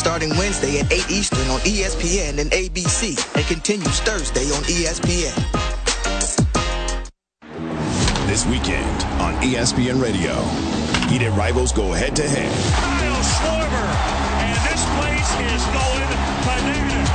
starting Wednesday at 8 Eastern on ESPN and ABC, and continues Thursday on ESPN. This weekend on ESPN Radio, heated rivals go head-to-head. Kyle Schwarber, and this place is going bananas.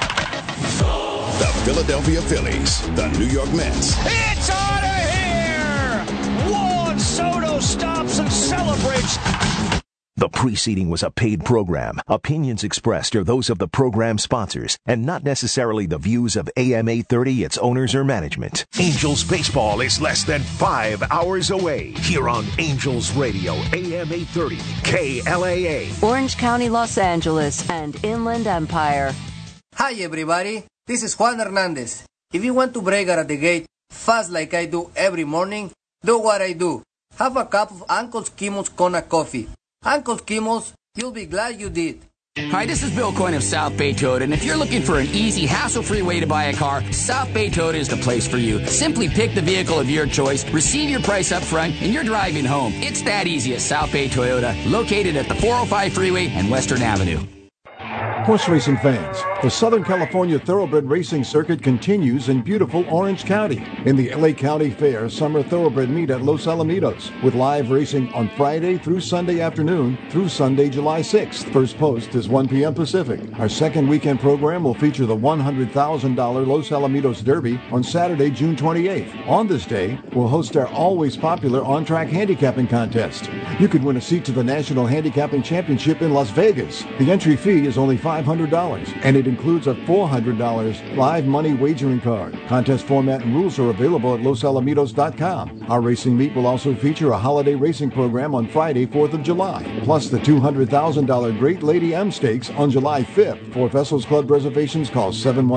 The Philadelphia Phillies, the New York Mets. It's out of here! Juan Soto stops and celebrates. The preceding was a paid program. Opinions expressed are those of the program sponsors and not necessarily the views of AM 830, its owners, or management. Angels baseball is less than 5 hours away here on Angels Radio, AM 830, KLAA. Orange County, Los Angeles, and Inland Empire. Hi, everybody. This is Juan Hernandez. If you want to break out of the gate fast like I do every morning, do what I do. Have a cup of Uncle Skimmel's Kona coffee. Uncle Skimmel's, you'll be glad you did. Hi, this is Bill Coyne of South Bay Toyota, and if you're looking for an easy, hassle-free way to buy a car, South Bay Toyota is the place for you. Simply pick the vehicle of your choice, receive your price up front, and you're driving home. It's that easy at South Bay Toyota, located at the 405 freeway and Western Avenue. Horse racing fans, the Southern California Thoroughbred Racing Circuit continues in beautiful Orange County in the LA County Fair Summer Thoroughbred Meet at Los Alamitos, with live racing on Friday through Sunday afternoon through Sunday, July 6th. First post is 1 p.m. Pacific. Our second weekend program will feature the $100,000 Los Alamitos Derby on Saturday, June 28th. On this day, we'll host our always popular on-track handicapping contest. You could win a seat to the National Handicapping Championship in Las Vegas. The entry fee is only $500, and it includes a $400 live money wagering card. Contest format and rules are available at losalamitos.com. Our racing meet will also feature a holiday racing program on Friday, 4th of July, plus the $200,000 Great Lady M Stakes on July 5th. For Vessels Club reservations, call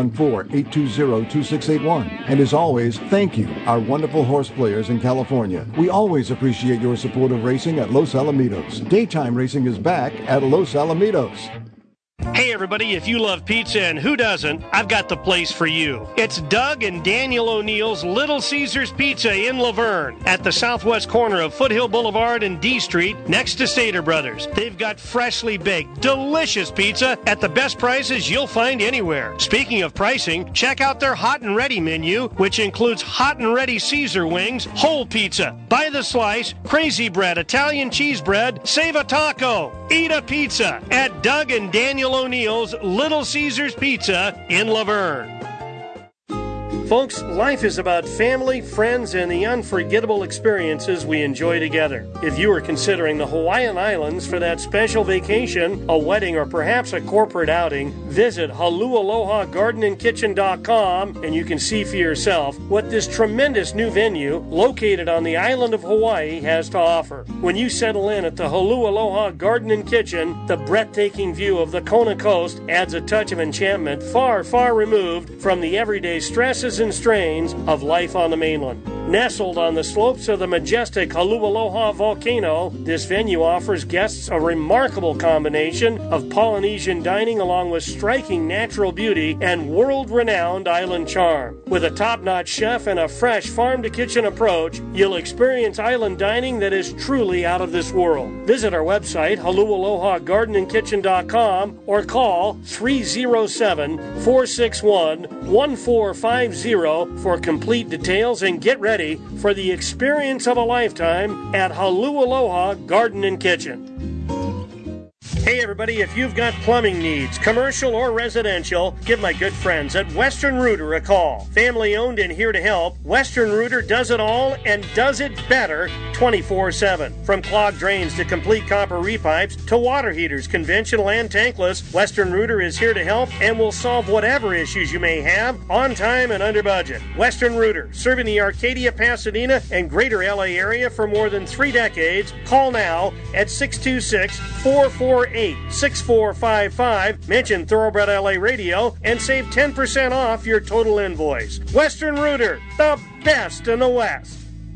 714-820-2681. And as always, thank you, our wonderful horse players in California. We always appreciate your support of racing at Los Alamitos. Daytime racing is back at Los Alamitos. Hey everybody, if you love pizza, and who doesn't, I've got the place for you. It's Doug and Daniel O'Neill's Little Caesars Pizza in Laverne at the southwest corner of Foothill Boulevard and D Street next to Stater Brothers. They've got freshly baked, delicious pizza at the best prices you'll find anywhere. Speaking of pricing, check out their hot and ready menu, which includes hot and ready Caesar wings, whole pizza, by the slice, crazy bread, Italian cheese bread, save a taco, eat a pizza at Doug and Daniel O'Neill's Little Caesars Pizza in Laverne. Folks, life is about family, friends, and the unforgettable experiences we enjoy together. If you are considering the Hawaiian Islands for that special vacation, a wedding, or perhaps a corporate outing, visit HaluAlohaGardenandKitchen.com and you can see for yourself what this tremendous new venue located on the island of Hawaii has to offer. When you settle in at the HaluAloha Garden and Kitchen, the breathtaking view of the Kona coast adds a touch of enchantment far, far removed from the everyday stresses and strains of life on the mainland. Nestled on the slopes of the majestic Haleakaloha volcano, this venue offers guests a remarkable combination of Polynesian dining along with striking natural beauty and world-renowned island charm. With a top-notch chef and a fresh farm-to-kitchen approach, you'll experience island dining that is truly out of this world. Visit our website, HaluAlohaGardenandKitchen.com, or call 307-461-1450 for complete details, and get ready for the experience of a lifetime at Haleakaloha Garden and Kitchen. Hey everybody, if you've got plumbing needs, commercial or residential, give my good friends at Western Rooter a call. Family owned and here to help, Western Rooter does it all and does it better 24/7. From clogged drains to complete copper repipes to water heaters, conventional and tankless, Western Rooter is here to help and will solve whatever issues you may have on time and under budget. Western Rooter, serving the Arcadia, Pasadena, and greater LA area for more than 3 decades. Call now at 626-448-6455. Mention Thoroughbred LA Radio and save 10% off your total invoice. Western Rooter, the best in the West.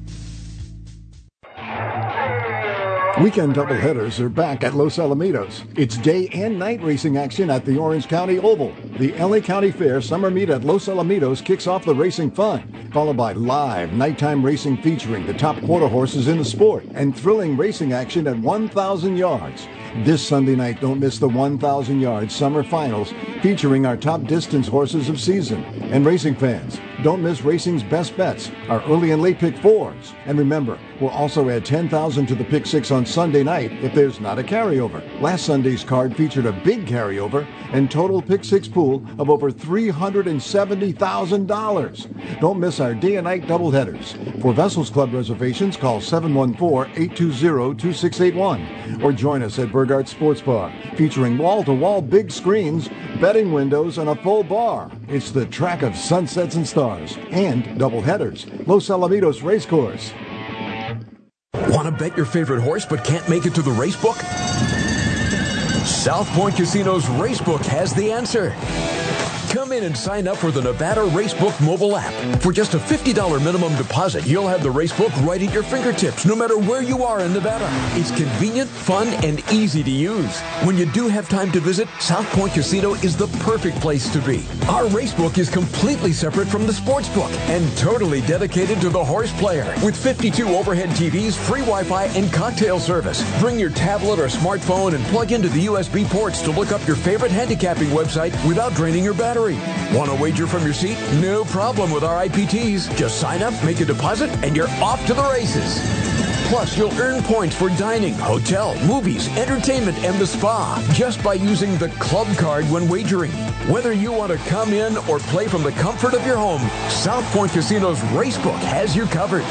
Weekend doubleheaders are back at Los Alamitos. It's day and night racing action at the Orange County Oval. The LA County Fair Summer Meet at Los Alamitos kicks off the racing fun, followed by live nighttime racing featuring the top quarter horses in the sport and thrilling racing action at 1,000 yards. This Sunday night, don't miss the 1,000-yard summer finals featuring our top distance horses of season. And racing fans, don't miss racing's best bets, our early and late pick fours. And remember, we'll also add $10,000 to the pick six on Sunday night if there's not a carryover. Last Sunday's card featured a big carryover and total pick six pool of over $370,000. Don't miss our day and night doubleheaders. For Vessels Club reservations, call 714-820-2681 or join us at Burgart Sports Bar, featuring wall-to-wall big screens, betting windows, and a full bar. It's the track of sunsets and stars and doubleheaders. Los Alamitos Racecourse. Want to bet your favorite horse but can't make it to the racebook? South Point Casino's Racebook has the answer. Come in and sign up for the Nevada Racebook mobile app. For just a $50 minimum deposit, you'll have the Racebook right at your fingertips, no matter where you are in Nevada. It's convenient, fun, and easy to use. When you do have time to visit, South Point Casino is the perfect place to be. Our Racebook is completely separate from the Sportsbook and totally dedicated to the horse player. With 52 overhead TVs, free Wi-Fi, and cocktail service. Bring your tablet or smartphone and plug into the USB ports to look up your favorite handicapping website without draining your battery. Want to wager from your seat? No problem with our IPTs. Just sign up, make a deposit, and you're off to the races. Plus, you'll earn points for dining, hotel, movies, entertainment, and the spa just by using the club card when wagering. Whether you want to come in or play from the comfort of your home, South Point Casino's Racebook has you covered.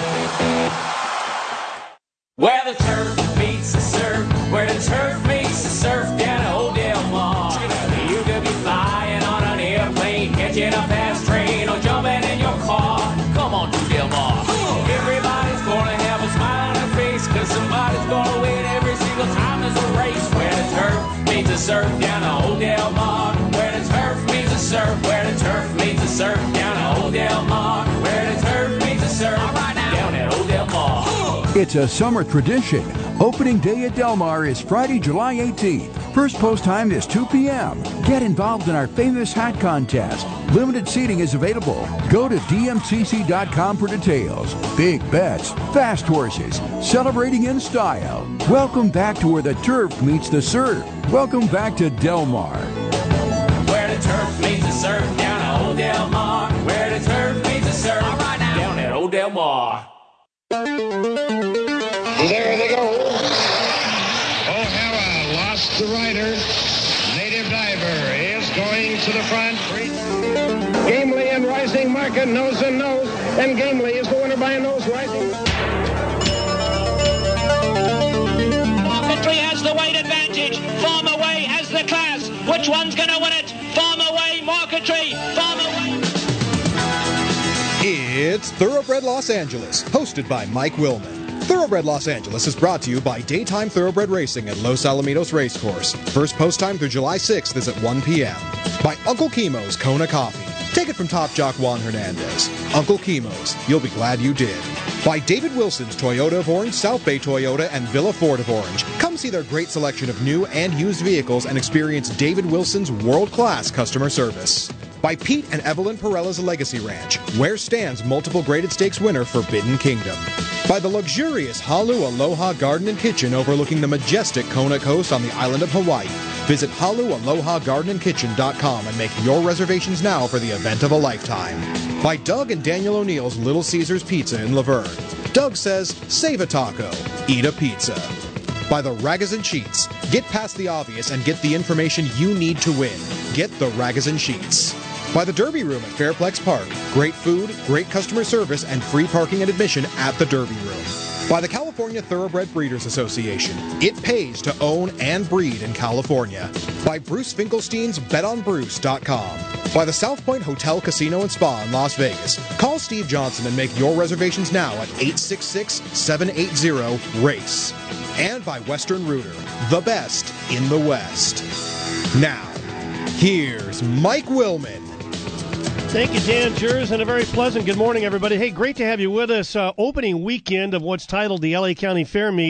Where the turf meets the surf, where the turf meets the surf, down at Old Del Mar. You could be flying on an airplane, catching a fast train, or jumping in your car. Come on to Del Mar. Everybody's gonna have a smile on their face, cause somebody's gonna win every single time there's a race. Where the turf meets the surf, down at Old Del Mar. Where the turf meets the surf, where the turf meets the surf, down at Old Del Mar. Where the turf meets the surf, down at Old Del Mar. It's a summer tradition. Opening day at Del Mar is Friday, July 18th. First post time is 2 p.m. Get involved in our famous hat contest. Limited seating is available. Go to dmcc.com for details. Big bets, fast horses, celebrating in style. Welcome back to where the turf meets the surf. Welcome back to Del Mar. Where the turf meets the surf, down at Old Del Mar. Where the turf meets the surf, down at Old Del Mar. There they go. O'Hara lost the rider. Native Diver is going to the front. Gamely and Rising Market nose and nose. And Gamely is the winner by a nose. Rising. Marketry has the weight advantage. Farmer Way has the class. Which one's going to win it? Farmer Way, Marketry, Farmer Way. It's Thoroughbred Los Angeles, hosted by Mike Willman. Thoroughbred Los Angeles is brought to you by Daytime Thoroughbred Racing at Los Alamitos Racecourse. First post time through July 6th is at 1 p.m. By Uncle Chemo's Kona Coffee. Take it from Top Jock Juan Hernandez. Uncle Chemo's, you'll be glad you did. By David Wilson's Toyota of Orange, South Bay Toyota, and Villa Ford of Orange. Come see their great selection of new and used vehicles and experience David Wilson's world-class customer service. By Pete and Evelyn Perella's Legacy Ranch, where stands multiple graded stakes winner Forbidden Kingdom. By the luxurious Halu Aloha Garden and Kitchen overlooking the majestic Kona Coast on the island of Hawaii. Visit HaluAlohaGardenandKitchen.com and make your reservations now for the event of a lifetime. By Doug and Daniel O'Neill's Little Caesars Pizza in Laverne. Doug says, save a taco, eat a pizza. By the Ragozin Sheets. Get past the obvious and get the information you need to win. Get the Ragozin Sheets. By the Derby Room at Fairplex Park. Great food, great customer service, and free parking and admission at the Derby Room. By the California Thoroughbred Breeders Association. It pays to own and breed in California. By Bruce Finkelstein's BetOnBruce.com. By the South Point Hotel, Casino, and Spa in Las Vegas. Call Steve Johnson and make your reservations now at 866-780-RACE. And by Western Rooter, the best in the West. Now, here's Mike Willman. Thank you, Dan Jers, and a very pleasant good morning, everybody. Hey, great to have you with us. Opening weekend of what's titled the LA County Fair Meet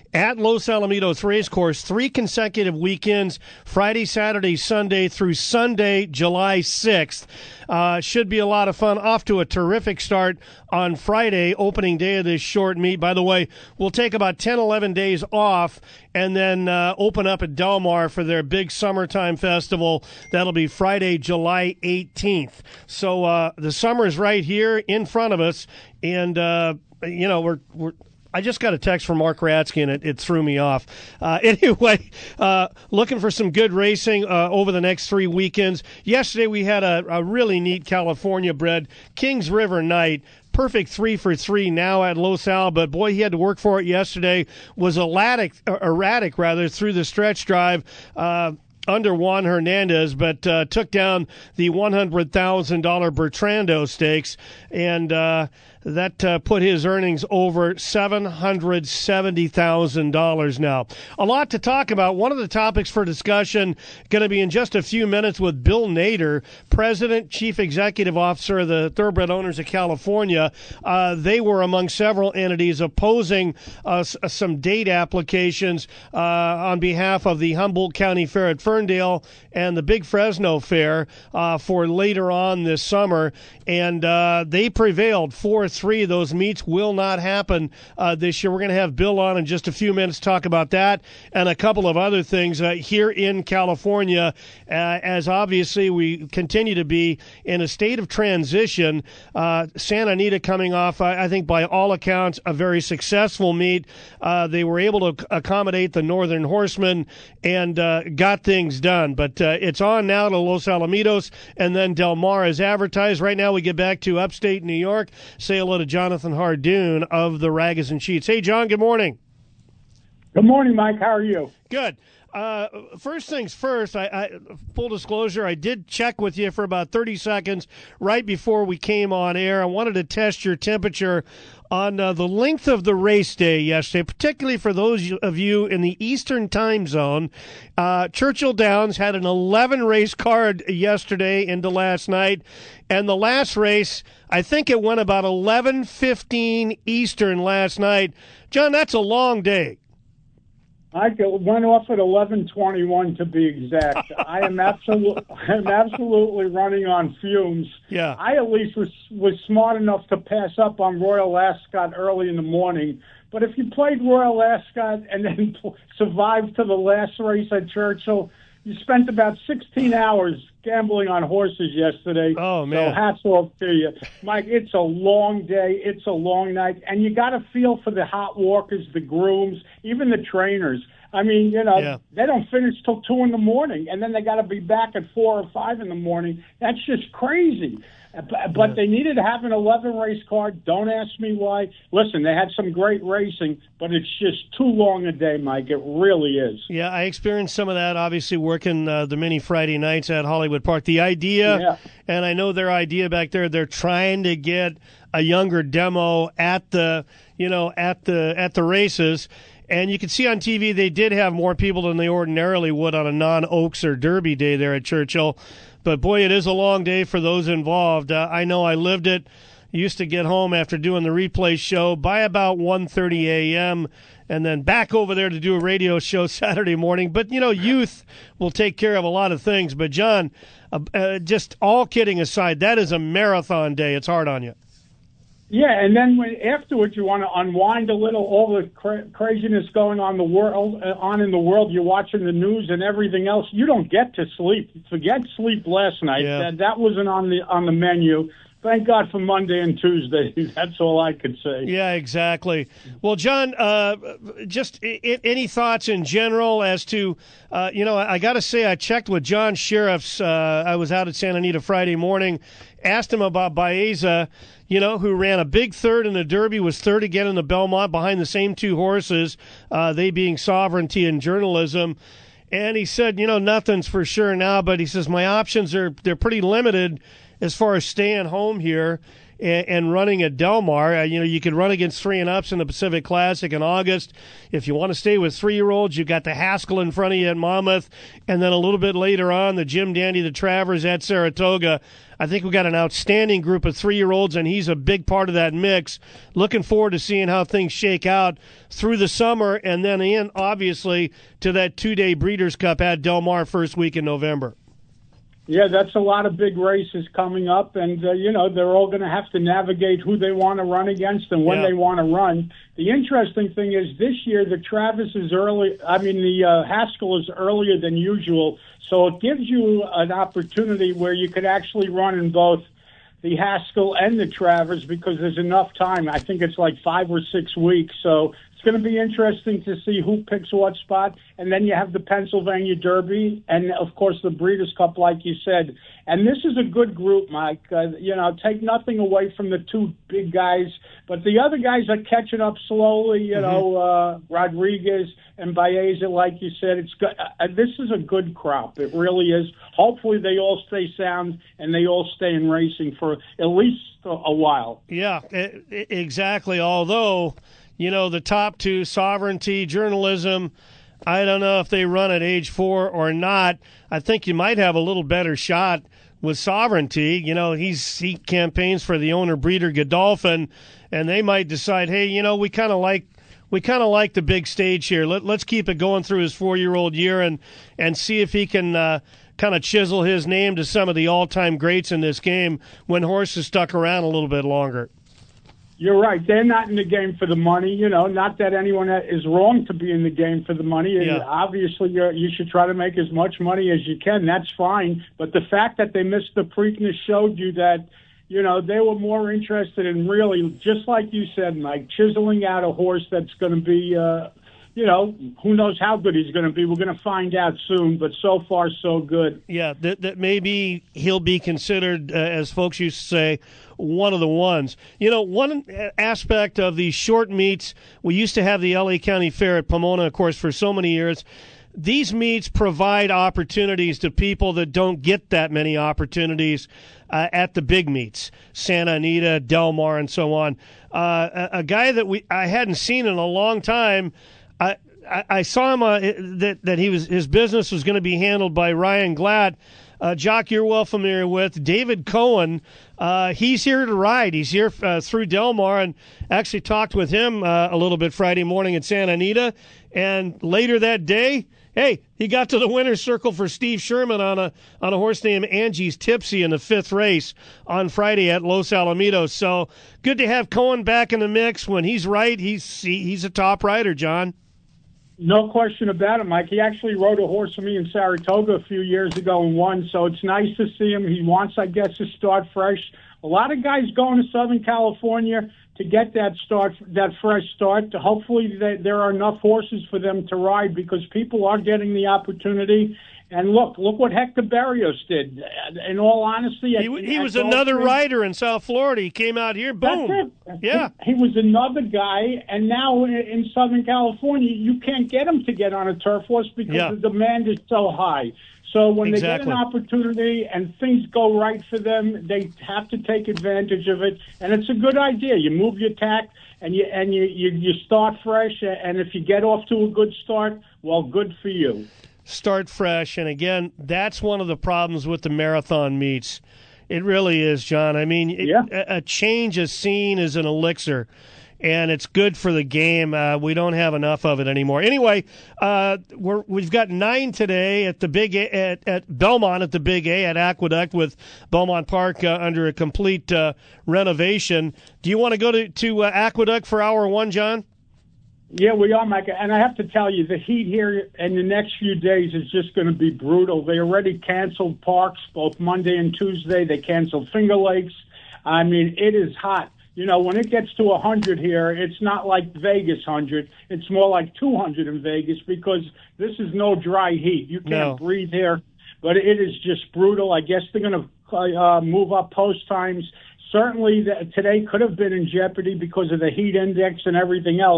at Los Alamitos Racecourse, 3 consecutive weekends, Friday, Saturday, Sunday through Sunday, July 6th. Should be a lot of fun. Off to a terrific start on Friday, opening day of this short meet. By the way, we'll take about 10, 11 days off and then open up at Del Mar for their big summertime festival. That'll be Friday, July 18th. So the summer's right here in front of us, and I just got a text from Mark Ratsky, and it threw me off. Anyway, looking for some good racing over the next 3 weekends. Yesterday we had a really neat California-bred Kings River night. Perfect 3 for 3 now at Los Al, but boy, he had to work for it yesterday. Was erratic through the stretch drive. Under Juan Hernandez, but took down the $100,000 Bertrando Stakes, and that put his earnings over $770,000 now. A lot to talk about. One of the topics for discussion going to be in just a few minutes with Bill Nader, President, Chief Executive Officer of the Thoroughbred Owners of California. They were among several entities opposing some date applications on behalf of the Humboldt County Fair at Ferndale and the Big Fresno Fair for later on this summer, and they prevailed 4-3. Those meets will not happen this year. We're going to have Bill on in just a few minutes to talk about that and a couple of other things here in California, as obviously we continue to be in a state of transition. Santa Anita coming off, I think by all accounts, a very successful meet. They were able to accommodate the Northern Horsemen and got things done. But it's on now to Los Alamitos and then Del Mar as advertised. Right now we get back to upstate New York. Say hello to Jonathan Hardoon of the Ragas and Sheets. Hey, John, good morning. Good morning, Mike. How are you? Good. First things first, I full disclosure, I did check with you for about 30 seconds right before we came on air. I wanted to test your temperature on the length of the race day yesterday, particularly for those of you in the Eastern time zone. Churchill Downs had an 11-race card yesterday into last night, and the last race, I think it went about 11:15 Eastern last night. John, that's a long day. I went off at 11:21 to be exact. I am absolutely running on fumes. Yeah. I at least was smart enough to pass up on Royal Ascot early in the morning. But if you played Royal Ascot and then survived to the last race at Churchill, you spent about 16 hours gambling on horses yesterday. Oh, man. So hats off to you. Mike, it's a long day. It's a long night. And you got to feel for the hot walkers, the grooms, even the trainers. I mean, They don't finish till 2 in the morning, and then they got to be back at 4 or 5 in the morning. That's just crazy. But they needed to have an 11-race card. Don't ask me why. Listen, they had some great racing, but it's just too long a day, Mike. It really is. Yeah, I experienced some of that, obviously, working the many Friday nights at Hollywood Park. The idea, and I know their idea back there, they're trying to get a younger demo at the races. And you can see on TV they did have more people than they ordinarily would on a non-Oaks or Derby day there at Churchill. But, boy, it is a long day for those involved. I know I lived it. Used to get home after doing the replay show by about 1:30 a.m. and then back over there to do a radio show Saturday morning. But, youth will take care of a lot of things. But, John, just all kidding aside, that is a marathon day. It's hard on you. Yeah, and then afterwards you want to unwind a little, all the craziness going on in the world. You're watching the news and everything else. You don't get to sleep. Forget sleep last night. Yeah. That wasn't on the menu. Thank God for Monday and Tuesday. That's all I could say. Yeah, exactly. Well, John, just any thoughts in general as to, I got to say I checked with John Sheriffs. I was out at Santa Anita Friday morning, asked him about Baeza, who ran a big third in the Derby, was third again in the Belmont behind the same 2 horses, they being Sovereignty and Journalism. And he said, nothing's for sure now, but he says, my options they're pretty limited as far as staying home here. and running at Del Mar. You could run against 3-and-ups in the Pacific Classic in August. If you want to stay with 3-year-olds, you've got the Haskell in front of you at Monmouth, and then a little bit later on, the Jim Dandy, the Travers at Saratoga. I think we've got an outstanding group of 3-year-olds, and he's a big part of that mix. Looking forward to seeing how things shake out through the summer, and then in, obviously, to that 2-day Breeders' Cup at Del Mar first week in November. Yeah, that's a lot of big races coming up, and, they're all going to have to navigate who they want to run against and when they want to run. The interesting thing is this year the Haskell is earlier than usual, so it gives you an opportunity where you could actually run in both the Haskell and the Travers because there's enough time. I think it's like 5 or 6 weeks, so it's going to be interesting to see who picks what spot. And then you have the Pennsylvania Derby and, of course, the Breeders' Cup, like you said. And this is a good group, Mike. Take nothing away from the two big guys, but the other guys are catching up slowly. Rodriguez and Baeza, like you said. It's good. This is a good crop. It really is. Hopefully they all stay sound and they all stay in racing for at least a while. Yeah, exactly. Although, the top two, Sovereignty, Journalism, I don't know if they run at age 4 or not. I think you might have a little better shot with Sovereignty. He campaigns for the owner breeder Godolphin, and they might decide, hey, we kind of like the big stage here. Let's keep it going through his 4-year-old year and see if he can kind of chisel his name to some of the all-time greats in this game when horses stuck around a little bit longer. You're right. They're not in the game for the money. Not that anyone is wrong to be in the game for the money. And obviously, you should try to make as much money as you can. That's fine. But the fact that they missed the Preakness showed you that, they were more interested in really, just like you said, Mike, chiseling out a horse that's going to be, who knows how good he's going to be. We're going to find out soon, but so far so good. Yeah, that maybe he'll be considered, as folks used to say, one of the ones. One aspect of these short meets, we used to have the L.A. County Fair at Pomona, of course, for so many years. These meets provide opportunities to people that don't get that many opportunities at the big meets, Santa Anita, Del Mar, and so on. A guy that I hadn't seen in a long time, I saw him that his business was going to be handled by Ryan Glatt. Jock, you're well familiar with David Cohen. He's here to ride. He's here through Del Mar, and actually talked with him a little bit Friday morning at Santa Anita. And later that day, hey, he got to the winner's circle for Steve Sherman on a horse named Angie's Tipsy in the 5th race on Friday at Los Alamitos. So good to have Cohen back in the mix. When he's right, he's a top rider, John. No question about it, Mike. He actually rode a horse for me in Saratoga a few years ago and won, so it's nice to see him. He wants, I guess, to start fresh. A lot of guys going to Southern California to get that fresh start. Hopefully there are enough horses for them to ride because people are getting the opportunity. And look what Hector Berrios did. In all honesty, he was another rider in South Florida. He came out here, boom. Yeah. He was another guy, and now in Southern California, you can't get him to get on a turf horse because the demand is so high. So when they get an opportunity and things go right for them, they have to take advantage of it. And it's a good idea. You move your tack and you start fresh. And if you get off to a good start, well, good for you. Start fresh. And again, that's one of the problems with the marathon meets. It really is, John. I mean, a change of scene is an elixir, and it's good for the game. We don't have enough of it anymore. Anyway, we've got 9 today at the Big A, at Belmont at the Big A at Aqueduct with Belmont Park under a complete renovation. Do you want to go to Aqueduct for hour 1, John? Yeah, we are, Mike. And I have to tell you, the heat here in the next few days is just going to be brutal. They already canceled parks both Monday and Tuesday. They canceled Finger Lakes. I mean, it is hot. When it gets to 100 here, it's not like Vegas 100. It's more like 200 in Vegas because this is no dry heat. You can't breathe here. But it is just brutal. I guess they're going to move up post times. Certainly today could have been in jeopardy because of the heat index and everything else.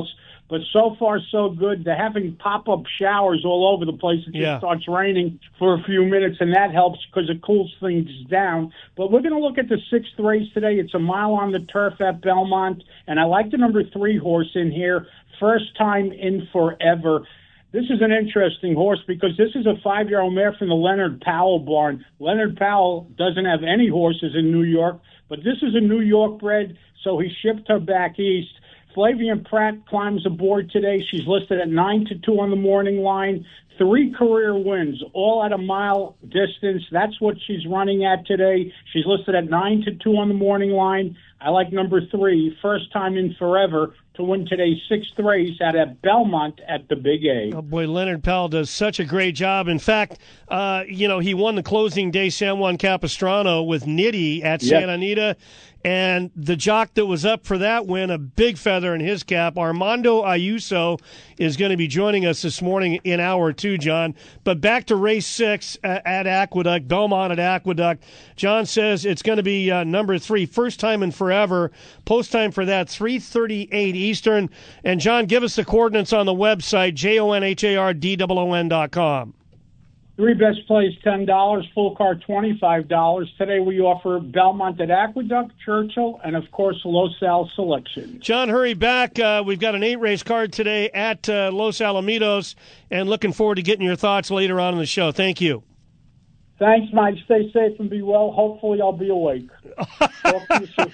But so far, so good. They're having pop-up showers all over the place. It just starts raining for a few minutes, and that helps because it cools things down. But we're going to look at the 6th race today. It's a mile on the turf at Belmont, and I like the number 3 horse in here, First Time in Forever. This is an interesting horse because this is a 5-year-old mare from the Leonard Powell barn. Leonard Powell doesn't have any horses in New York, but this is a New York bred, so he shipped her back east. Flavian Pratt climbs aboard today. She's listed at 9-2 on the morning line. 3 career wins, all at a mile distance. That's what she's running at today. She's listed at 9-2 on the morning line. I like number 3, First Time in Forever, to win today's 6th race at Belmont at the Big A. Oh, boy, Leonard Powell does such a great job. In fact, he won the closing day San Juan Capistrano with Nitty at Santa Anita. And the jock that was up for that win, a big feather in his cap, Armando Ayuso, is going to be joining us this morning in hour 2, John. But back to race 6 at Aqueduct, Belmont at Aqueduct. John says it's going to be number 3, First Time in Forever. Post time for that, 3:38 Eastern. And, John, give us the coordinates on the website, JONHARDOON.com. 3 best plays, $10, full car, $25. Today we offer Belmont at Aqueduct, Churchill, and, of course, Los Al Selection. John, hurry back. We've got an 8-race card today at Los Alamitos, and looking forward to getting your thoughts later on in the show. Thank you. Thanks, Mike. Stay safe and be well. Hopefully I'll be awake. Talk to you soon.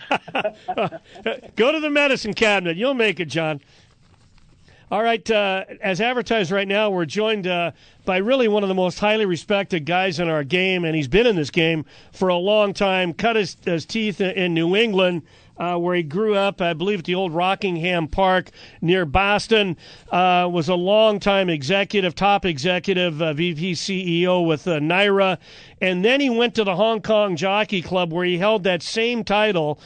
Go to the medicine cabinet. You'll make it, John. All right, as advertised right now, we're joined by really one of the most highly respected guys in our game, and he's been in this game for a long time, cut his teeth in New England, where he grew up, I believe, at the old Rockingham Park near Boston, was a long-time executive, top executive, VP CEO with NYRA, and then he went to the Hong Kong Jockey Club, where he held that same title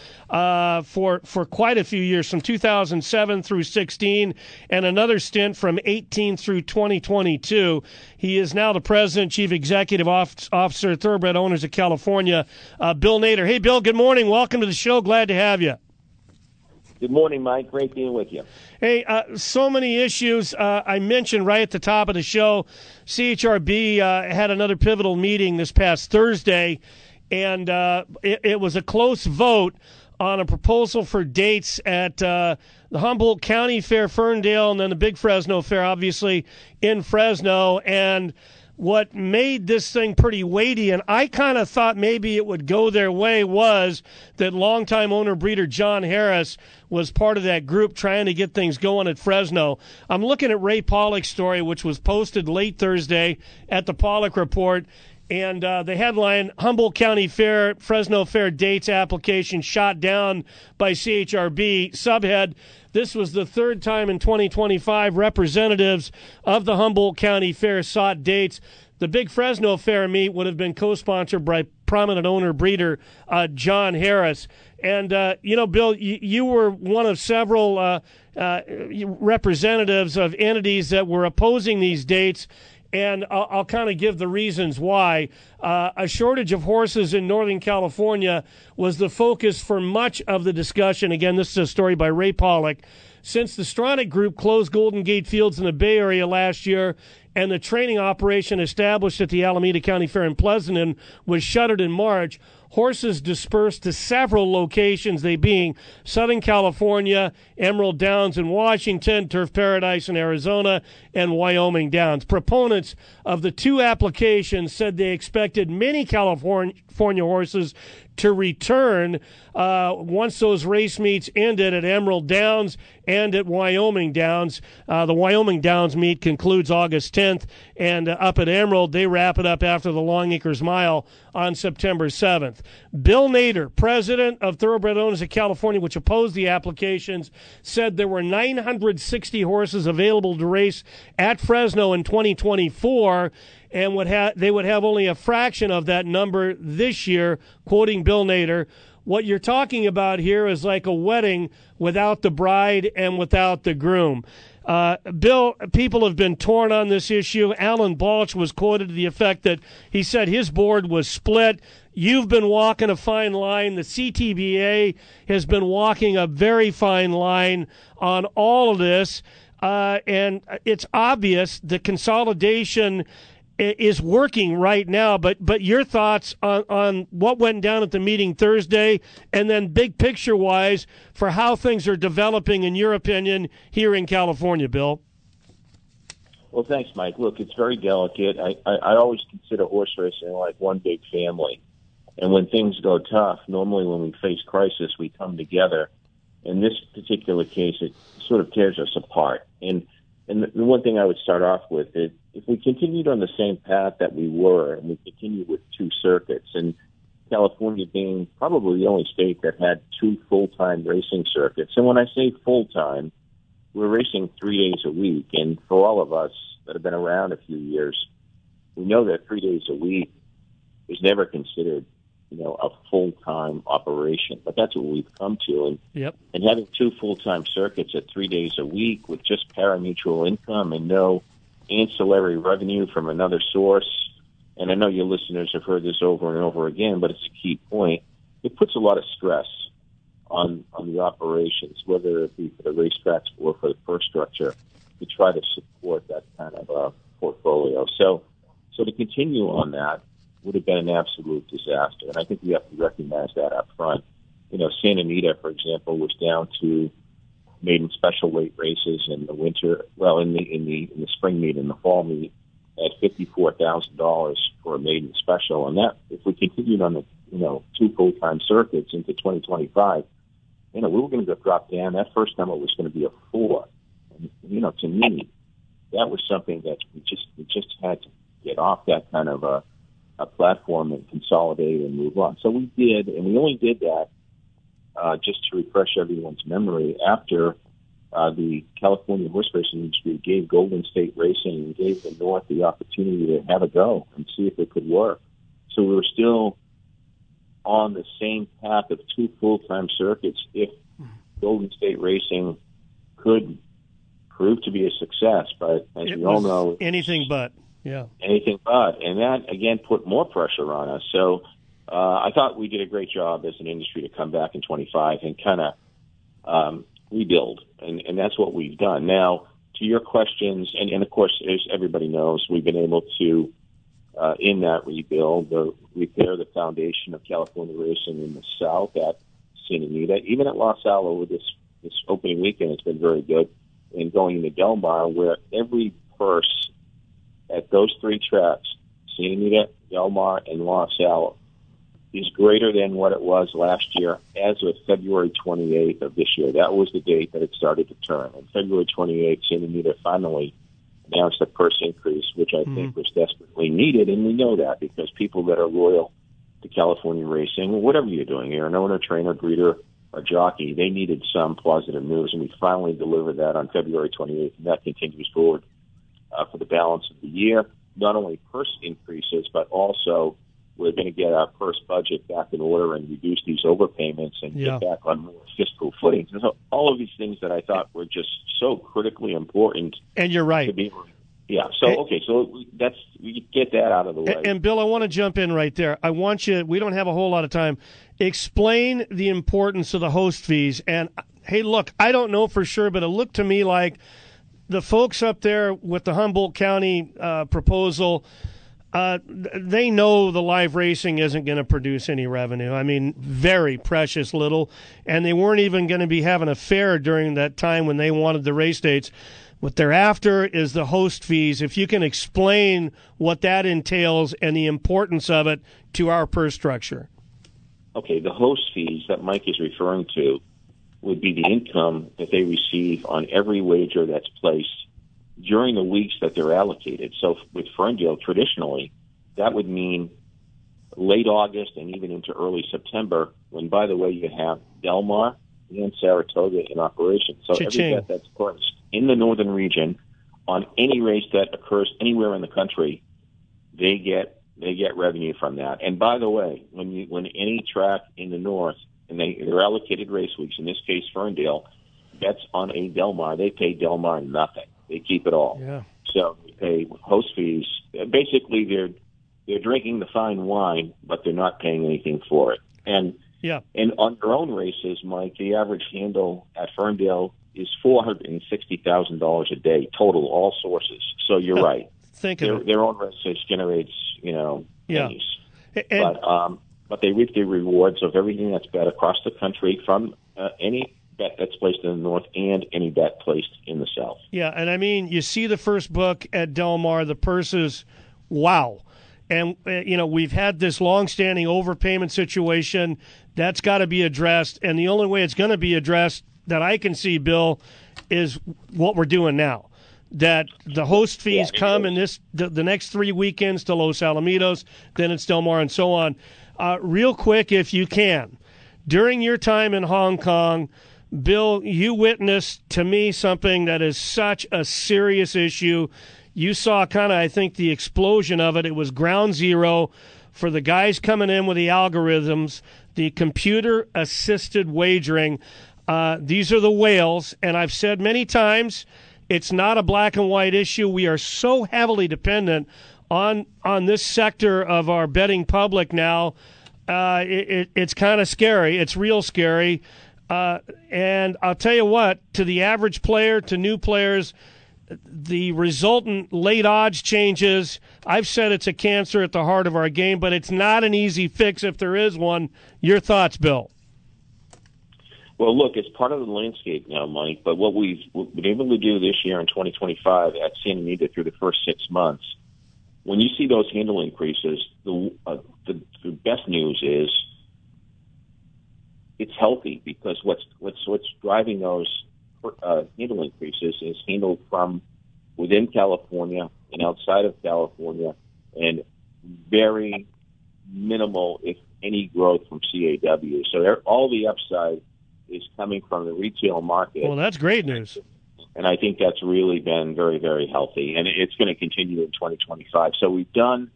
for quite a few years, from 2007 through 16, and another stint from 18 through 2022. He is now the president, chief executive officer, Thoroughbred Owners of California, Bill Nader. Hey, Bill, good morning. Welcome to the show. Glad to have you. Good morning, Mike. Great being with you. Hey, so many issues. I mentioned right at the top of the show, CHRB had another pivotal meeting this past Thursday, and it was a close vote on a proposal for dates at the Humboldt County Fair, Ferndale, and then the Big Fresno Fair, obviously, in Fresno. And what made this thing pretty weighty, and I kind of thought maybe it would go their way, was that longtime owner-breeder John Harris was part of that group trying to get things going at Fresno. I'm looking at Ray Pollock's story, which was posted late Thursday at the Pollock Report, and the headline, Humboldt County Fair, Fresno Fair dates application shot down by CHRB. Subhead, this was the third time in 2025 representatives of the Humboldt County Fair sought dates. The Big Fresno Fair meet would have been co-sponsored by prominent owner-breeder John Harris. And, Bill, you were one of several representatives of entities that were opposing these dates. And I'll kind of give the reasons why. A shortage of horses in Northern California was the focus for much of the discussion. Again, this is a story by Ray Pollock. Since the Stronach Group closed Golden Gate Fields in the Bay Area last year and the training operation established at the Alameda County Fair in Pleasanton was shuttered in March, horses dispersed to several locations, they being Southern California, Emerald Downs in Washington, Turf Paradise in Arizona, and Wyoming Downs. Proponents of the two applications said they expected many California horses to return once those race meets ended at Emerald Downs and at Wyoming Downs. The Wyoming Downs meet concludes August 10th, and up at Emerald, they wrap it up after the Long Acres Mile on September 7th. Bill Nader, president of Thoroughbred Owners of California, which opposed the applications, said there were 960 horses available to race at Fresno in 2024, and they would have only a fraction of that number this year, quoting Bill Nader. What you're talking about here is like a wedding without the bride and without the groom. Bill, people have been torn on this issue. Alan Balch was quoted to the effect that he said his board was split. You've been walking a fine line. The CTBA has been walking a very fine line on all of this. and it's obvious the consolidation is working right now. But your thoughts on what went down at the meeting Thursday, and then big picture-wise for how things are developing, in your opinion, here in California, Bill? Well, thanks, Mike. Look, it's very delicate. I always consider horse racing like one big family. And when things go tough, normally when we face crisis, we come together. In this particular case, it sort of tears us apart. And the one thing I would start off with is if we continued on the same path that we were, and we continued with 2 circuits, and California being probably the only state that had 2 full-time racing circuits. And when I say full-time, we're racing 3 days a week. And for all of us that have been around a few years, we know that 3 days a week is never considered, a full-time operation. But that's what we've come to. And having 2 full-time circuits at 3 days a week with just pari-mutuel income and no ancillary revenue from another source, and I know your listeners have heard this over and over again, but it's a key point, it puts a lot of stress on the operations, whether it be for the racetracks or for the purse structure, to try to support that kind of portfolio. So to continue on that would have been an absolute disaster, and I think we have to recognize that up front. Santa Anita, for example, was down to maiden special weight races in the winter, in the spring meet and the fall meet at $54,000 for a maiden special, and that if we continued on the 2 full-time circuits into 2025, we were going to drop down. That first number was going to be a 4. And, to me, that was something that we just had to get off that kind of a platform and consolidate and move on. So we did, and we only did that just to refresh everyone's memory after the California horse racing industry gave Golden State Racing and gave the North the opportunity to have a go and see if it could work. So we were still on the same path of 2 full-time circuits if Golden State Racing could prove to be a success. But as we all know, anything but. And that, again, put more pressure on us. So I thought we did a great job as an industry to come back in 25 and kind of rebuild, and that's what we've done. Now, to your questions, and of course, as everybody knows, we've been able to, in that rebuild, repair the foundation of California racing in the South at Santa Anita. Even at Los Al this opening weekend, it's been very good. And going into Del Mar, where every purse at those 3 tracks, Santa Anita, Del Mar, and Los Al, is greater than what it was last year as of February 28th of this year. That was the date that it started to turn. On February 28th, Santa Anita finally announced a purse increase, which I think was desperately needed, and we know that because people that are loyal to California racing, whatever you're doing, you're an owner, trainer, breeder, or jockey, they needed some positive news, and we finally delivered that on February 28th, and that continues forward for the balance of the year. Not only purse increases, but also we're going to get our purse budget back in order and reduce these overpayments and get back on more fiscal footing. So all of these things that I thought were just so critically important. And you're right. So we get that out of the way. And Bill, I want to jump in right there. I want you, we don't have a whole lot of time, explain the importance of the host fees. And hey, look, I don't know for sure, but it looked to me like the folks up there with the Humboldt County proposal, they know the live racing isn't going to produce any revenue. I mean, very precious little. And they weren't even going to be having a fair during that time when they wanted the race dates. What they're after is the host fees. If you can explain what that entails and the importance of it to our purse structure. Okay, the host fees that Mike is referring to would be the income that they receive on every wager that's placed during the weeks that they're allocated. So with Ferndale, traditionally, that would mean late August and even into early September, when, by the way, you have Del Mar and Saratoga in operation. So every bet that's placed in the northern region on any race that occurs anywhere in the country, they get revenue from that. And by the way, when any track in the north, and they're allocated race weeks, in this case Ferndale, bets on a Del Mar, they pay Del Mar nothing. They keep it all. Yeah. So they pay host fees. Basically, they're drinking the fine wine, but they're not paying anything for it. And on their own races, Mike, the average handle at Ferndale is $460,000 a day total, all sources. So you're right. Think of it. Their own research generates, pennies. And, but they reap the rewards of everything that's bet across the country, from any bet that's placed in the north and any bet placed in the south. Yeah, and I mean, you see the first book at Del Mar, the purses, wow. And, we've had this long-standing overpayment situation. That's got to be addressed. And the only way it's going to be addressed that I can see, Bill, is what we're doing now. That the host fees come in the next 3 weekends to Los Alamitos, then it's Del Mar and so on. Real quick, if you can, during your time in Hong Kong, Bill, you witnessed, to me, something that is such a serious issue. You saw kind of, I think, the explosion of it. It was ground zero for the guys coming in with the algorithms, the computer-assisted wagering. These are the whales, and I've said many times, it's not a black and white issue. We are so heavily dependent on this sector of our betting public now. It's kind of scary. It's real scary. And I'll tell you what, to the average player, to new players, the resultant late odds changes, I've said it's a cancer at the heart of our game, but it's not an easy fix if there is one. Your thoughts, Bill? Well, look, it's part of the landscape now, Mike, but what we've been able to do this year in 2025 at Santa Anita through the first 6 months, when you see those handle increases, the best news is it's healthy, because what's driving those handle increases is handled from within California and outside of California, and very minimal, if any, growth from CAW. So all the upside is coming from the retail market. Well, that's great news. And I think that's really been very, very healthy, and it's going to continue in 2025. So we've done,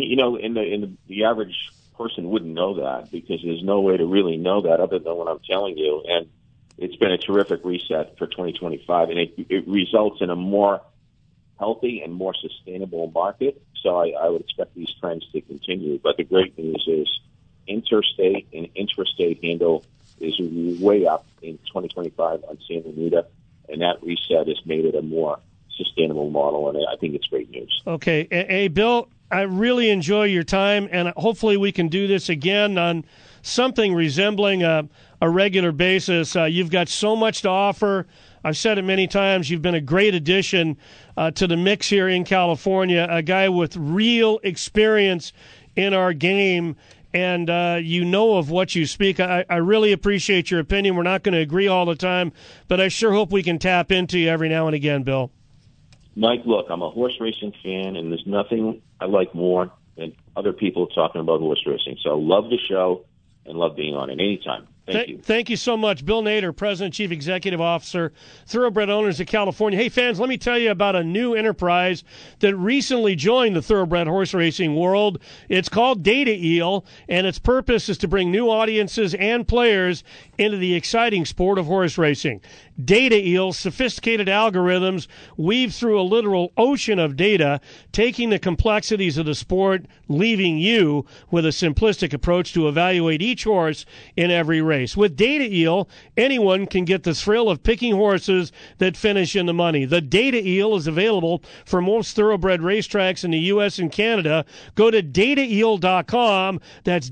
and the average person wouldn't know that, because there's no way to really know that other than what I'm telling you. And it's been a terrific reset for 2025, and it results in a more healthy and more sustainable market. So I would expect these trends to continue. But the great news is interstate and intrastate handle is way up in 2025 on Santa Anita, and that reset has made it a more sustainable model, and I think it's great news. Okay. Hey, Bill, I really enjoy your time, and hopefully we can do this again on something resembling a regular basis. You've got so much to offer. I've said it many times. You've been a great addition to the mix here in California, a guy with real experience in our game, and you know of what you speak. I really appreciate your opinion. We're not going to agree all the time, but I sure hope we can tap into you every now and again, Bill. Mike, look, I'm a horse racing fan, and there's nothing I like more than other people talking about horse racing. So I love the show and love being on it anytime. Thank you. Thank you so much. Bill Nader, President, Chief Executive Officer, Thoroughbred Owners of California. Hey, fans, let me tell you about a new enterprise that recently joined the thoroughbred horse racing world. It's called Data Eel, and its purpose is to bring new audiences and players into the exciting sport of horse racing. Data Eel's sophisticated algorithms weave through a literal ocean of data, taking the complexities of the sport, leaving you with a simplistic approach to evaluate each horse in every race. With Data Eel, anyone can get the thrill of picking horses that finish in the money. The Data Eel is available for most thoroughbred racetracks in the U.S. and Canada. Go to dataeel.com, that's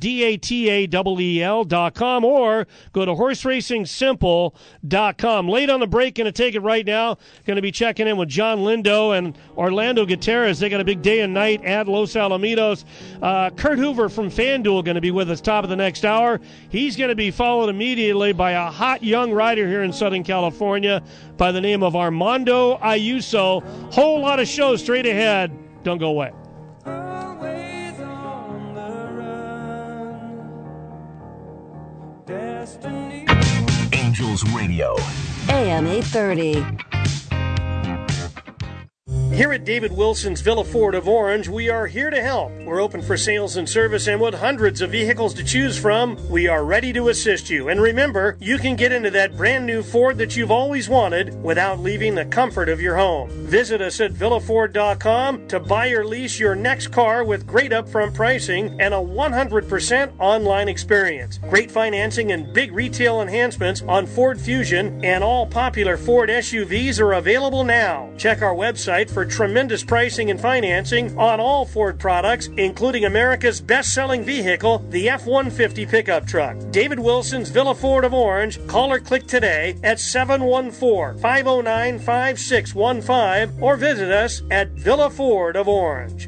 DATAEEL.com, or go to horseracingsimple.com. Late on the break, going to take it right now. Going to be checking in with John Lindo and Orlando Gutierrez. They got a big day and night at Los Alamitos. Kurt Hoover from FanDuel going to be with us top of the next hour. He's going to be followed immediately by a hot young rider here in Southern California by the name of Armando Ayuso. Whole lot of shows straight ahead. Don't go away. Angels Radio. AM 830. Here at David Wilson's Villa Ford of Orange, we are here to help. We're open for sales and service, and with hundreds of vehicles to choose from, we are ready to assist you. And remember, you can get into that brand new Ford that you've always wanted without leaving the comfort of your home. Visit us at villaford.com to buy or lease your next car with great upfront pricing and a 100% online experience. Great financing and big retail enhancements on Ford Fusion and all popular Ford SUVs are available now. Check our website for tremendous pricing and financing on all Ford products, including America's best-selling vehicle, the F-150 pickup truck. David Wilson's Villa Ford of Orange. Call or click today at 714-509-5615 or visit us at Villa Ford of Orange.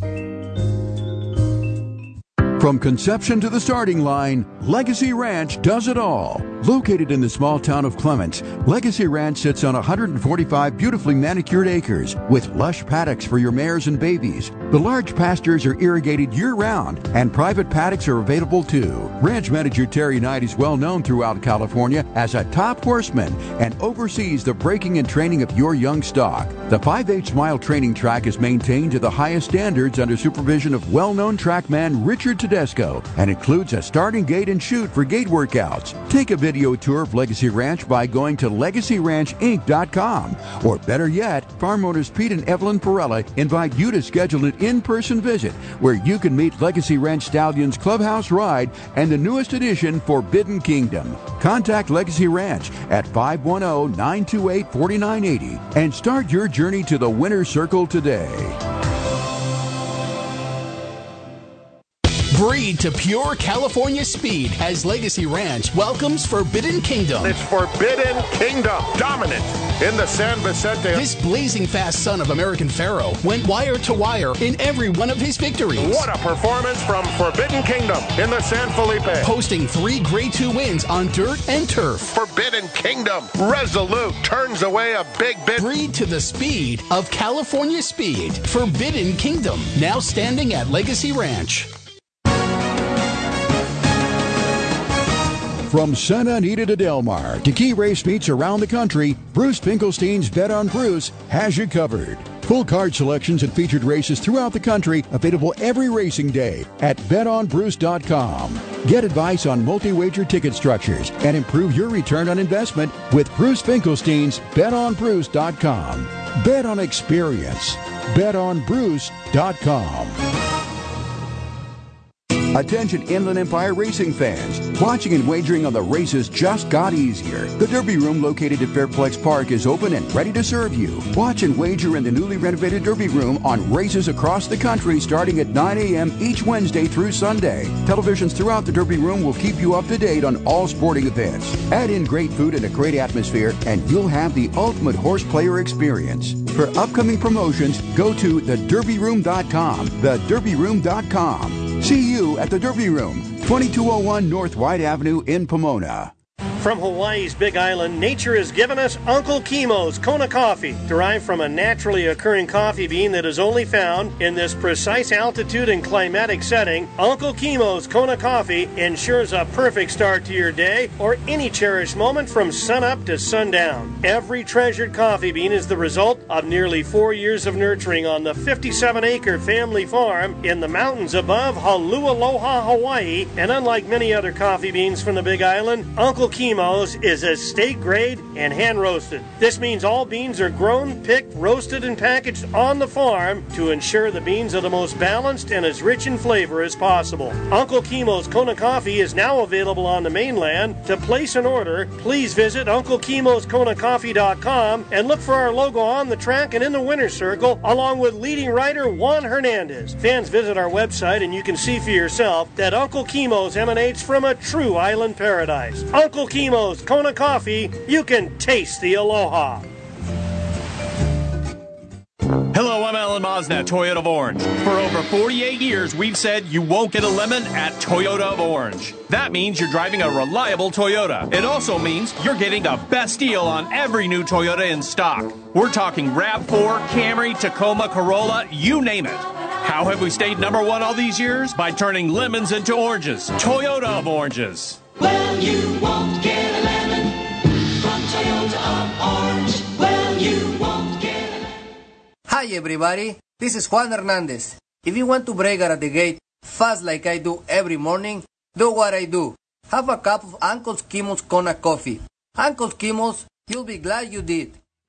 From conception to the starting line, Legacy Ranch does it all. Located in the small town of Clements, Legacy Ranch sits on 145 beautifully manicured acres with lush paddocks for your mares and babies. The large pastures are irrigated year-round, and private paddocks are available too. Ranch manager Terry Knight is well known throughout California as a top horseman and oversees the breaking and training of your young stock. The 5/8 mile training track is maintained to the highest standards under supervision of well-known trackman Richard Tedesco and includes a starting gate and chute for gate workouts. Take a video tour of Legacy Ranch by going to LegacyRanchInc.com. Or better yet, farm owners Pete and Evelyn Perella invite you to schedule an in-person visit where you can meet Legacy Ranch Stallions Clubhouse Ride and the newest edition, Forbidden Kingdom. Contact Legacy Ranch at 510-928-4980 and start your journey to the winner's circle today. Breed to pure California speed as Legacy Ranch welcomes Forbidden Kingdom. It's Forbidden Kingdom, dominant in the San Vicente. This blazing fast son of American Pharaoh went wire to wire in every one of his victories. What a performance from Forbidden Kingdom in the San Felipe. Posting 3 Grade 2 wins on dirt and turf. Forbidden Kingdom, resolute, turns away a big bit. Breed to the speed of California speed. Forbidden Kingdom, now standing at Legacy Ranch. From Santa Anita to Del Mar to key race meets around the country, Bruce Finkelstein's Bet on Bruce has you covered. Full card selections and featured races throughout the country available every racing day at betonbruce.com. Get advice on multi-wager ticket structures and improve your return on investment with Bruce Finkelstein's betonbruce.com. Bet on experience. betonbruce.com. Attention Inland Empire racing fans. Watching and wagering on the races just got easier. The Derby Room located at Fairplex Park is open and ready to serve you. Watch and wager in the newly renovated Derby Room on races across the country starting at 9 a.m. each Wednesday through Sunday. Televisions throughout the Derby Room will keep you up to date on all sporting events. Add in great food and a great atmosphere and you'll have the ultimate horse player experience. For upcoming promotions, go to thederbyroom.com. Thederbyroom.com. See you at the Derby Room, 2201 North White Avenue in Pomona. From Hawaii's Big Island, nature has given us Uncle Kimo's Kona coffee, derived from a naturally occurring coffee bean that is only found in this precise altitude and climatic setting. Uncle Kimo's Kona coffee ensures a perfect start to your day or any cherished moment from sunup to sundown. Every treasured coffee bean is the result of nearly 4 years of nurturing on the 57-acre family farm in the mountains above Haleakaloha, Hawaii. And unlike many other coffee beans from the Big Island, Uncle Kimo's is estate grade and hand roasted. This means all beans are grown, picked, roasted, and packaged on the farm to ensure the beans are the most balanced and as rich in flavor as possible. Uncle Kimo's Kona coffee is now available on the mainland. To place an order, please visit UncleKimosKonaCoffee.com and look for our logo on the track and in the winner's circle, along with leading writer Juan Hernandez. Fans visit our website and you can see for yourself that Uncle Kimo's emanates from a true island paradise. Uncle Kimo's Kona Coffee, you can taste the aloha. Hello, I'm Alan Mosna, Toyota of Orange. For over 48 years, we've said you won't get a lemon at Toyota of Orange. That means you're driving a reliable Toyota. It also means you're getting the best deal on every new Toyota in stock. We're talking RAV4, Camry, Tacoma, Corolla, you name it. How have we stayed number one all these years? By turning lemons into oranges. Toyota of Oranges. Well, you won't get a lemon from Toyota of Orange. Well, you won't get a lemon. Hi, Hi everybody, this is Juan Hernandez. If you want to break out of the gate fast like I do every morning, do what I do. Have a cup of Uncle Skimmel's Kona coffee. Uncle Skimmel's, you'll be glad you did.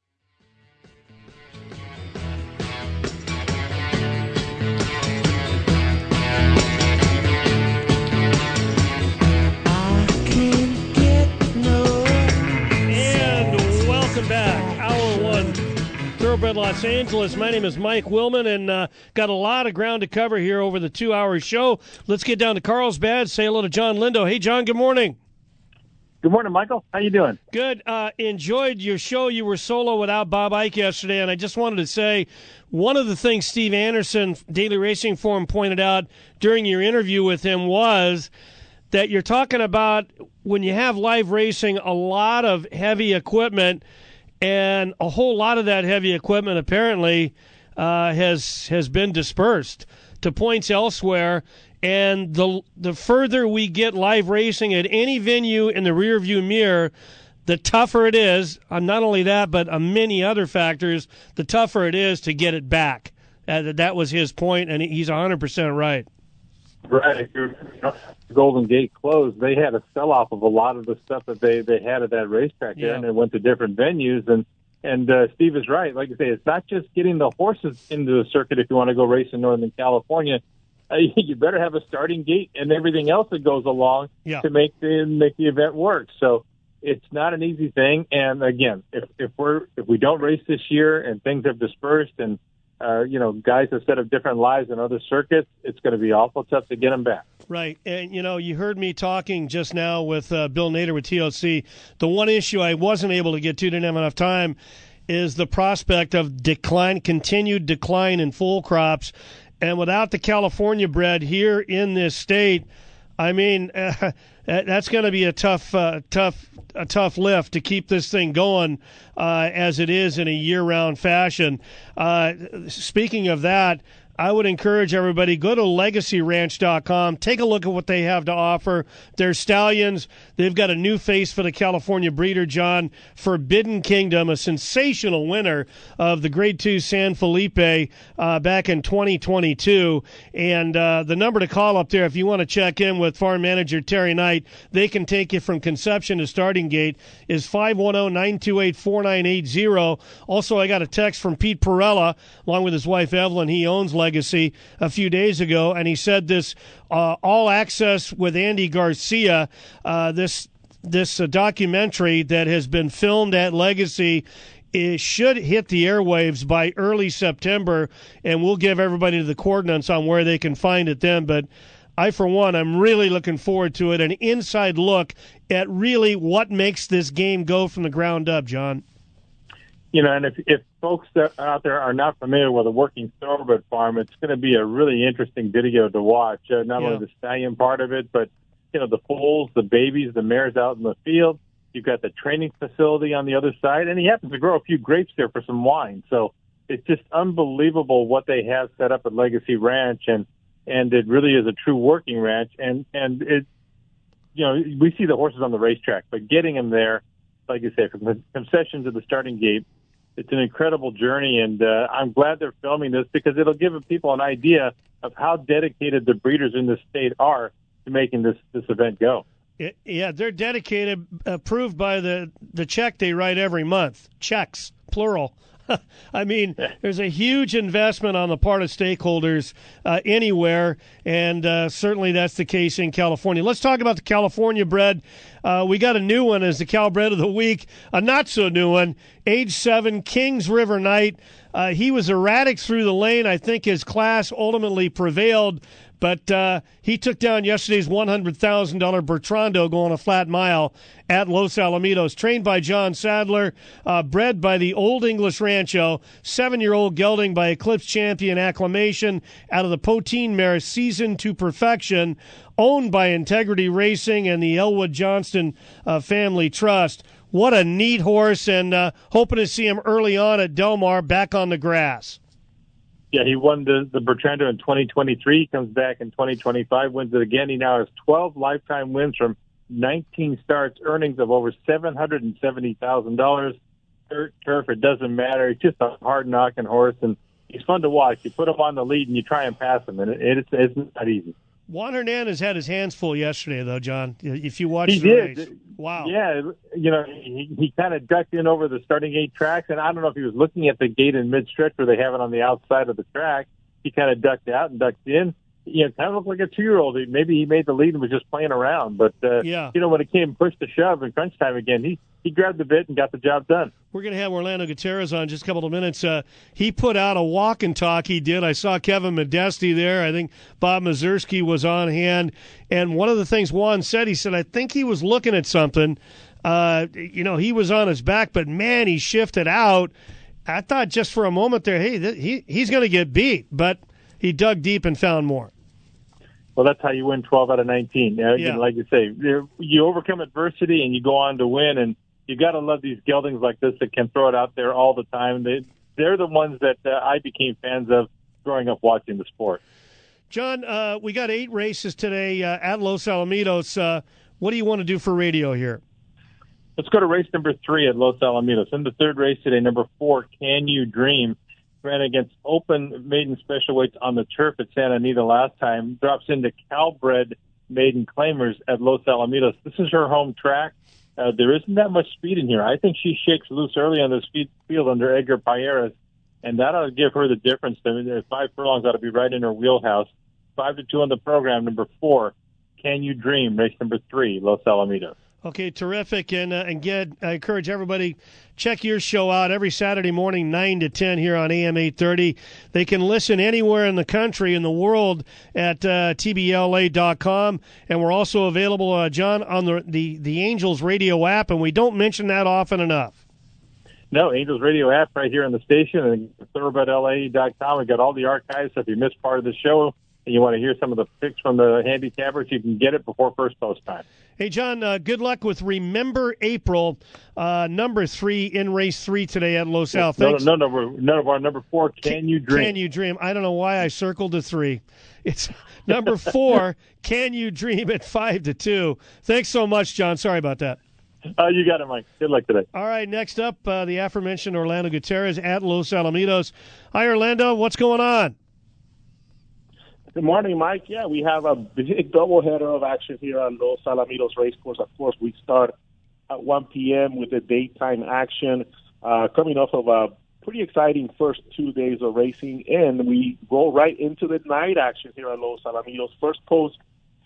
And welcome back. Hour one. Thoroughbred Los Angeles. My name is Mike Willman, and got a lot of ground to cover here over the 2-hour show. Let's get down to Carlsbad. Say hello to John Lindo. Hey, John, good morning. Good morning, Michael. How you doing? Good. Enjoyed your show. You were solo without Bob Ike yesterday, and I just wanted to say one of the things Steve Anderson, Daily Racing Form, pointed out during your interview with him was that you're talking about when you have live racing, a lot of heavy equipment, and a whole lot of that heavy equipment apparently has been dispersed to points elsewhere. And the further we get live racing at any venue in the rearview mirror, the tougher it is. Not only that, but many other factors, the tougher it is to get it back. That was his point, and he's 100% right. Right. Golden Gate closed. They had a sell-off of a lot of the stuff that they had at that racetrack there, and they went to different venues. And Steve is right. Like I say, it's not just getting the horses into the circuit if you want to go race in Northern California. You better have a starting gate and everything else that goes along to make the event work. So it's not an easy thing. And again, if we don't race this year and things have dispersed and guys have set up different lives in other circuits, it's going to be awful tough to get them back. Right. And, you heard me talking just now with Bill Nader with TLC. The one issue I wasn't able to get to, didn't have enough time, is the prospect of continued decline in foal crops. And without the California bred here in this state, I mean, that's going to be a tough lift to keep this thing going as it is in a year-round fashion. Speaking of that, I would encourage everybody, go to LegacyRanch.com. Take a look at what they have to offer. Their stallions, they've got a new face for the California breeder, John. Forbidden Kingdom, a sensational winner of the Grade 2 San Felipe back in 2022. And the number to call up there, if you want to check in with farm manager Terry Knight, they can take you from conception to starting gate, is 510-928-4980. Also, I got a text from Pete Perella, along with his wife Evelyn. He owns Legacy, a few days ago, and he said this All Access with Andy Garcia, this documentary that has been filmed at Legacy, it should hit the airwaves by early September, and we'll give everybody the coordinates on where they can find it then. But I, for one, I'm really looking forward to it, an inside look at really what makes this game go from the ground up, John. And if folks that out there are not familiar with a working thoroughbred farm, it's going to be a really interesting video to watch. Not only the stallion part of it, but the foals, the babies, the mares out in the field. You've got the training facility on the other side, and he happens to grow a few grapes there for some wine. So it's just unbelievable what they have set up at Legacy Ranch, and it really is a true working ranch. And it, we see the horses on the racetrack, but getting them there, like you say, from the concession to the starting gate, it's an incredible journey, and I'm glad they're filming this because it'll give people an idea of how dedicated the breeders in this state are to making this event go. Yeah, they're dedicated, approved by the check they write every month. Checks, plural. I mean, there's a huge investment on the part of stakeholders anywhere, and certainly that's the case in California. Let's talk about the California bred. We got a new one as the Cal Bred of the Week, a not-so-new one, age 7, Kings River Knight. He was erratic through the lane. I think his class ultimately prevailed, but he took down yesterday's $100,000 Bertrando going a flat mile at Los Alamitos. Trained by John Sadler, bred by the Old English Rancho, 7-year-old gelding by Eclipse Champion Acclamation out of the Poteen Mare Season to Perfection, owned by Integrity Racing and the Elwood Johnston Family Trust. What a neat horse, and hoping to see him early on at Del Mar back on the grass. Yeah, he won the Bertrando in 2023. He comes back in 2025, wins it again. He now has 12 lifetime wins from 19 starts, earnings of over $770,000. Dirt, turf, it doesn't matter. It's just a hard-knocking horse, and he's fun to watch. You put him on the lead and you try and pass him, and it's not easy. Juan Hernandez had his hands full yesterday, though, John. If you watched He the did. race. Wow. Yeah, he kind of ducked in over the starting gate tracks, and I don't know if he was looking at the gate in mid-stretch where they have it on the outside of the track. He kind of ducked out and ducked in. Kind of looked like a 2-year-old. Maybe he made the lead and was just playing around. But, when it came push to shove and crunch time again, he grabbed the bit and got the job done. We're going to have Orlando Gutierrez on in just a couple of minutes. He put out a walk and talk. He did. I saw Kevin Modesti there. I think Bob Mazursky was on hand. And one of the things Juan said, he said, I think he was looking at something. He was on his back, but, man, he shifted out. I thought just for a moment there, hey, he's going to get beat. But he dug deep and found more. Well, that's how you win 12 out of 19. Like you say, you overcome adversity and you go on to win. And you got to love these geldings like this that can throw it out there all the time. They're the ones that I became fans of growing up watching the sport. John, we got 8 races today at Los Alamitos. What do you want to do for radio here? Let's go to race number 3 at Los Alamitos. In the third race today, number 4, Can You Dream? Ran against open maiden special weights on the turf at Santa Anita last time. Drops into Calbred maiden claimers at Los Alamitos. This is her home track. There isn't that much speed in here. I think she shakes loose early on this field under Edgar Payeras, and that'll give her the difference. I mean, 5 furlongs ought to be right in her wheelhouse. 5-2 on the program. Number 4, Can You Dream? Race number 3, Los Alamitos. Okay, terrific. And again, I encourage everybody, check your show out every Saturday morning, 9 to 10 here on AM 830. They can listen anywhere in the country, in the world, at tbla.com. And we're also available, John, on the Angels radio app, and we don't mention that often enough. No, Angels radio app right here on the station, and thoroughbredla.com. We've got all the archives, so if you missed part of the show and you want to hear some of the picks from the handicappers, you can get it before first post time. Hey, John, good luck with Remember April, number 3 in race 3 today at Los Al. No, number 4, Can You Dream? Can You Dream? I don't know why I circled the 3. It's number 4, Can You Dream at 5-2. Thanks so much, John. Sorry about that. You got it, Mike. Good luck today. All right, next up, the aforementioned Orlando Gutierrez at Los Alamitos. Hi, Orlando. What's going on? Good morning, Mike. Yeah, we have a big doubleheader of action here on Los Alamitos Racecourse. Of course, we start at 1 p.m. with the daytime action, coming off of a pretty exciting first 2 days of racing, and we roll right into the night action here at Los Alamitos. First post,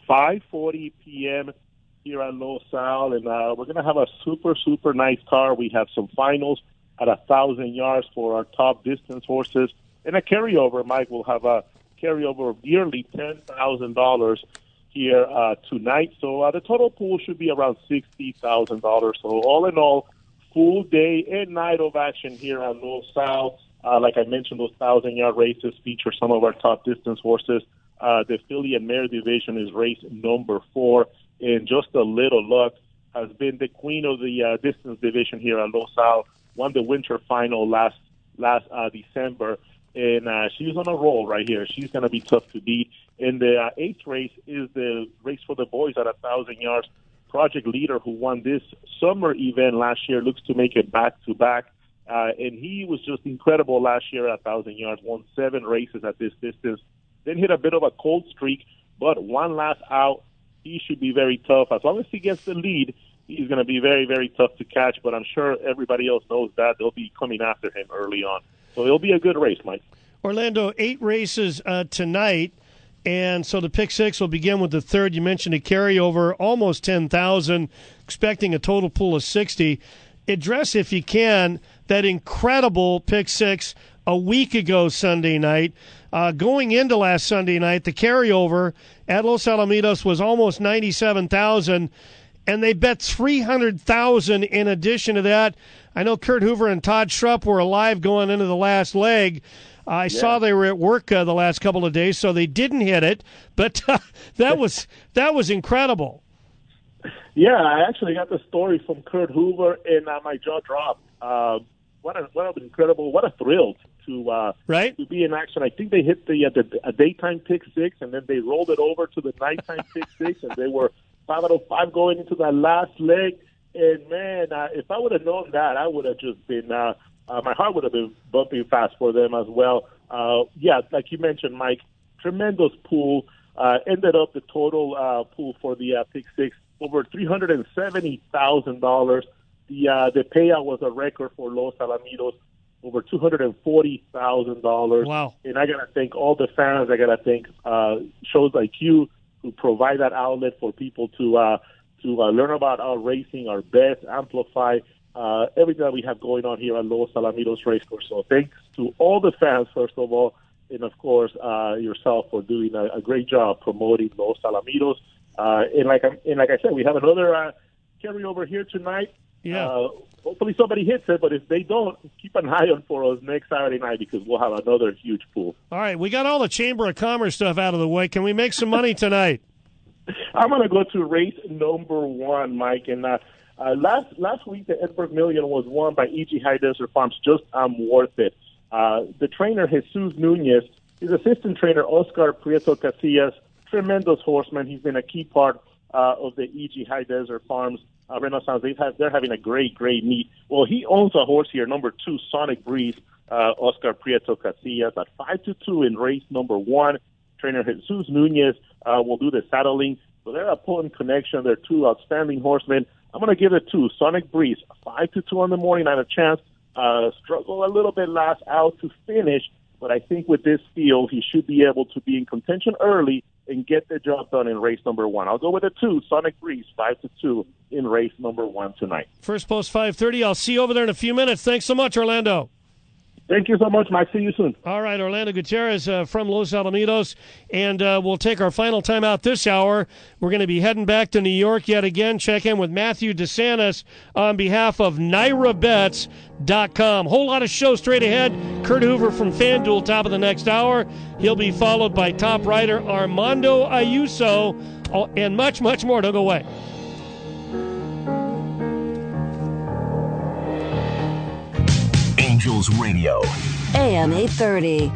5:40 p.m. here at Los Al, and we're going to have a super, super nice car. We have some finals at 1,000 yards for our top distance horses, and a carryover. Mike will have a carryover of nearly $10,000 here tonight. So the total pool should be around $60,000. So all in all, full day and night of action here at Los Al. Like I mentioned, those 1,000-yard races feature some of our top distance horses. The filly and mare division is race number 4, and just a little luck has been the queen of the distance division here at Los Al. Won the winter final last December. And she's on a roll right here. She's going to be tough to beat. And the 8th race is the race for the boys at 1,000 yards. Project Leader, who won this summer event last year, looks to make it back-to-back. And he was just incredible last year at 1,000 yards, won 7 races at this distance. Then hit a bit of a cold streak, but one last out. He should be very tough. As long as he gets the lead, he's going to be very, very tough to catch. But I'm sure everybody else knows that. They'll be coming after him early on. So it'll be a good race, Mike. Orlando, 8 races tonight, and so the pick 6 will begin with the 3rd. You mentioned a carryover, almost 10,000, expecting a total pool of 60. Address, if you can, that incredible pick 6 a week ago Sunday night. Going into last Sunday night, the carryover at Los Alamitos was almost 97,000, and they bet 300,000 in addition to that. I know Kurt Hoover and Todd Schrupp were alive going into the last leg. I saw they were at work the last couple of days, so they didn't hit it. But that was incredible. Yeah, I actually got the story from Kurt Hoover, and my jaw dropped. What a thrill to be in action. I think they hit the daytime pick 6, and then they rolled it over to the nighttime pick 6, and they were 5-5 going into that last leg. And, man, if I would have known that, I would have just been my heart would have been bumping fast for them as well. Like you mentioned, Mike, tremendous pool. Ended up the total pool for the Pick Six over $370,000. The payout was a record for Los Alamitos, over $240,000. Wow! And I gotta thank all the fans. I gotta thank shows like you who provide that outlet for people to learn about our racing, our bets, amplify everything that we have going on here at Los Alamitos Racecourse. So thanks to all the fans, first of all, and of course yourself for doing a great job promoting Los Alamitos. And like I said, we have another carryover here tonight. Yeah. Hopefully somebody hits it, but if they don't, keep an eye on for us next Saturday night because we'll have another huge pool. All right, we got all the Chamber of Commerce stuff out of the way. Can we make some money tonight? I'm going to go to race number 1, Mike. And last week, the Edberg Million was won by E.G. High Desert Farms. Just Worth It. The trainer, Jesus Nunez, his assistant trainer, Oscar Prieto Casillas, tremendous horseman. He's been a key part of the E.G. High Desert Farms Renaissance. They're having a great meet. Well, he owns a horse here, number 2, Sonic Breeze, Oscar Prieto Casillas, at 5-2 in race number 1. Trainer Jesus Nunez will do the saddling. So they're a potent connection. They're two outstanding horsemen. I'm going to give it to Sonic Breeze, 5-2 on the morning, not a chance. Struggle a little bit last out to finish, but I think with this field, he should be able to be in contention early and get the job done in race number 1. I'll go with a 2, Sonic Breeze, 5-2 in race number 1 tonight. First post 5:30. I'll see you over there in a few minutes. Thanks so much, Orlando. Thank you so much, Mike. See you soon. All right, Orlando Gutierrez from Los Alamitos, and we'll take our final time out this hour. We're going to be heading back to New York yet again. Check in with Matthew DeSantis on behalf of NYRABets.com. Whole lot of show straight ahead. Kurt Hoover from FanDuel, top of the next hour. He'll be followed by top rider Armando Ayuso, and much, much more. Don't go away. Angels Radio. AM 830.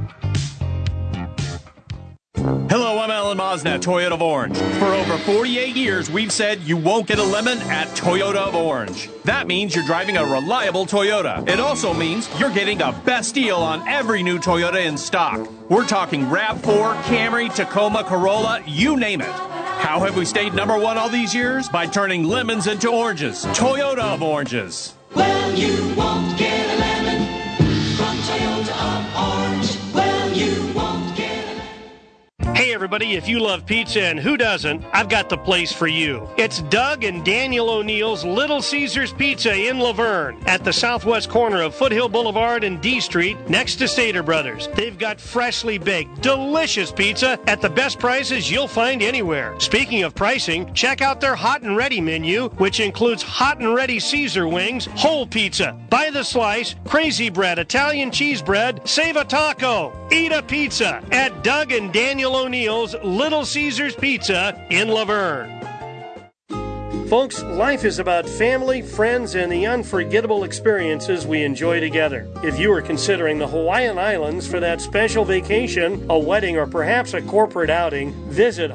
Hello, I'm Alan Mosnett, Toyota of Orange. For over 48 years, we've said you won't get a lemon at Toyota of Orange. That means you're driving a reliable Toyota. It also means you're getting a best deal on every new Toyota in stock. We're talking RAV4, Camry, Tacoma, Corolla, you name it. How have we stayed number 1 all these years? By turning lemons into oranges. Toyota of Oranges. Well, you won't get a lemon from Toyota of Orange. Well, you won't get a lemon. Hey, everybody, if you love pizza, and who doesn't, I've got the place for you. It's Doug and Daniel O'Neill's Little Caesars Pizza in Laverne at the southwest corner of Foothill Boulevard and D Street next to Stater Brothers. They've got freshly baked, delicious pizza at the best prices you'll find anywhere. Speaking of pricing, check out their hot and ready menu, which includes hot and ready Caesar wings, whole pizza, by the slice, crazy bread, Italian cheese bread, save a taco, eat a pizza at Doug and Daniel O'Neill's Little Caesars Pizza in Laverne. Folks, life is about family, friends, and the unforgettable experiences we enjoy together. If you are considering the Hawaiian Islands for that special vacation, a wedding, or perhaps a corporate outing, visit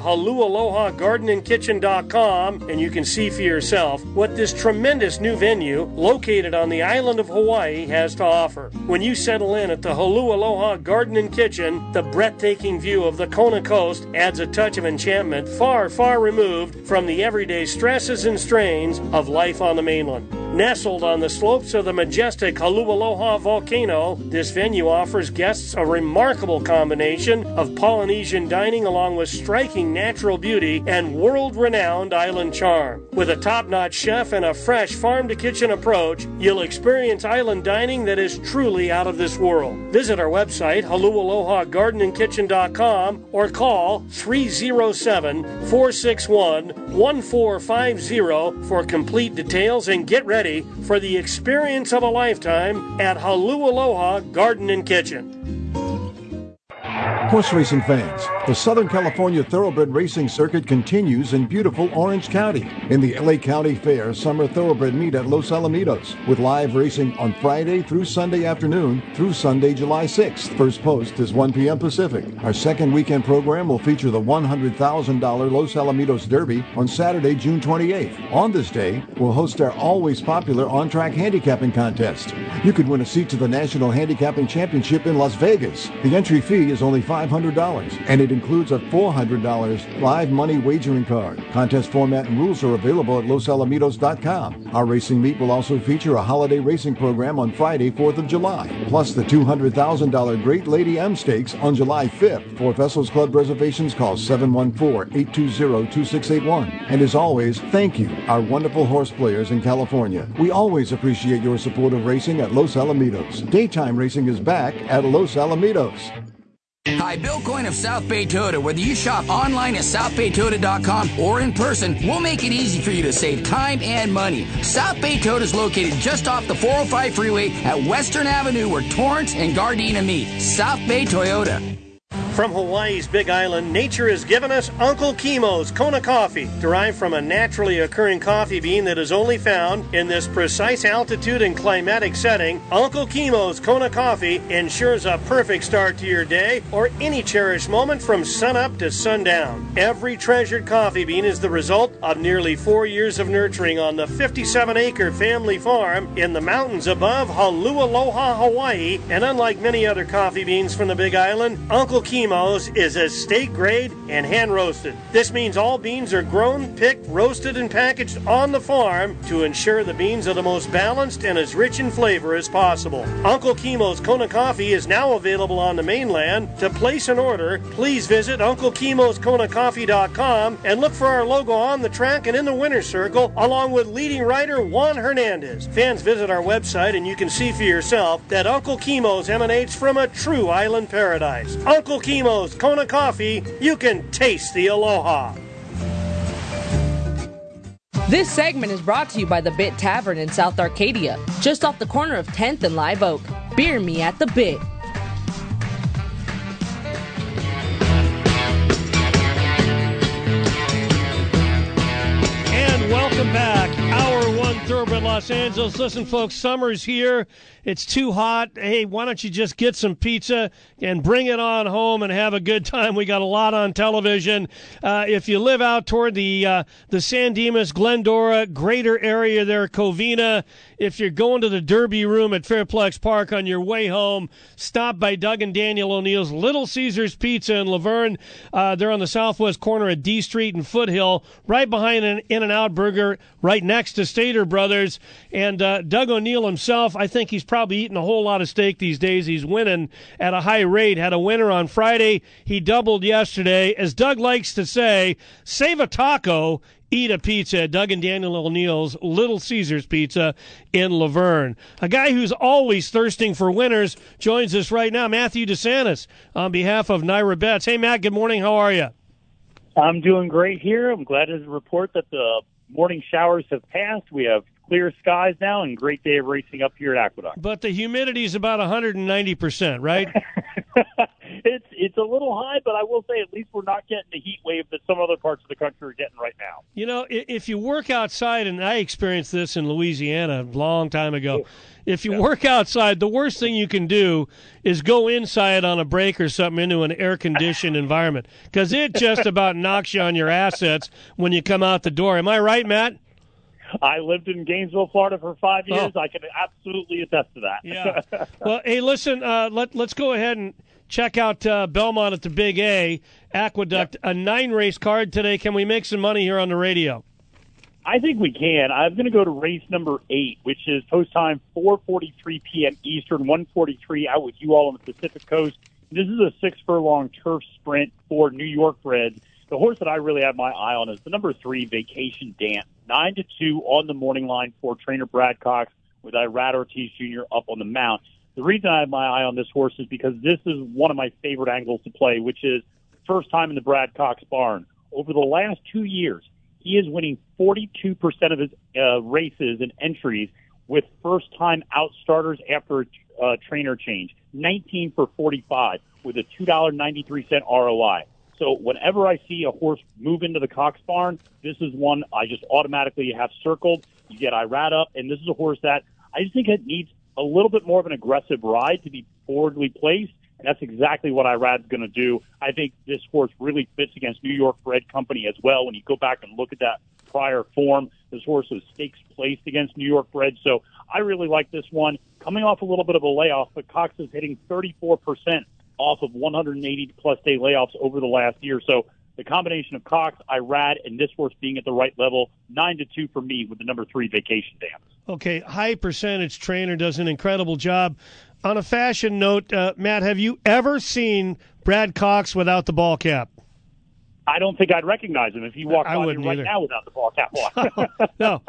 HaluAlohaGardenandKitchen.com and you can see for yourself what this tremendous new venue located on the island of Hawaii has to offer. When you settle in at the Halu Aloha Garden and Kitchen, the breathtaking view of the Kona Coast adds a touch of enchantment far, far removed from the everyday stresses and strains of life on the mainland. Nestled on the slopes of the majestic Halu Aloha volcano, this venue offers guests a remarkable combination of Polynesian dining along with striking natural beauty and world-renowned island charm. With a top-notch chef and a fresh farm-to-kitchen approach, you'll experience island dining that is truly out of this world. Visit our website, HaluAlohaGardenandKitchen.com, or call 307-461-1450 for complete details, and get ready for the experience of a lifetime at Halu Aloha Garden and Kitchen. Horse racing fans, The Southern California Thoroughbred Racing Circuit continues in beautiful Orange County in the LA County Fair Summer Thoroughbred Meet at Los Alamitos, with live racing on Friday through Sunday afternoon through Sunday, July 6th. First post is 1 p.m. Pacific. Our second weekend program will feature the $100,000 Los Alamitos Derby on Saturday, June 28th. On this day, we'll host our always popular on-track handicapping contest. You could win a seat to the National Handicapping Championship in Las Vegas. The entry fee is only $500, and it includes a $400 live money wagering card. Contest format and rules are available at losalamitos.com. Our racing meet will also feature a holiday racing program on Friday, 4th of July, plus the $200,000 Great Lady M Stakes on July 5th. For Vessels Club reservations, call 714-820-2681. And as always, thank you, our wonderful horse players in California. We always appreciate your support of racing at Los Alamitos. Daytime racing is back at Los Alamitos. Hi, Bill Coyne of South Bay Toyota. Whether you shop online at southbaytoyota.com or in person, we'll make it easy for you to save time and money. South Bay Toyota is located just off the 405 freeway at Western Avenue, where Torrance and Gardena meet. South Bay Toyota. From Hawaii's Big Island, nature has given us Uncle Kimo's Kona coffee, derived from a naturally occurring coffee bean that is only found in this precise altitude and climatic setting. Uncle Kimo's Kona coffee ensures a perfect start to your day or any cherished moment from sunup to sundown. Every treasured coffee bean is the result of nearly 4 years of nurturing on the 57-acre family farm in the mountains above Holualoha, Hawaii, and unlike many other coffee beans from the Big Island, Uncle Kimo's is estate grade and hand roasted. This means all beans are grown, picked, roasted, and packaged on the farm to ensure the beans are the most balanced and as rich in flavor as possible. Uncle Kimo's Kona coffee is now available on the mainland. To place an order, please visit UncleKimosKonaCoffee.com and look for our logo on the track and in the winner's circle, along with leading writer Juan Hernandez. Fans, visit our website and you can see for yourself that Uncle Kimo's emanates from a true island paradise. Uncle Kimo's Kona Coffee, you can taste the aloha. This segment is brought to you by the Bit Tavern in South Arcadia, just off the corner of 10th and Live Oak. Beer me at the Bit. And welcome back. Hour 1, Thoroughbred Los Angeles. Listen, folks, summer's here. It's too hot. Hey, why don't you just get some pizza and bring it on home and have a good time? We got a lot on television. If you live out toward the San Dimas, Glendora, greater area there, Covina, if you're going to the Derby Room at Fairplex Park on your way home, stop by Doug and Daniel O'Neill's Little Caesars Pizza in Laverne. They're on the southwest corner of D Street and Foothill, right behind an In-N-Out Burger, right next to Stater Brothers. And Doug O'Neill himself, I think he's probably eating a whole lot of steak these days. He's winning at a high rate. Had a winner on Friday. He doubled yesterday. As Doug likes to say, save a taco, eat a pizza. Doug and Daniel O'Neill's Little Caesars Pizza in Laverne. A guy who's always thirsting for winners joins us right now, Matthew DeSantis, on behalf of Naira Bets. Hey, Matt, good morning. How are you? I'm doing great here. I'm glad to report that the morning showers have passed. We have clear skies now and great day of racing up here at Aqueduct. But the humidity is about 190%, right? It's a little high, but I will say at least we're not getting the heat wave that some other parts of the country are getting right now. You know, if you work outside, and I experienced this in Louisiana a long time ago, if you work outside, the worst thing you can do is go inside on a break or something into an air-conditioned environment, because it just about knocks you on your assets when you come out the door. Am I right, Matt? I lived in Gainesville, Florida for 5 years. I can absolutely attest to that. Yeah. Well, hey, listen, let's go ahead and check out Belmont at the Big A, Aqueduct, a 9-race card today. Can we make some money here on the radio? I think we can. I'm going to go to race number 8, which is post time 4:43 p.m. Eastern, 1:43 out with you all on the Pacific Coast. This is a 6-furlong turf sprint for New York bred. The horse that I really have my eye on is the number 3, Vacation Dance. 9-2 on the morning line for trainer Brad Cox with Irad Ortiz Jr. up on the mount. The reason I have my eye on this horse is because this is one of my favorite angles to play, which is first time in the Brad Cox barn. Over the last 2 years, he is winning 42% of his races and entries with first-time out starters after a trainer change. 19 for 45 with a $2.93 ROI. So whenever I see a horse move into the Cox barn, this is one I just automatically have circled. You get Irad up, and this is a horse that I just think it needs a little bit more of an aggressive ride to be forwardly placed, and that's exactly what Irad's going to do. I think this horse really fits against New York Bred Company as well. When you go back and look at that prior form, this horse was stakes placed against New York Bred, so I really like this one. Coming off a little bit of a layoff, but Cox is hitting 34% off of 180-plus day layoffs over the last year. So the combination of Cox, Irad, and this horse being at the right level, 9-2 for me with the number 3 Vacation Dance. Okay, high percentage trainer does an incredible job. On a fashion note, Matt, have you ever seen Brad Cox without the ball cap? I don't think I'd recognize him if he walked on here right now without the ball cap on. No,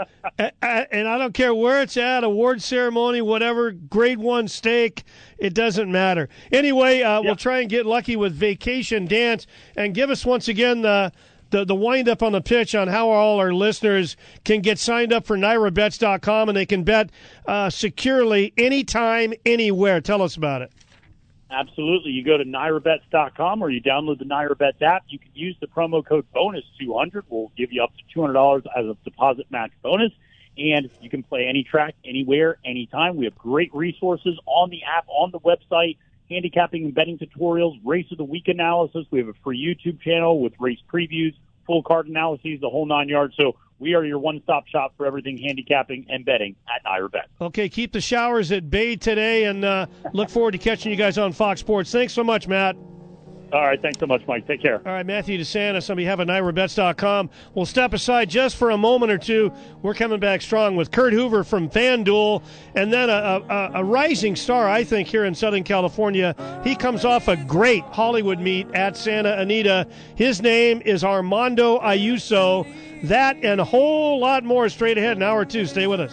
and I don't care where it's at, award ceremony, whatever, grade 1 steak, it doesn't matter. Anyway, we'll try and get lucky with Vacation Dance, and give us once again the wind-up on the pitch on how all our listeners can get signed up for NYRABets.com, and they can bet securely anytime, anywhere. Tell us about it. Absolutely. You go to NYRABets.com or you download the NYRABets app. You can use the promo code BONUS200. We'll give you up to $200 as a deposit match bonus. And you can play any track, anywhere, anytime. We have great resources on the app, on the website, handicapping and betting tutorials, race of the week analysis. We have a free YouTube channel with race previews, full card analyses, the whole 9 yards. So we are your one-stop shop for everything handicapping and betting at NYRABets. Okay, keep the showers at bay today, and look forward to catching you guys on Fox Sports. Thanks so much, Matt. All right, thanks so much, Mike. Take care. All right, Matthew DeSantis on behalf of NYRABets.com. We'll step aside just for a moment or two. We're coming back strong with Kurt Hoover from FanDuel, and then a rising star, I think, here in Southern California. He comes off a great Hollywood meet at Santa Anita. His name is Armando Ayuso. That and a whole lot more straight ahead in hour 2. Stay with us.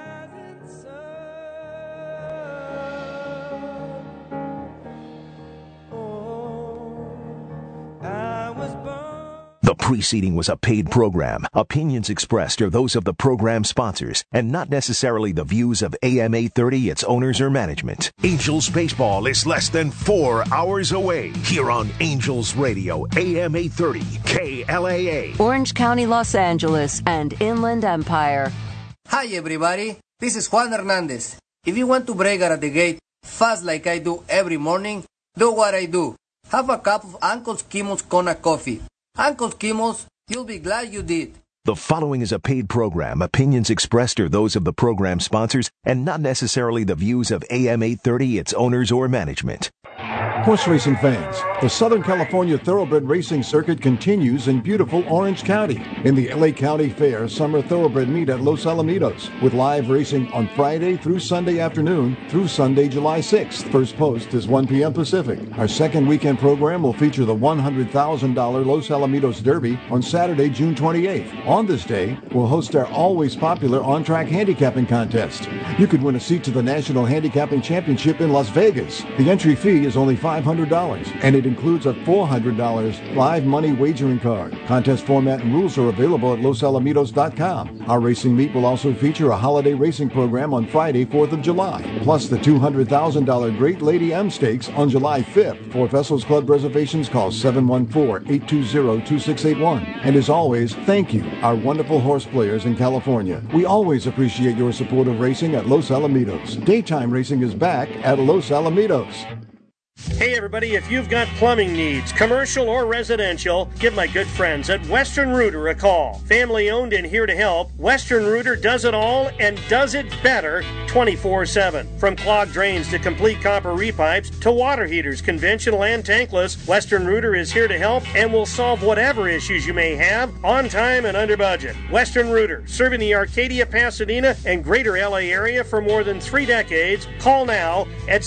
The preceding was a paid program. Opinions expressed are those of the program sponsors and not necessarily the views of AM 830, its owners, or management. Angels baseball is less than 4 hours away here on Angels Radio, AM 830, KLAA. Orange County, Los Angeles, and Inland Empire. Hi, everybody. This is Juan Hernandez. If you want to break out of the gate fast like I do every morning, do what I do. Have a cup of Uncle Skimmel's Kona coffee. Uncle Skimmel's, you'll be glad you did. The following is a paid program. Opinions expressed are those of the program sponsors and not necessarily the views of AM 830, its owners, or management. Horse racing fans, the Southern California Thoroughbred Racing Circuit continues in beautiful Orange County in the LA County Fair Summer Thoroughbred Meet at Los Alamitos, with live racing on Friday through Sunday afternoon through Sunday, July 6th. First post is 1 p.m. Pacific. Our second weekend program will feature the $100,000 Los Alamitos Derby on Saturday, June 28th. On this day, we'll host our always popular on-track handicapping contest. You could win a seat to the National Handicapping Championship in Las Vegas. The entry fee is only $500, and it includes a $400 live money wagering card. Contest format and rules are available at losalamitos.com. Our racing meet will also feature a holiday racing program on Friday, 4th of July, plus the $200,000 Great Lady M Stakes on July 5th. For Vessels Club reservations, call 714-820-2681. And as always, thank you, our wonderful horse players in California. We always appreciate your support of racing at Los Alamitos. Daytime racing is back at Los Alamitos. Hey everybody, if you've got plumbing needs, commercial or residential, give my good friends at Western Rooter a call. Family owned and here to help, Western Rooter does it all and does it better 24/7. From clogged drains to complete copper repipes to water heaters, conventional and tankless, Western Rooter is here to help and will solve whatever issues you may have on time and under budget. Western Rooter, serving the Arcadia, Pasadena, and greater LA area for more than 3 decades. Call now at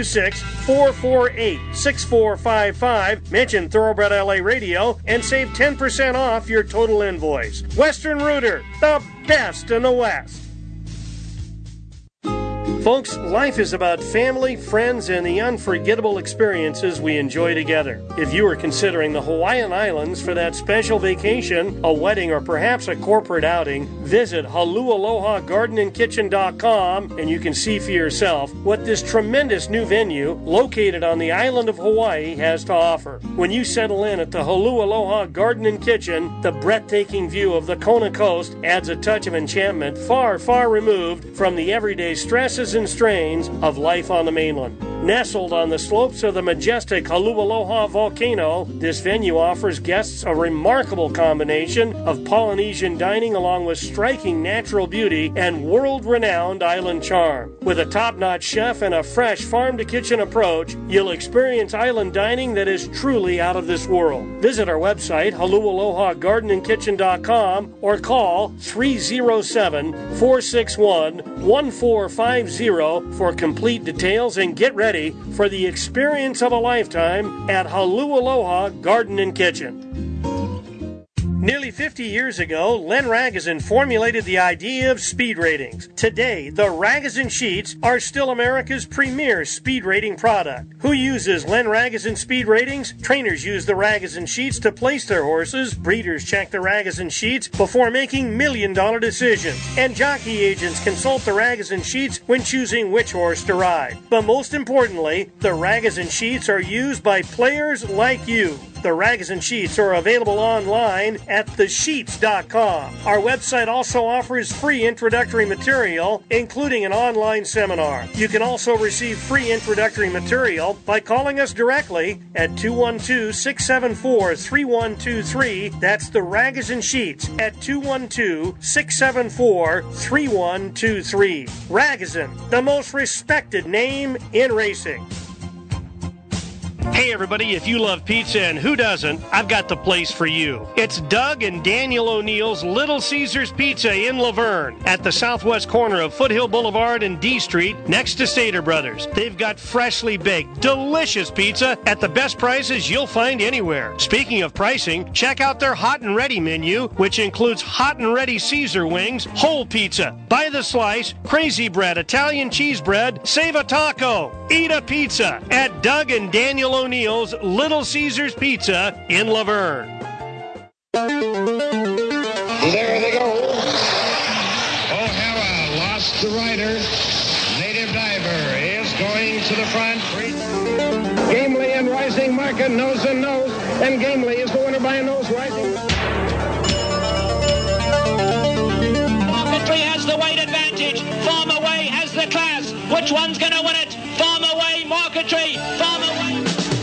626-448-6455. Mention Thoroughbred LA Radio and save 10% off your total invoice. Western Rooter, the best in the West. Folks, life is about family, friends, and the unforgettable experiences we enjoy together. If you are considering the Hawaiian Islands for that special vacation, a wedding, or perhaps a corporate outing, visit HaluAlohaGardenandKitchen.com and you can see for yourself what this tremendous new venue located on the island of Hawaii has to offer. When you settle in at the Holu Aloha Garden and Kitchen, the breathtaking view of the Kona coast adds a touch of enchantment far, far removed from the everyday stresses and strains of life on the mainland. Nestled on the slopes of the majestic Holualoha volcano, this venue offers guests a remarkable combination of Polynesian dining along with striking natural beauty and world-renowned island charm. With a top-notch chef and a fresh farm-to-kitchen approach, you'll experience island dining that is truly out of this world. Visit our website, HaluAlohaGardenandKitchen.com, or call 307-461-1450 for complete details and get ready for the experience of a lifetime at Holu Aloha Garden and Kitchen. Nearly 50 years ago, Len Ragozin formulated the idea of speed ratings. Today, the Ragozin Sheets are still America's premier speed rating product. Who uses Len Ragozin speed ratings? Trainers use the Ragozin Sheets to place their horses. Breeders check the Ragozin Sheets before making million-dollar decisions. And jockey agents consult the Ragozin Sheets when choosing which horse to ride. But most importantly, the Ragozin Sheets are used by players like you. The Ragozin Sheets are available online at thesheets.com. Our website also offers free introductory material, including an online seminar. You can also receive free introductory material by calling us directly at 212-674-3123. That's the Ragozin Sheets at 212-674-3123. Ragozin, the most respected name in racing. Hey everybody, if you love pizza, and who doesn't, I've got the place for you. It's Doug and Daniel O'Neill's Little Caesars Pizza in Laverne at the southwest corner of Foothill Boulevard and D Street next to Stater Brothers. They've got freshly baked, delicious pizza at the best prices you'll find anywhere. Speaking of pricing, check out their hot and ready menu, which includes hot and ready Caesar wings, whole pizza, by the slice, crazy bread, Italian cheese bread, save a taco, eat a pizza at Doug and Daniel O'Neill's Little Caesars Pizza in Laverne. There they go. O'Hara lost the rider. Native Diver is going to the front. Gamely and Rising Market nose and nose, and Gamely is the winner by a nose. Rising. Marketry has the weight advantage. Farm Away has the class. Which one's going to win it? Farm Away, Marketry, Farm Away.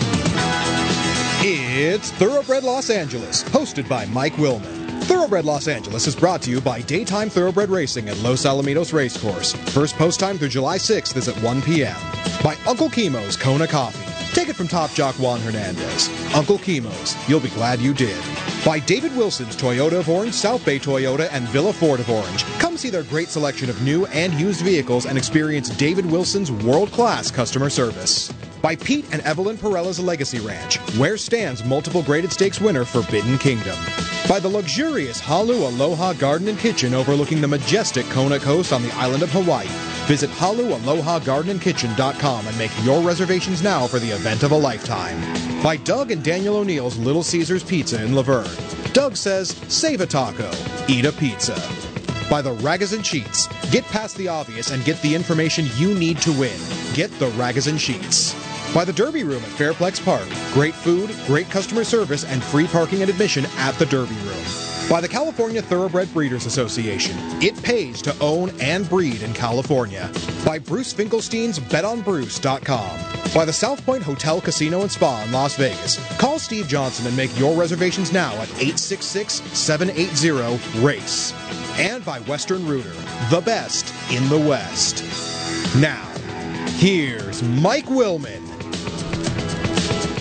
It's Thoroughbred Los Angeles, hosted by Mike Willman. Thoroughbred Los Angeles is brought to you by Daytime Thoroughbred Racing at Los Alamitos Racecourse. First post time through July 6th is at 1 p.m. By Uncle Chemo's Kona Coffee. Take it from top jock Juan Hernandez. Uncle Chemo's, you'll be glad you did. By David Wilson's Toyota of Orange, South Bay Toyota, and Villa Ford of Orange. Come see their great selection of new and used vehicles and experience David Wilson's world-class customer service. By Pete and Evelyn Perella's Legacy Ranch, where stands multiple graded stakes winner Forbidden Kingdom. By the luxurious Holu Aloha Garden and Kitchen overlooking the majestic Kona coast on the island of Hawaii. Visit HaluAlohaGardenandKitchen.com and make your reservations now for the event of a lifetime. By Doug and Daniel O'Neill's Little Caesars Pizza in Laverne. Doug says, save a taco, eat a pizza. By the Ragozin Sheets. Get past the obvious and get the information you need to win. Get the Ragozin Sheets. By the Derby Room at Fairplex Park. Great food, great customer service, and free parking and admission at the Derby Room. By the California Thoroughbred Breeders Association. It pays to own and breed in California. By Bruce Finkelstein's BetOnBruce.com. By the South Point Hotel, Casino, and Spa in Las Vegas. Call Steve Johnson and make your reservations now at 866-780-RACE. And by Western Rooter, the best in the West. Now, here's Mike Willman.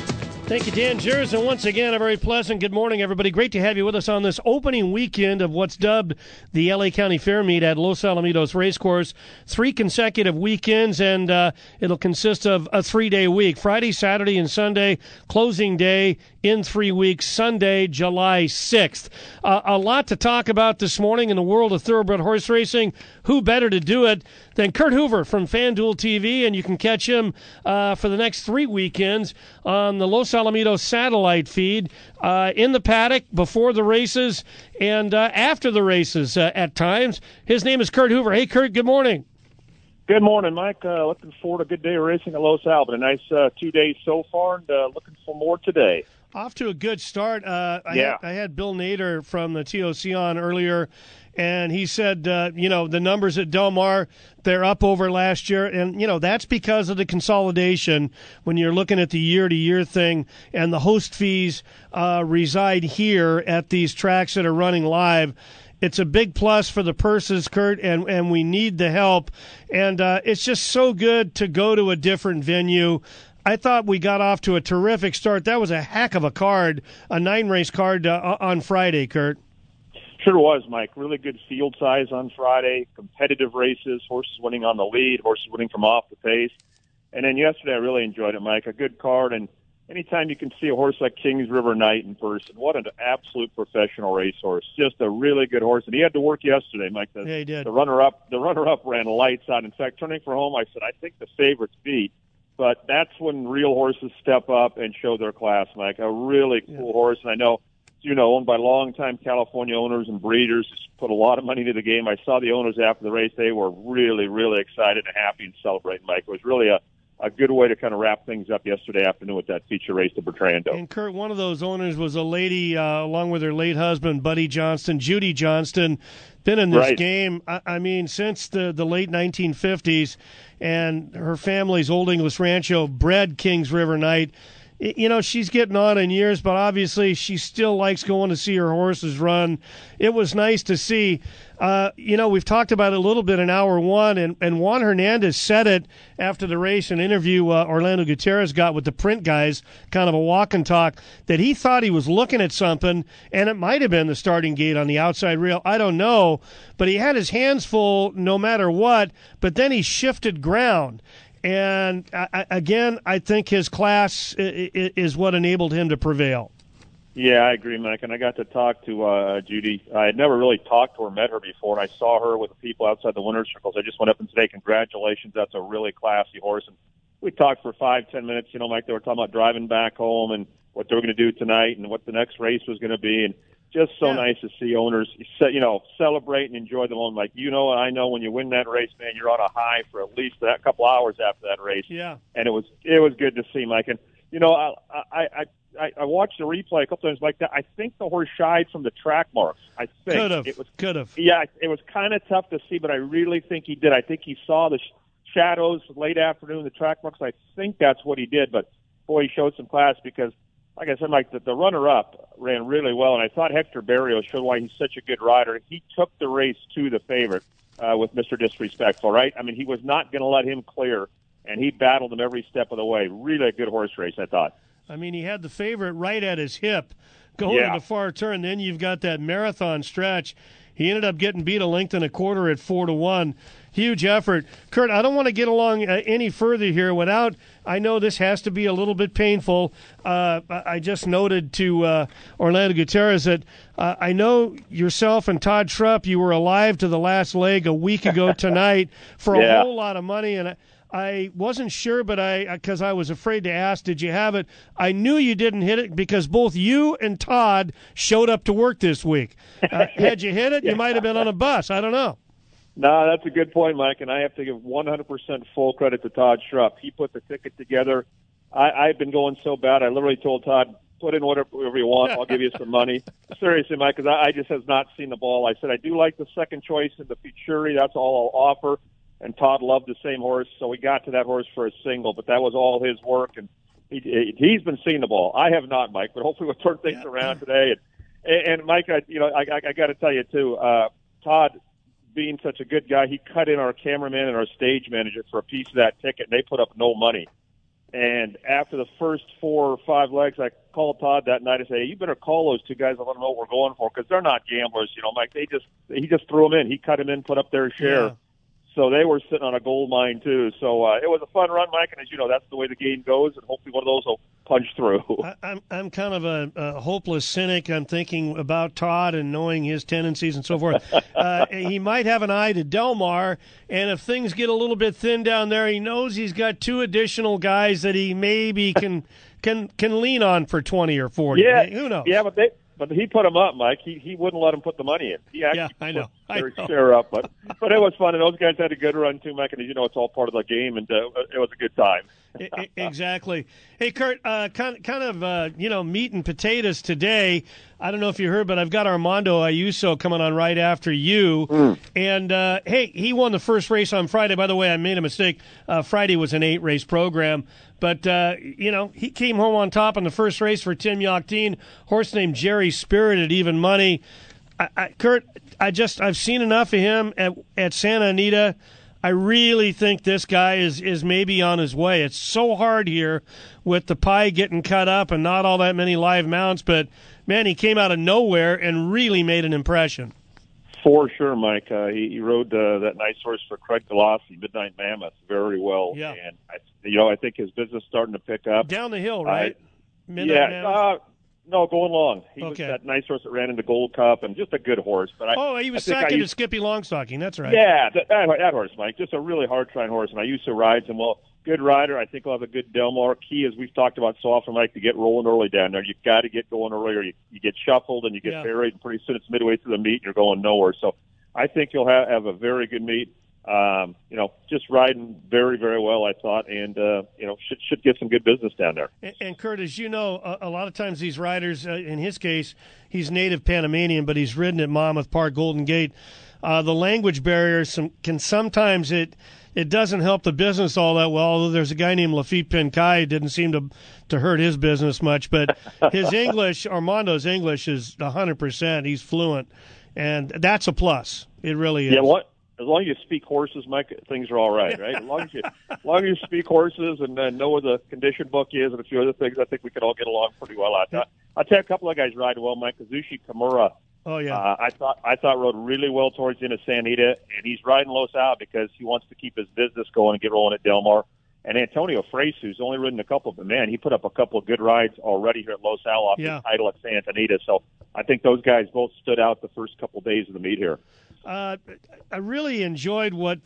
Thank you, Dan Jers. And once again, a very pleasant good morning, everybody. Great to have you with us on this opening weekend of what's dubbed the LA County Fair Meet at Los Alamitos Racecourse. 3 consecutive weekends, and it'll consist of a 3-day week. Friday, Saturday, and Sunday, closing day in 3 weeks, Sunday, July 6th. A lot to talk about this morning in the world of thoroughbred horse racing. Who better to do it than Kurt Hoover from FanDuel TV, and you can catch him for the next 3 weekends on the Los Alamitos satellite feed, in the paddock, before the races, and after the races at times. His name is Kurt Hoover. Hey, Kurt, good morning. Good morning, Mike. Looking forward to a good day of racing at Los Al. A nice 2 days so far, and looking for more today. Off to a good start. I had Bill Nader from the TOC on earlier, and he said, the numbers at Del Mar, they're up over last year. And, that's because of the consolidation when you're looking at the year-to-year thing, and the host fees reside here at these tracks that are running live. It's a big plus for the purses, Kurt, and we need the help. And it's just so good to go to a different venue. I thought we got off to a terrific start. That was a heck of a card, a 9-race card on Friday, Kurt. Sure was, Mike. Really good field size on Friday, competitive races, horses winning on the lead, horses winning from off the pace. And then yesterday I really enjoyed it, Mike. A good card, and anytime you can see a horse like Kings River Knight in person, what an absolute professional racehorse. Just a really good horse. And he had to work yesterday, Mike. Yeah, he did. The runner-up ran lights out. In fact, turning for home, I said, I think the favorites beat. But that's when real horses step up and show their class, Mike. A really cool horse. And I know, owned by longtime California owners and breeders, just put a lot of money into the game. I saw the owners after the race. They were really, really excited and happy and celebrating, Mike. It was really a good way to kind of wrap things up yesterday afternoon with that feature race to Bertrando. And, Kurt, one of those owners was a lady, along with her late husband, Buddy Johnston, Judy Johnston, been in this game, since the late 1950s, and her family's Old English Rancho bred Kings River Knight. She's getting on in years, but obviously she still likes going to see her horses run. It was nice to see. We've talked about it a little bit in hour one, and Juan Hernandez said it after the race, an interview Orlando Gutierrez got with the print guys, kind of a walk and talk, that he thought he was looking at something, and it might have been the starting gate on the outside rail. I don't know, but he had his hands full no matter what, but then he shifted ground. And, again, I think his class is what enabled him to prevail. Yeah, I agree, Mike. And I got to talk to Judy. I had never really talked to her, met her before, and I saw her with the people outside the winner's circles. I just went up and said, hey, congratulations, that's a really classy horse. And we talked for 5-10 minutes. Mike, they were talking about driving back home and what they were going to do tonight and what the next race was going to be. And just so nice to see owners, celebrate and enjoy the moment. Like, and I know when you win that race, man, you're on a high for at least that couple hours after that race. Yeah. And it was good to see, Mike. And, I watched the replay a couple times like that. I think the horse shied from the track marks. I think could have. Yeah, it was kind of tough to see, but I really think he did. I think he saw the shadows late afternoon, the track marks. I think that's what he did. But boy, he showed some class because, like I said, Mike, the runner-up ran really well, and I thought Hector Barrios showed why he's such a good rider. He took the race to the favorite with Mr. Disrespectful, right? He was not going to let him clear, and he battled him every step of the way. Really a good horse race, I thought. He had the favorite right at his hip going to the far turn. Then you've got that marathon stretch. He ended up getting beat 1.25 lengths at 4-1. Huge effort. Kurt, I don't want to get along any further here without, I know this has to be a little bit painful. I just noted to Orlando Gutierrez that I know yourself and Todd Schrupp, you were alive to the last leg a week ago tonight for a whole lot of money, and I wasn't sure, but because I was afraid to ask, did you have it? I knew you didn't hit it because both you and Todd showed up to work this week. Had you hit it, you might have been on a bus. I don't know. No, that's a good point, Mike, and I have to give 100% full credit to Todd Schrupp. He put the ticket together. I've been going so bad, I literally told Todd, put in whatever you want. I'll give you some money. Seriously, Mike, because I just have not seen the ball. I said, I do like the second choice in the Futuri. That's all I'll offer. And Todd loved the same horse, so we got to that horse for a single, but that was all his work, and he's been seeing the ball. I have not, Mike, but hopefully we'll turn things around today. And Mike, I got to tell you, too, Todd, being such a good guy, he cut in our cameraman and our stage manager for a piece of that ticket, and they put up no money. And after the first 4 or 5 legs, I called Todd that night and said, hey, you better call those 2 guys and let them know what we're going for, because they're not gamblers. Mike, he just threw them in. He cut them in, put up their share. Yeah. So they were sitting on a gold mine, too. So it was a fun run, Mike, and as you know, that's the way the game goes, and hopefully one of those will punch through. I'm kind of a hopeless cynic. I'm thinking about Todd and knowing his tendencies and so forth. He might have an eye to Del Mar, and if things get a little bit thin down there, he knows he's got 2 additional guys that he maybe can lean on for 20 or 40. Yeah, who knows? Yeah, but he put them up, Mike. He wouldn't let him put the money in. He actually I know. put their share up, but it was fun, and those guys had a good run too, Mike. And you know, it's all part of the game, and it was a good time. Exactly. Hey, Kurt, kind of meat and potatoes today. I don't know if you heard, but I've got Armando Ayuso coming on right after you. And, hey, he won the first race on Friday. By the way, I made a mistake. Friday was an 8-race program. But, he came home on top in the first race for Tim Yachtin. Horse named Jerry Spirit at even money. Kurt, I've seen enough of him at Santa Anita. I really think this guy is maybe on his way. It's so hard here with the pie getting cut up and not all that many live mounts, but, man, he came out of nowhere and really made an impression. For sure, Mike. He rode that nice horse for Craig Galassi, Midnight Mammoth, very well. Yeah. And, I think his business starting to pick up. Down the hill, right? Midnight Mammoth? No, going long. He was Okay. that nice horse that ran into Gold Cup, and just a good horse. But he was second to Skippy Longstocking. That's right. Yeah, that horse, Mike. Just a really hard-trying horse, and I used to ride him. Well, good rider. I think he'll have a good Del Mar. Key, as we've talked about so often, Mike, to get rolling early down there. You've got to get going early, or you get shuffled and you get buried, and pretty soon it's midway through the meet and you're going nowhere. So I think you'll have a very good meet. Just riding very, very well, I thought, and should get some good business down there. And Kurt, as you know, a lot of times these riders, in his case, he's native Panamanian, but he's ridden at Monmouth Park, Golden Gate. The language barriers can sometimes it doesn't help the business all that well. Although there's a guy named Lafitte Pinkai, didn't seem to hurt his business much, but his English, Armando's English, is 100%. He's fluent, and that's a plus. It really is. Yeah, what? As long as you speak horses, Mike, things are all right, right? As long as you speak horses and know where the condition book is and a few other things, I think we could all get along pretty well. I'll tell you a couple of guys riding well, Mike. Kazushi Kimura. Oh yeah. I thought rode really well towards the end of Santa Anita, and he's riding Los Al because he wants to keep his business going and get rolling at Del Mar. And Antonio Fresu, who's only ridden a couple, but man, he put up a couple of good rides already here at Los Al off the title at Santa Anita. So I think those guys both stood out the first couple of days of the meet here. I really enjoyed what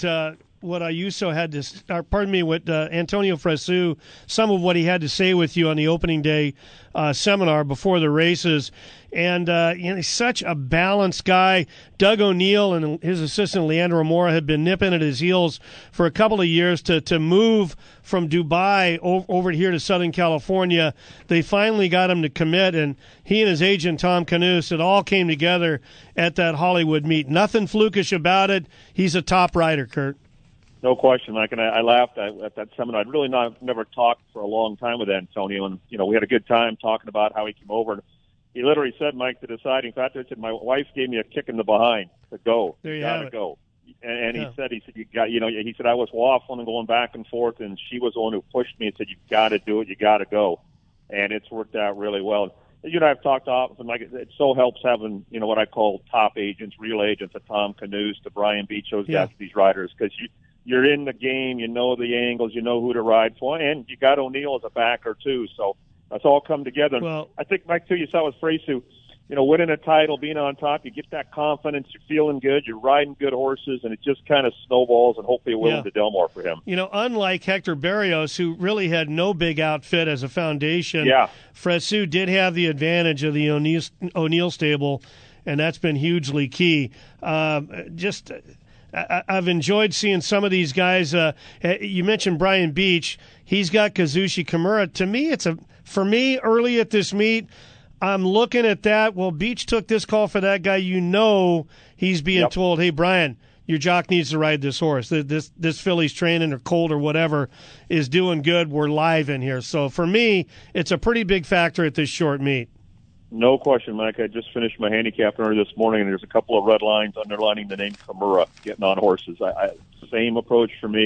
Ayuso had to, what Antonio Fresu, some of what he had to say with you on the opening day seminar before the races. And he's such a balanced guy. Doug O'Neill and his assistant Leandro Mora had been nipping at his heels for a couple of years to move from Dubai over here to Southern California. They finally got him to commit, and he and his agent Tom Canus, it all came together at that Hollywood meet. Nothing flukish about it. He's a top rider, Kurt. No question, Mike, and I laughed at that seminar. I'd really never talked for a long time with Antonio, and we had a good time talking about how he came over. And he literally said, Mike, the deciding factor, he said, my wife gave me a kick in the behind to go. There you gotta have it. Go. And he said he got, he said I was waffling and going back and forth, and she was the one who pushed me and said, you've got to do it, you got to go. And it's worked out really well. You and I have talked often, Mike, it so helps having, what I call top agents, real agents, to Tom Canus, to Brian Beach, those guys, these riders, because you're in the game, you know the angles, you know who to ride for, and you got O'Neill as a backer too. So that's all come together. Well, I think, Mike, too, you saw with Fresu, winning a title, being on top, you get that confidence, you're feeling good, you're riding good horses, and it just kind of snowballs, and hopefully it will into Del Mar for him. Unlike Hector Berrios, who really had no big outfit as a foundation, Fresu did have the advantage of the O'Neill stable, and that's been hugely key. I've enjoyed seeing some of these guys. You mentioned Brian Beach. He's got Kazushi Kimura. To me, for me, early at this meet, I'm looking at that. Well, Beach took this call for that guy. He's being told, hey, Brian, your jock needs to ride this horse. This filly's training or colt or whatever is doing good. We're live in here. So for me, it's a pretty big factor at this short meet. No question, Mike. I just finished my handicap earlier this morning, and there's a couple of red lines underlining the name Kimura getting on horses. Same approach for me.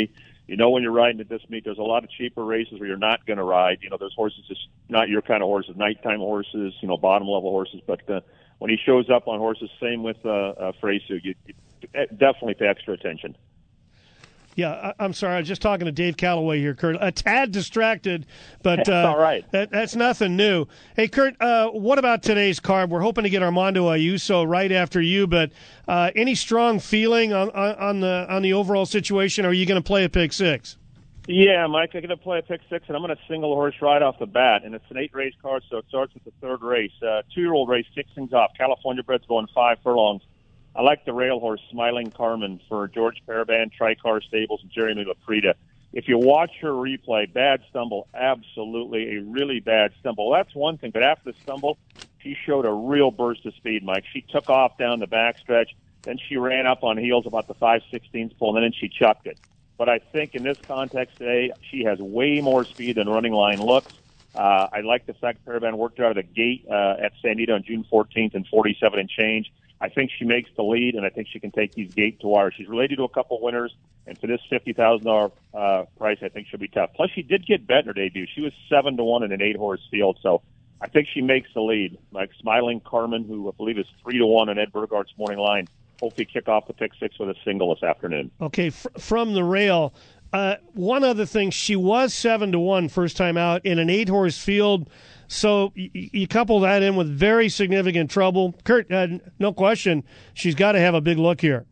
you know when you're riding at this meet, there's a lot of cheaper races where you're not going to ride. You know, there's horses just not your kind of horses, nighttime horses, you know, bottom level horses. But when he shows up on horses, same with Freysu, you definitely pay extra attention. Yeah, I'm sorry. I was just talking to Dave Calloway here, Kurt. A tad distracted, but all right. That's nothing new. Hey, Kurt, what about today's card? We're hoping to get Armando Ayuso right after you, but any strong feeling on the overall situation? Or are you going to play a pick six? Yeah, Mike, I'm going to play a pick six, and I'm going to single a horse right off the bat. And it's an 8-race card, so it starts with the third race. 2-year-old race kicks things off. California bred's going 5 furlongs. I like the rail horse, Smiling Carmen, for George Paraband, Tricar Stables, and Jeremy Laprida. If you watch her replay, bad stumble, absolutely a really bad stumble. That's one thing, but after the stumble, she showed a real burst of speed, Mike. She took off down the backstretch, then she ran up on heels about the 5/16 pole, and then she chucked it. But I think in this context today, she has way more speed than running line looks. I like the fact Paraband worked her out of the gate at San Diego on June 14th and 47 and change. I think she makes the lead, and I think she can take these gate to wire. She's related to a couple winners, and for this $50,000 price, I think she'll be tough. Plus, she did get bet in her debut. She was 7-1 in an 8-horse field, so I think she makes the lead. Like Smiling Carmen, who I believe is 3-1 on Ed Burghart's morning line, hopefully kick off the pick six with a single this afternoon. Okay, from the rail, one other thing, she was 7-1 first time out in an 8-horse field. So you couple that in with very significant trouble. Kurt, no question, she's got to have a big look here.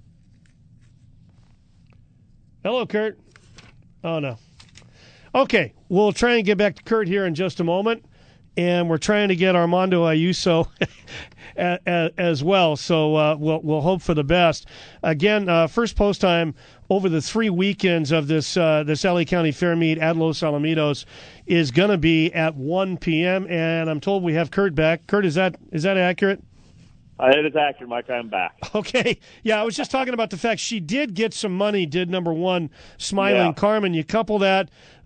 Hello, Kurt. Oh, no. Okay, we'll try and get back to Kurt here in just a moment. And we're trying to get Armando Ayuso as well. So we'll hope for the best. Again, first post time over the 3 weekends of this LA County Fair meet at Los Alamitos is going to be at 1 p.m. And I'm told we have Kurt back. Kurt, is that accurate? It is accurate, Mike. I'm back. Okay. Yeah, I was just talking about the fact she did get some money, did number one, Smiling Carmen. You couple that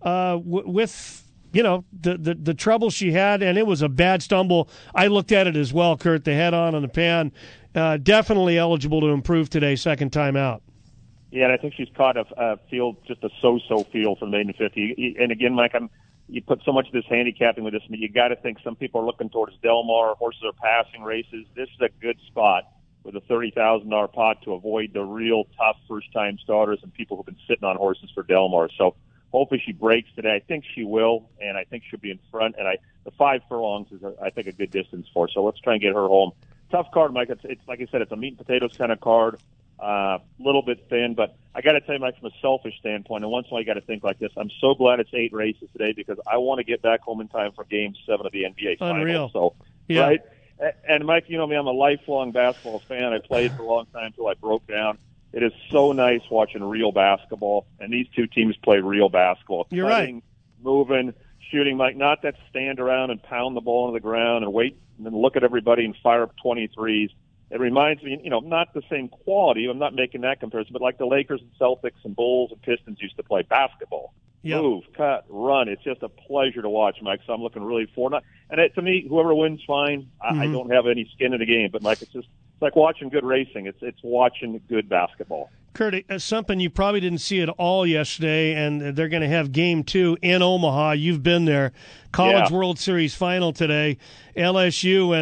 with... You know, the trouble she had, and it was a bad stumble. I looked at it as well, Kurt, the head-on the pan. Definitely eligible to improve today, second time out. Yeah, and I think she's caught a field, just a so-so field from maiden 50. And again, Mike, you put so much of this handicapping with this, but you got to think some people are looking towards Del Mar. Horses are passing races. This is a good spot with a $30,000 pot to avoid the real tough first-time starters and people who've been sitting on horses for Del Mar. So hopefully she breaks today. I think she will, and I think she'll be in front. And the 5 furlongs is, I think, a good distance for her. So let's try and get her home. Tough card, Mike. It's like I said, it's a meat and potatoes kind of card. Little bit thin, but I got to tell you, Mike, from a selfish standpoint, and once in a while you got to think like this. I'm so glad it's 8 races today because I want to get back home in time for Game 7 of the NBA Unreal. Finals. So, yeah. Right? And Mike, you know me, I'm a lifelong basketball fan. I played for a long time until I broke down. It is so nice watching real basketball, and these two teams play real basketball. You're Cutting, right. Moving, shooting, Mike, not that stand around and pound the ball into the ground and wait and then look at everybody and fire up 23s. It reminds me, you know, not the same quality. I'm not making that comparison, but like the Lakers and Celtics and Bulls and Pistons used to play basketball. Yep. Move, cut, run. It's just a pleasure to watch, Mike. So I'm looking really forward. And to me, whoever wins, fine. I don't have any skin in the game, but Mike, it's like watching good racing. It's watching good basketball. Kurt, something you probably didn't see at all yesterday, and they're going to have Game 2 in Omaha. You've been there. College World Series final today. LSU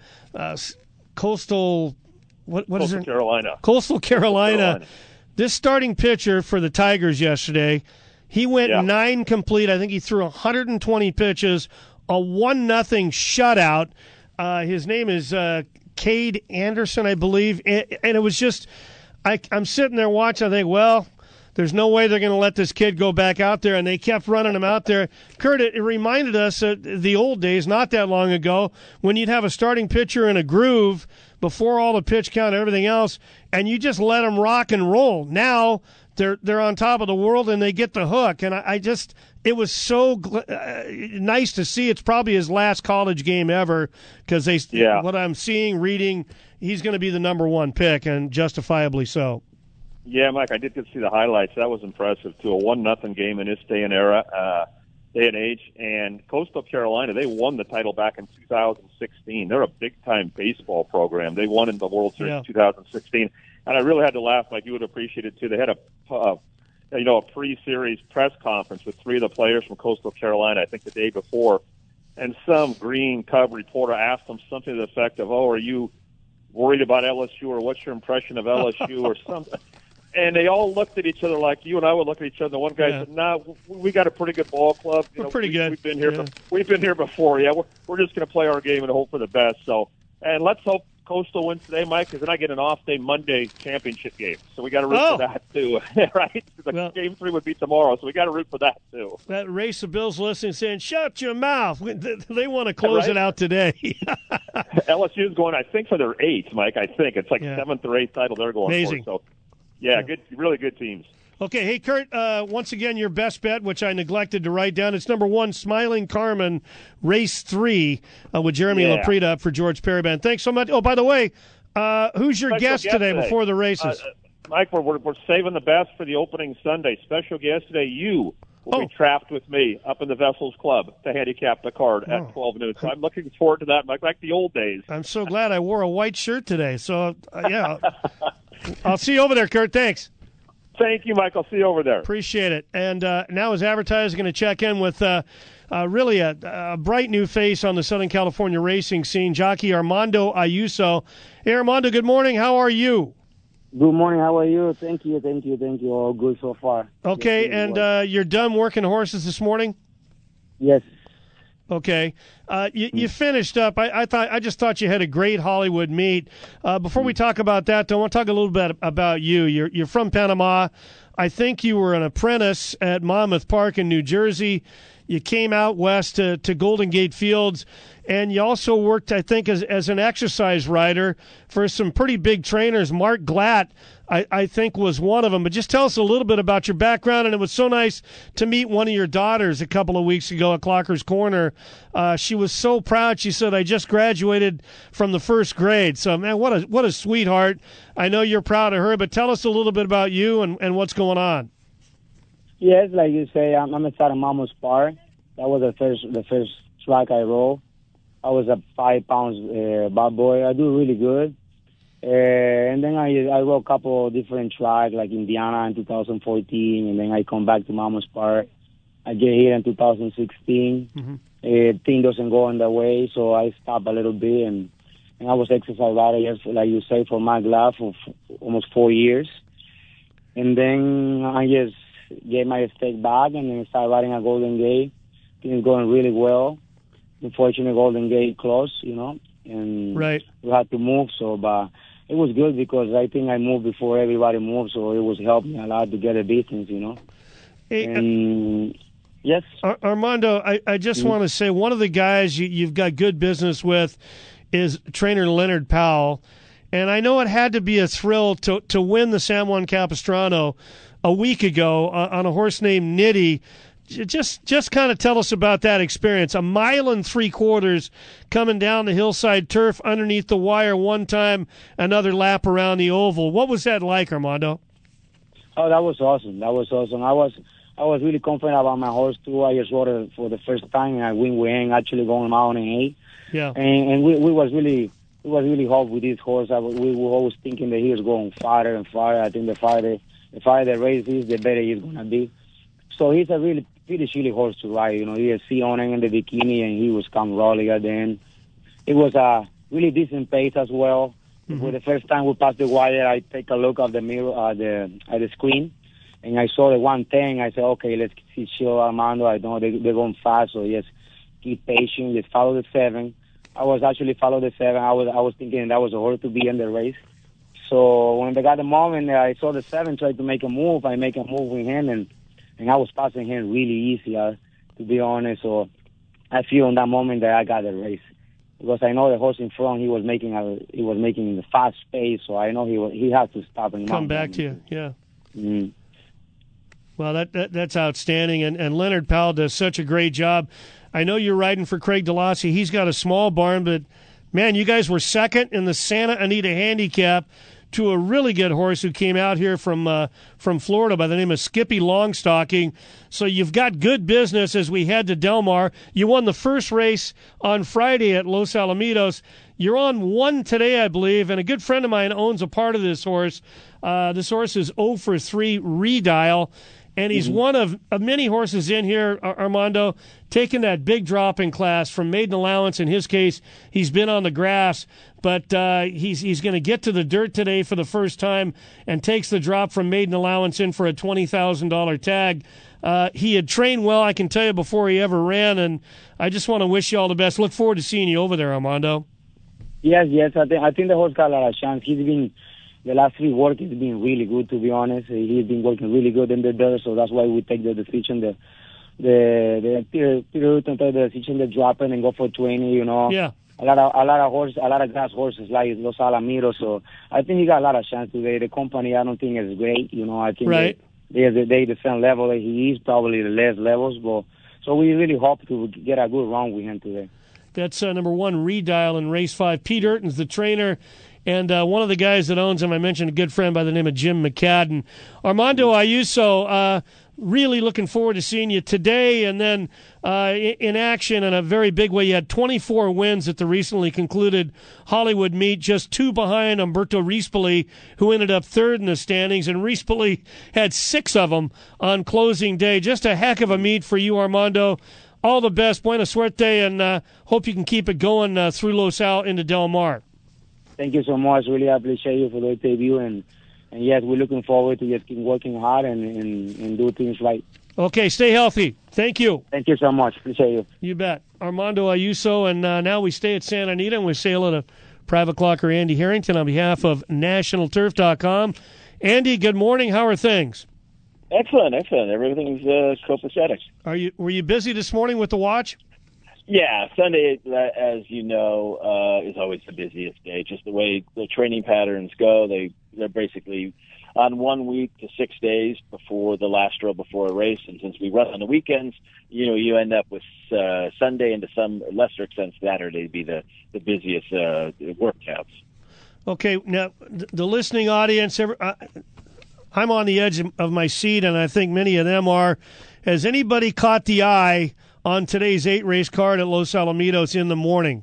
and Coastal. What is it? Carolina. Coastal Carolina. This starting pitcher for the Tigers yesterday, he went 9 complete. I think he threw 120 pitches, a 1-0 shutout. His name is Cade Anderson, I believe. And it was just, I'm sitting there watching. I think, well, there's no way they're going to let this kid go back out there. And they kept running him out there. Kurt, it reminded us of the old days, not that long ago, when you'd have a starting pitcher in a groove before all the pitch count and everything else, and you just let them rock and roll. Now they're on top of the world and they get the hook. And it was so nice to see. It's probably his last college game ever because what I'm seeing, reading, he's going to be the number 1 pick, and justifiably so. Yeah, Mike, I did get to see the highlights. That was impressive, too. A 1-0 game in this day and age. And Coastal Carolina, they won the title back in 2016. They're a big-time baseball program. They won in the World Series in 2016. And I really had to laugh, like you would appreciate it, too. They had a pre-series press conference with 3 of the players from Coastal Carolina, I think the day before, and some Green Cub reporter asked them something to the effect of, "Oh, are you worried about LSU, or what's your impression of LSU," or something. And they all looked at each other like you and I would look at each other. The one guy said, "Nah, we got a pretty good ball club. We're pretty good. We've been here. We've been here before. Yeah, we're just going to play our game and hope for the best." So, and let's hope Coastal wins today, Mike, because then I get an off day Monday championship game. So we got to root for that too, right? Because Game 3 would be tomorrow, so we got to root for that too. That race of Bills listening, saying, "Shut your mouth." They want to close it out today. LSU is going, I think, for their 8th, Mike. I think it's like 7th or 8th title they're going Amazing. for. So, yeah, good, really good teams. Okay, hey, Kurt, once again, your best bet, which I neglected to write down. It's number 1, Smiling Carmen, race 3, with Jeremy Laprida up for George Periband. Thanks so much. Oh, by the way, who's your guest today before the races? Mike, we're saving the best for the opening Sunday. Special guest today, you will be trapped with me up in the Vessels Club to handicap the card at 12 noon. So I'm looking forward to that, Mike, like the old days. I'm so glad I wore a white shirt today. So, I'll see you over there, Kurt. Thanks. Thank you, Mike. I'll see you over there. Appreciate it. And now as advertisers going to check in with really a bright new face on the Southern California racing scene, jockey Armando Ayuso. Hey, Armando, good morning. How are you? Good morning. How are you? Thank you. All good so far. Okay, and you're done working horses this morning? Yes. Okay. You finished up. I just thought you had a great Hollywood meet. Before we talk about that, I want to talk a little bit about you. You're from Panama. I think you were an apprentice at Monmouth Park in New Jersey. You came out west to Golden Gate Fields, and you also worked, I think, as an exercise rider for some pretty big trainers. Mark Glatt, I think, was one of them. But just tell us a little bit about your background, and it was so nice to meet one of your daughters a couple of weeks ago at Clocker's Corner. She was so proud. She said, "I just graduated from the first grade." So, man, what a sweetheart. I know you're proud of her, but tell us a little bit about you and what's going on. Yes, like you say, I'm inside of Monmouth Park. That was the first track I rode. I was a 5 pounds bad boy. I do really good. And then I rode a couple of different tracks, like Indiana in 2014, and then I come back to Monmouth Park. I get here in 2016. Thing doesn't go on the way, so I stop a little bit, and I was exercise rider, just like you say, for Mark Glatt for almost 4 years. And then I just get my stake back and then start riding at Golden Gate. Things going really well. Unfortunately, Golden Gate closed, and we had to move. So, but it was good because I think I moved before everybody moved, so it was helping me a lot to get a business, Hey, and yes, Armando, I just want to say one of the guys you've got good business with is trainer Leonard Powell, and I know it had to be a thrill to win the San Juan Capistrano a week ago on a horse named Nitty. Just kind of tell us about that experience. 1 3/4 miles coming down the hillside turf underneath the wire one time, another lap around the oval. What was that like, Armando? Oh, that was awesome. I was really confident about my horse too. I just rode it for the first time, and I win with him actually going out in 8. Yeah. And we was really hot with this horse. We were always thinking that he was going farther and farther. I think the farther the race is, the better he's gonna be. So he's a really chilly horse to ride. He had C on him in the bikini, and he was come rolling at the end. It was a really decent pace as well. For the first time we passed the wire, I take a look at the mirror, at the screen, and I saw the 110. I said, okay, let's see chill, Armando. I know they're going fast, so just keep patient. Just follow the 7. I was actually follow the 7. I was thinking that was a horse to be in the race. So when they got the moment, I saw the 7 try to make a move. I make a move with him, and I was passing him really easy, to be honest. So I feel in that moment that I got the race because I know the horse in front. He was making the fast pace, so I know he had to stop and come back to you. Yeah. Mm-hmm. Well, that's outstanding, and Leonard Powell does such a great job. I know you're riding for Craig DeLassy. He's got a small barn, but man, you guys were second in the Santa Anita Handicap to a really good horse who came out here from Florida by the name of Skippy Longstocking. So you've got good business as we head to Del Mar. You won the first race on Friday at Los Alamitos. You're on one today, I believe, and a good friend of mine owns a part of this horse. This horse is 0 for 3 Redial, and he's one of many horses in here, Armando, taking that big drop in class from maiden allowance. In his case, he's been on the grass, but he's going to get to the dirt today for the first time and takes the drop from maiden allowance in for a $20,000 tag. He had trained well, I can tell you, before he ever ran, and I just want to wish you all the best. Look forward to seeing you over there, Armando. Yes. I think the horse got a lot of chance. He's been, the last 3 work has been really good, to be honest. He's been working really good in the dirt, so that's why we take the decision, the decision to drop it and go for 20, you know. Yeah. A lot of grass horses like Los Alamitos, so I think he got a lot of chance today. The company, I don't think is great, you know. I think they the same level that he is, probably the less levels, but so we really hope to get a good run with him today. That's number 1 Redial in race 5. Pete Urton's the trainer, and one of the guys that owns him, I mentioned a good friend by the name of Jim McCadden. Armando Ayuso, really looking forward to seeing you today, and then in action in a very big way. You had 24 wins at the recently concluded Hollywood meet, just 2 behind Umberto Rispoli, who ended up 3rd in the standings, and Rispoli had 6 of them on closing day. Just a heck of a meet for you, Armando. All the best, buena suerte, and hope you can keep it going through Los Al into Del Mar. Thank you so much. Really appreciate you for the debut, and yes, we're looking forward to just keep working hard and do things right. Okay, stay healthy. Thank you. Thank you so much. Appreciate you. You bet. Armando Ayuso, and now we stay at Santa Anita, and we say hello to Private Clocker Andy Harrington on behalf of NationalTurf.com. Andy, good morning. How are things? Excellent. Everything's copacetic. Were you busy this morning with the watch? Yeah, Sunday, as you know, is always the busiest day. Just the way the training patterns go, they're basically on 1 week to 6 days before the last drill before a race. And since we run on the weekends, you end up with Sunday and to some lesser extent Saturday be the busiest workouts. Okay, now the listening audience, I'm on the edge of my seat, and I think many of them are. Has anybody caught the eye on today's 8-race card at Los Alamitos in the morning?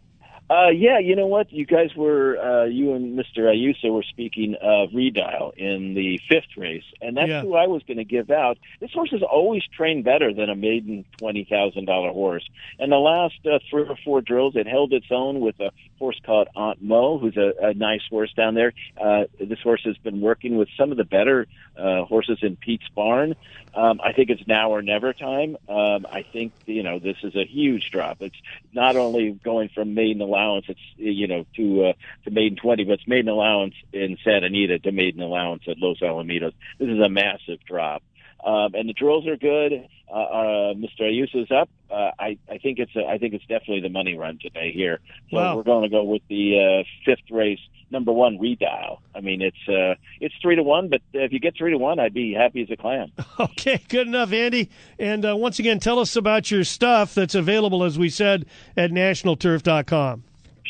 Yeah, you know what? You guys were, you and Mr. Ayuso were speaking of Redial in the 5th race, and that's who I was going to give out. This horse has always trained better than a maiden $20,000 horse. And the last 3 or 4 drills, it held its own with a horse called Aunt Mo, who's a nice horse down there. This horse has been working with some of the better horses in Pete's barn. I think it's now or never time. I think, this is a huge drop. It's not only going from maiden allowance, it's, to maiden 20, but it's maiden allowance in Santa Anita to maiden allowance at Los Alamitos. This is a massive drop. And the drills are good. Mr. Ayuso's up. I think it's definitely the money run today here. So we're going to go with the 5th race, number 1 Redial. I mean, it's 3-1, but if you get 3-1, I'd be happy as a clam. Okay, good enough, Andy. And once again, tell us about your stuff that's available, as we said, at NationalTurf.com.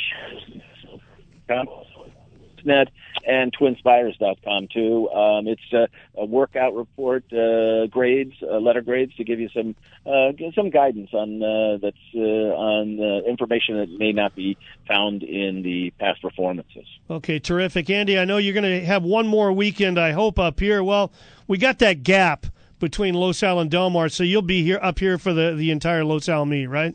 Net and TwinSpires.com too. It's a workout report, grades, letter grades to give you some guidance on on information that may not be found in the past performances. Okay, terrific, Andy. I know you're going to have one more weekend, I hope, up here. Well, we got that gap between Los Al and Del Mar, so you'll be up here for the entire Los Al meet, right?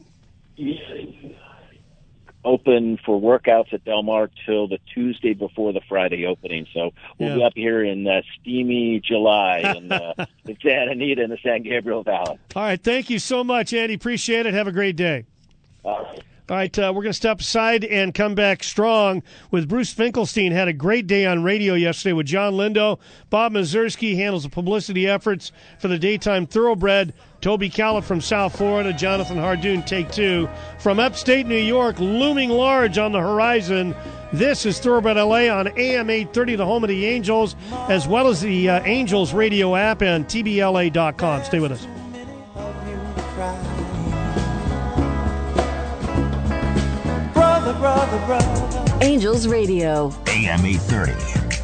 Open for workouts at Del Mar till the Tuesday before the Friday opening. So we'll be up here in steamy July in Santa Anita in the San Gabriel Valley. All right. Thank you so much, Andy. Appreciate it. Have a great day. All right, we're going to step aside and come back strong with Bruce Finkelstein. Had a great day on radio yesterday with John Lindo. Bob Mazurski handles the publicity efforts for the Daytime Thoroughbred. Toby Callett from South Florida. Jonathan Hardoon, Take Two. From upstate New York, looming large on the horizon, this is Thoroughbred LA on AM 830, the home of the Angels, as well as the Angels radio app and TBLA.com. Stay with us. Angels Radio. AM 830.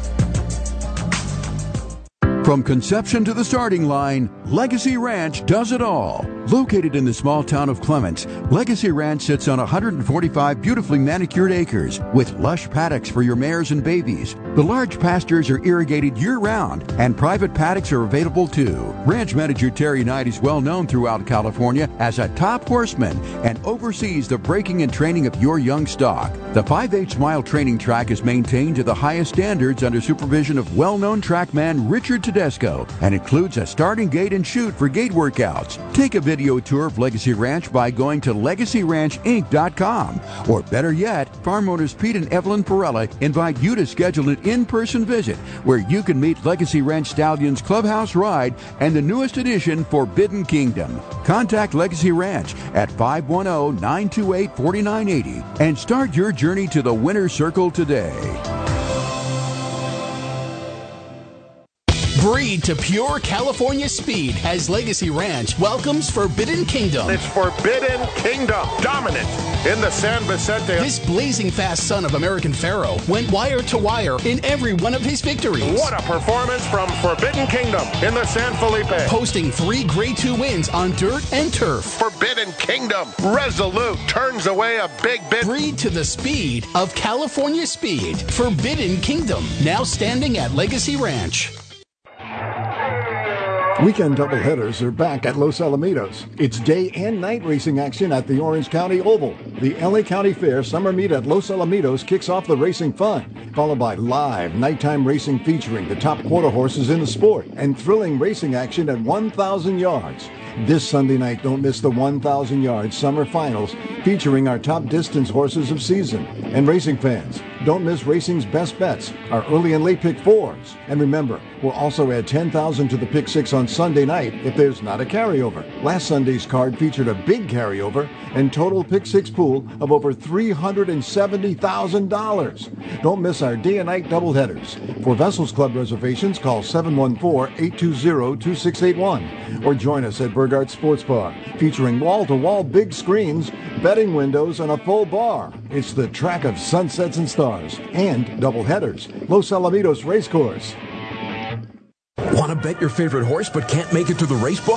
From conception to the starting line, Legacy Ranch does it all. Located in the small town of Clements, Legacy Ranch sits on 145 beautifully manicured acres with lush paddocks for your mares and babies. The large pastures are irrigated year-round, and private paddocks are available too. Ranch manager Terry Knight is well known throughout California as a top horseman and oversees the breaking and training of your young stock. The 5/8 mile training track is maintained to the highest standards under supervision of well-known trackman Richard Tedesco and includes a starting gate and chute for gate workouts. Take a video tour of Legacy Ranch by going to LegacyRanchInc.com. Or better yet, farm owners Pete and Evelyn Perella invite you to schedule an in-person visit where you can meet Legacy Ranch Stallions Clubhouse Ride and the newest edition, Forbidden Kingdom. Contact Legacy Ranch at 510-928-4980 and start your journey to the winner's circle today. Breed to pure California speed as Legacy Ranch welcomes Forbidden Kingdom. It's Forbidden Kingdom, dominant in the San Vicente. This blazing fast son of American Pharaoh went wire to wire in every one of his victories. What a performance from Forbidden Kingdom in the San Felipe. Posting 3 Grade 2 wins on dirt and turf. Forbidden Kingdom, resolute, turns away a big bit. Breed to the speed of California speed. Forbidden Kingdom, now standing at Legacy Ranch. Weekend doubleheaders are back at Los Alamitos. It's day and night racing action at the Orange County Oval. The LA County Fair Summer Meet at Los Alamitos kicks off the racing fun, followed by live nighttime racing featuring the top quarter horses in the sport and thrilling racing action at 1,000 yards. This Sunday night, don't miss the 1,000-yard summer finals featuring our top distance horses of season. And racing fans, don't miss racing's best bets, our early and late pick fours. And remember, we'll also add $10,000 to the pick six on Sunday night if there's not a carryover. Last Sunday's card featured a big carryover and total pick six pool of over $370,000. Don't miss our day and night doubleheaders. For Vessels Club reservations, call 714-820-2681 or join us at Burgart Sports Bar, featuring wall-to-wall big screens, betting windows, and a full bar. It's the track of sunsets and stars and doubleheaders. Los Alamitos Racecourse. Want to bet your favorite horse but can't make it to the racebook?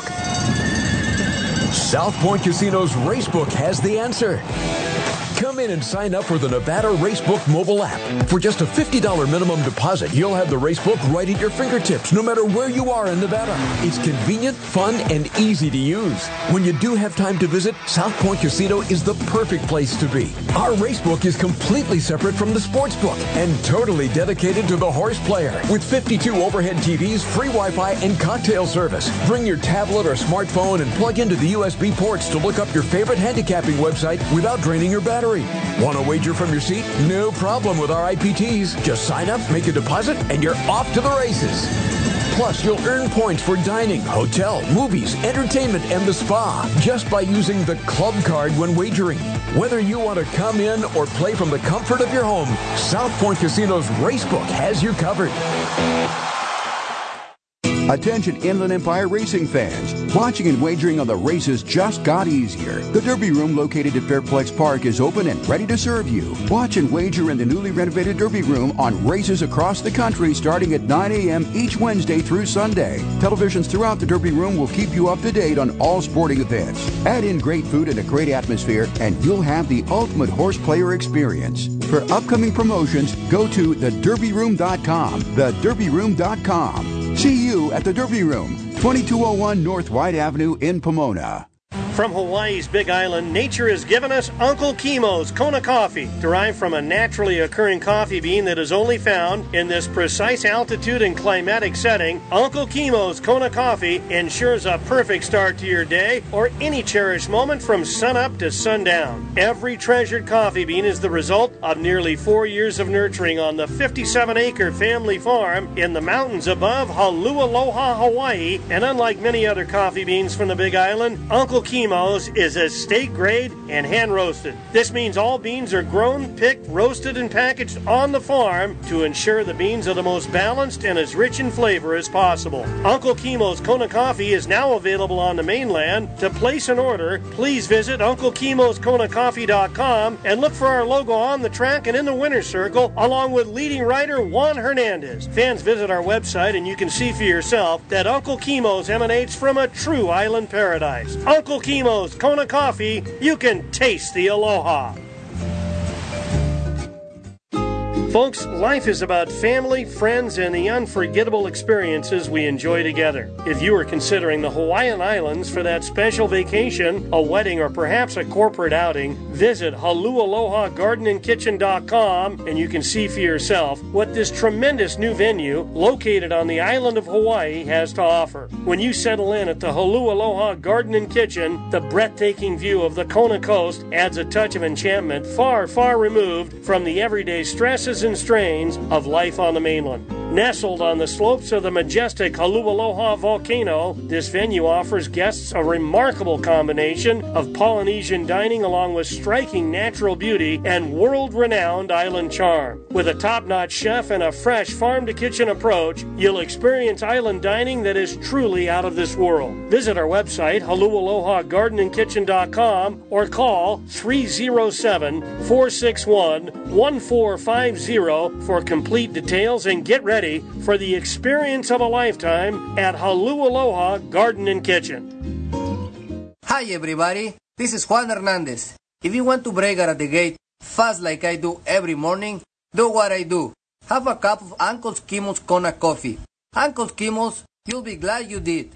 South Point Casino's Racebook has the answer. Come in and sign up for the Nevada Racebook mobile app. For just a $50 minimum deposit, you'll have the Racebook right at your fingertips, no matter where you are in Nevada. It's convenient, fun, and easy to use. When you do have time to visit, South Point Casino is the perfect place to be. Our Racebook is completely separate from the Sportsbook and totally dedicated to the horse player. With 52 overhead TVs, free Wi-Fi, and cocktail service. Bring your tablet or smartphone and plug into the USB ports to look up your favorite handicapping website without draining your battery. Want to wager from your seat? No problem with our IPTs. Just sign up, make a deposit, and you're off to the races. Plus, you'll earn points for dining, hotel, movies, entertainment, and the spa just by using the club card when wagering. Whether you want to come in or play from the comfort of your home, South Point Casino's Racebook has you covered. Attention Inland Empire racing fans. Watching and wagering on the races just got easier. The Derby Room located at Fairplex Park is open and ready to serve you. Watch and wager in the newly renovated Derby Room on races across the country starting at 9 a.m. each Wednesday through Sunday. Televisions throughout the Derby Room will keep you up to date on all sporting events. Add in great food and a great atmosphere and you'll have the ultimate horse player experience. For upcoming promotions, go to thederbyroom.com. Thederbyroom.com. See you at the Derby Room, 2201 North White Avenue in Pomona. From Hawaii's Big Island, nature has given us Uncle Kimo's Kona coffee, derived from a naturally occurring coffee bean that is only found in this precise altitude and climatic setting. Uncle Kimo's Kona coffee ensures a perfect start to your day or any cherished moment from sunup to sundown. Every treasured coffee bean is the result of nearly 4 years of nurturing on the 57-acre family farm in the mountains above Haleʻaloha, Hawaii. And unlike many other coffee beans from the Big Island, Uncle Kimo Chemo's is estate grade and hand roasted. This means all beans are grown, picked, roasted, and packaged on the farm to ensure the beans are the most balanced and as rich in flavor as possible. Uncle Chemo's Kona Coffee is now available on the mainland. To place an order, please visit UncleChemosKonaCoffee.com and look for our logo on the track and in the winner's circle, along with leading writer Juan Hernandez. Fans, visit our website and you can see for yourself that Uncle Chemo's emanates from a true island paradise. Uncle Chemo's Kona Coffee, you can taste the aloha. Folks, life is about family, friends, and the unforgettable experiences we enjoy together. If you are considering the Hawaiian Islands for that special vacation, a wedding, or perhaps a corporate outing, visit HaluAlohaGardenandKitchen.com and you can see for yourself what this tremendous new venue located on the island of Hawaii has to offer. When you settle in at the Halu Aloha Garden and Kitchen, the breathtaking view of the Kona coast adds a touch of enchantment far, far removed from the everyday stresses and strains of life on the mainland. Nestled on the slopes of the majestic Halu Aloha volcano, this venue offers guests a remarkable combination of Polynesian dining along with striking natural beauty and world-renowned island charm. With a top-notch chef and a fresh farm-to-kitchen approach, you'll experience island dining that is truly out of this world. Visit our website, HaluAlohaGardenandKitchen.com, or call 307-461-1450 for complete details and get ready for the experience of a lifetime at Halu Aloha Garden and Kitchen. Hi everybody, this is Juan Hernandez. If you want to break out of the gate fast like I do every morning, do what I do. Have a cup of Uncle Chemo's Kona coffee. Uncle Chemo's, you'll be glad you did.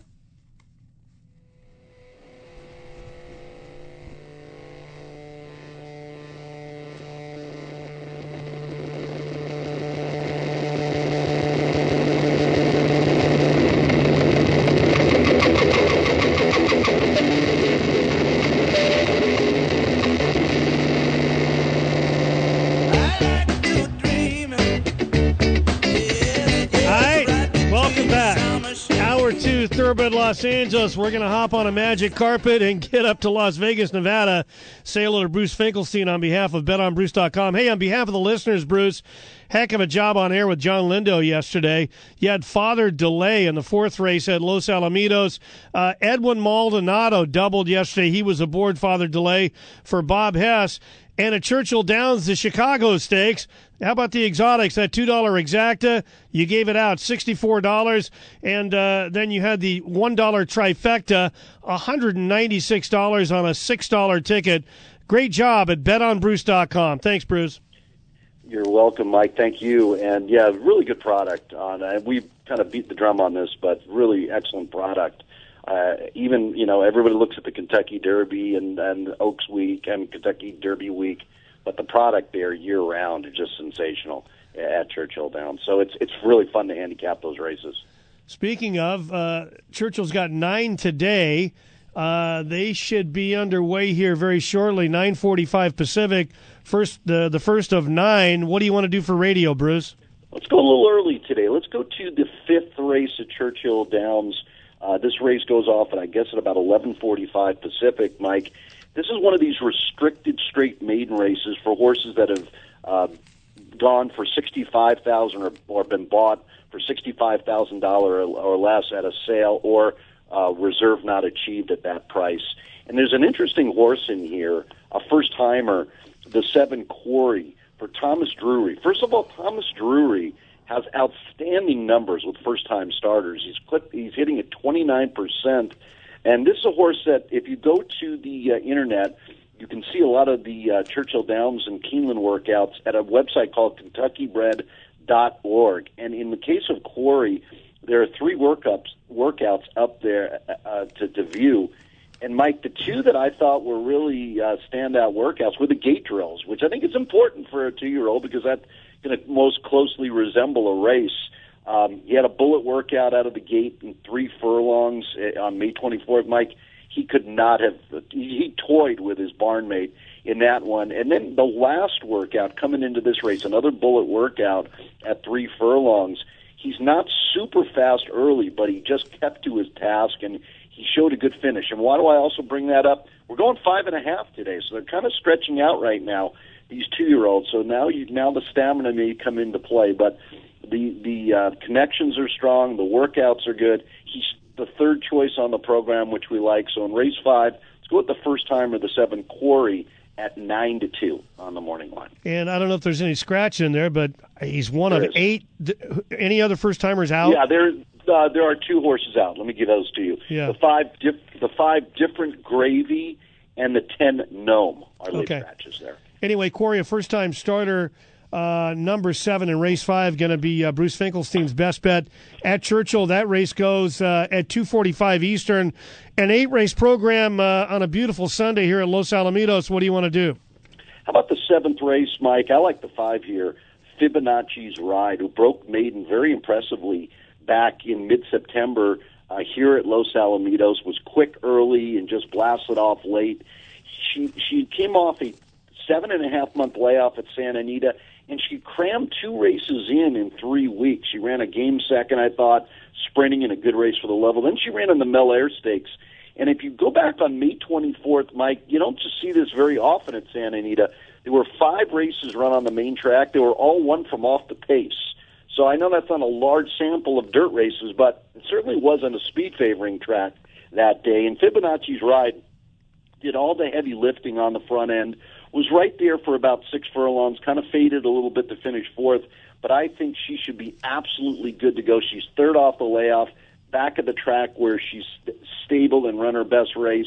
Thoroughbred Los Angeles. We're going to hop on a magic carpet and get up to Las Vegas, Nevada. Say hello to Bruce Finkelstein on behalf of BetOnBruce.com. Hey, on behalf of the listeners, Bruce, heck of a job on air with John Lindo yesterday. You had Father Delay in the fourth race at Los Alamitos. Edwin Maldonado doubled yesterday. He was aboard Father Delay for Bob Hess. And at Churchill Downs, the Chicago Stakes. How about the exotics? That $2 exacta, you gave it out $64, and then you had the $1 trifecta, $196 on a $6 ticket. Great job at BetOnBruce.com. Thanks, Bruce. You're welcome, Mike. Thank you. And yeah, really good product. We kind of beat the drum on this, but really excellent product. Even, everybody looks at the Kentucky Derby and Oaks Week and Kentucky Derby Week, but the product there year-round is just sensational at Churchill Downs. So it's really fun to handicap those races. Speaking of, Churchill's got 9 today. They should be underway here very shortly, 9:45 Pacific, the first of 9. What do you want to do for radio, Bruce? Let's go a little early today. Let's go to the 5th race at Churchill Downs. This race goes off, and I guess at about 11:45 Pacific, Mike. This is one of these restricted straight maiden races for horses that have gone for $65,000 or been bought for $65,000 or less at a sale, or reserve not achieved at that price. And there's an interesting horse in here, a first-timer, the 7 Quarry, for Thomas Drury. First of all, Thomas Drury has outstanding numbers with first-time starters. He's hitting at 29%. And this is a horse that, if you go to the internet, you can see a lot of the Churchill Downs and Keeneland workouts at a website called KentuckyBred.org. And in the case of Quarry, there are 3 workouts up there to view. And, Mike, the 2 that I thought were really standout workouts were the gate drills, which I think is important for a 2-year-old because that's going to most closely resemble a race. He had a bullet workout out of the gate in 3 furlongs on May 24th. Mike, he could not have – he toyed with his barnmate in that one. And then the last workout coming into this race, another bullet workout at 3 furlongs. He's not super fast early, but he just kept to his task, and he showed a good finish. And why do I also bring that up? We're going 5.5 today, so they're kind of stretching out right now, these 2-year-olds. So now the stamina may come into play, but the connections are strong, the workouts are good. He's the third choice on the program, which we like. So in race 5, let's go with the first timer, the 7 Quarry, at 9-2 on the morning line. And I don't know if there's any scratch in there, but he's one of 8. Any other first timers out? Yeah, there are 2 horses out. Let me give those to you. Yeah. The 5 different Gravy and the 10 Gnome are late scratches there. Anyway, Corey, a first-time starter, number 7 in race 5, going to be Bruce Finkelstein's best bet at Churchill. That race goes at 2:45 Eastern. An 8-race program on a beautiful Sunday here at Los Alamitos. What do you want to do? How about the 7th race, Mike? I like the 5 here, Fibonacci's Ride, who broke maiden very impressively back in mid-September here at Los Alamitos, was quick early and just blasted off late. She came off a 7.5-month layoff at Santa Anita, and she crammed 2 races in 3 weeks. She ran a game second, I thought, sprinting in a good race for the level. Then she ran in the Mel Air Stakes. And if you go back on May 24th, Mike, you don't just see this very often at Santa Anita. There were 5 races run on the main track. They were all won from off the pace. So I know that's not a large sample of dirt races, but it certainly wasn't a speed-favoring track that day. And Fibonacci's Ride did all the heavy lifting on the front end, was right there for about 6 furlongs, kind of faded a little bit to finish 4th, but I think she should be absolutely good to go. She's 3rd off the layoff, back at the track where she's stable and run her best race,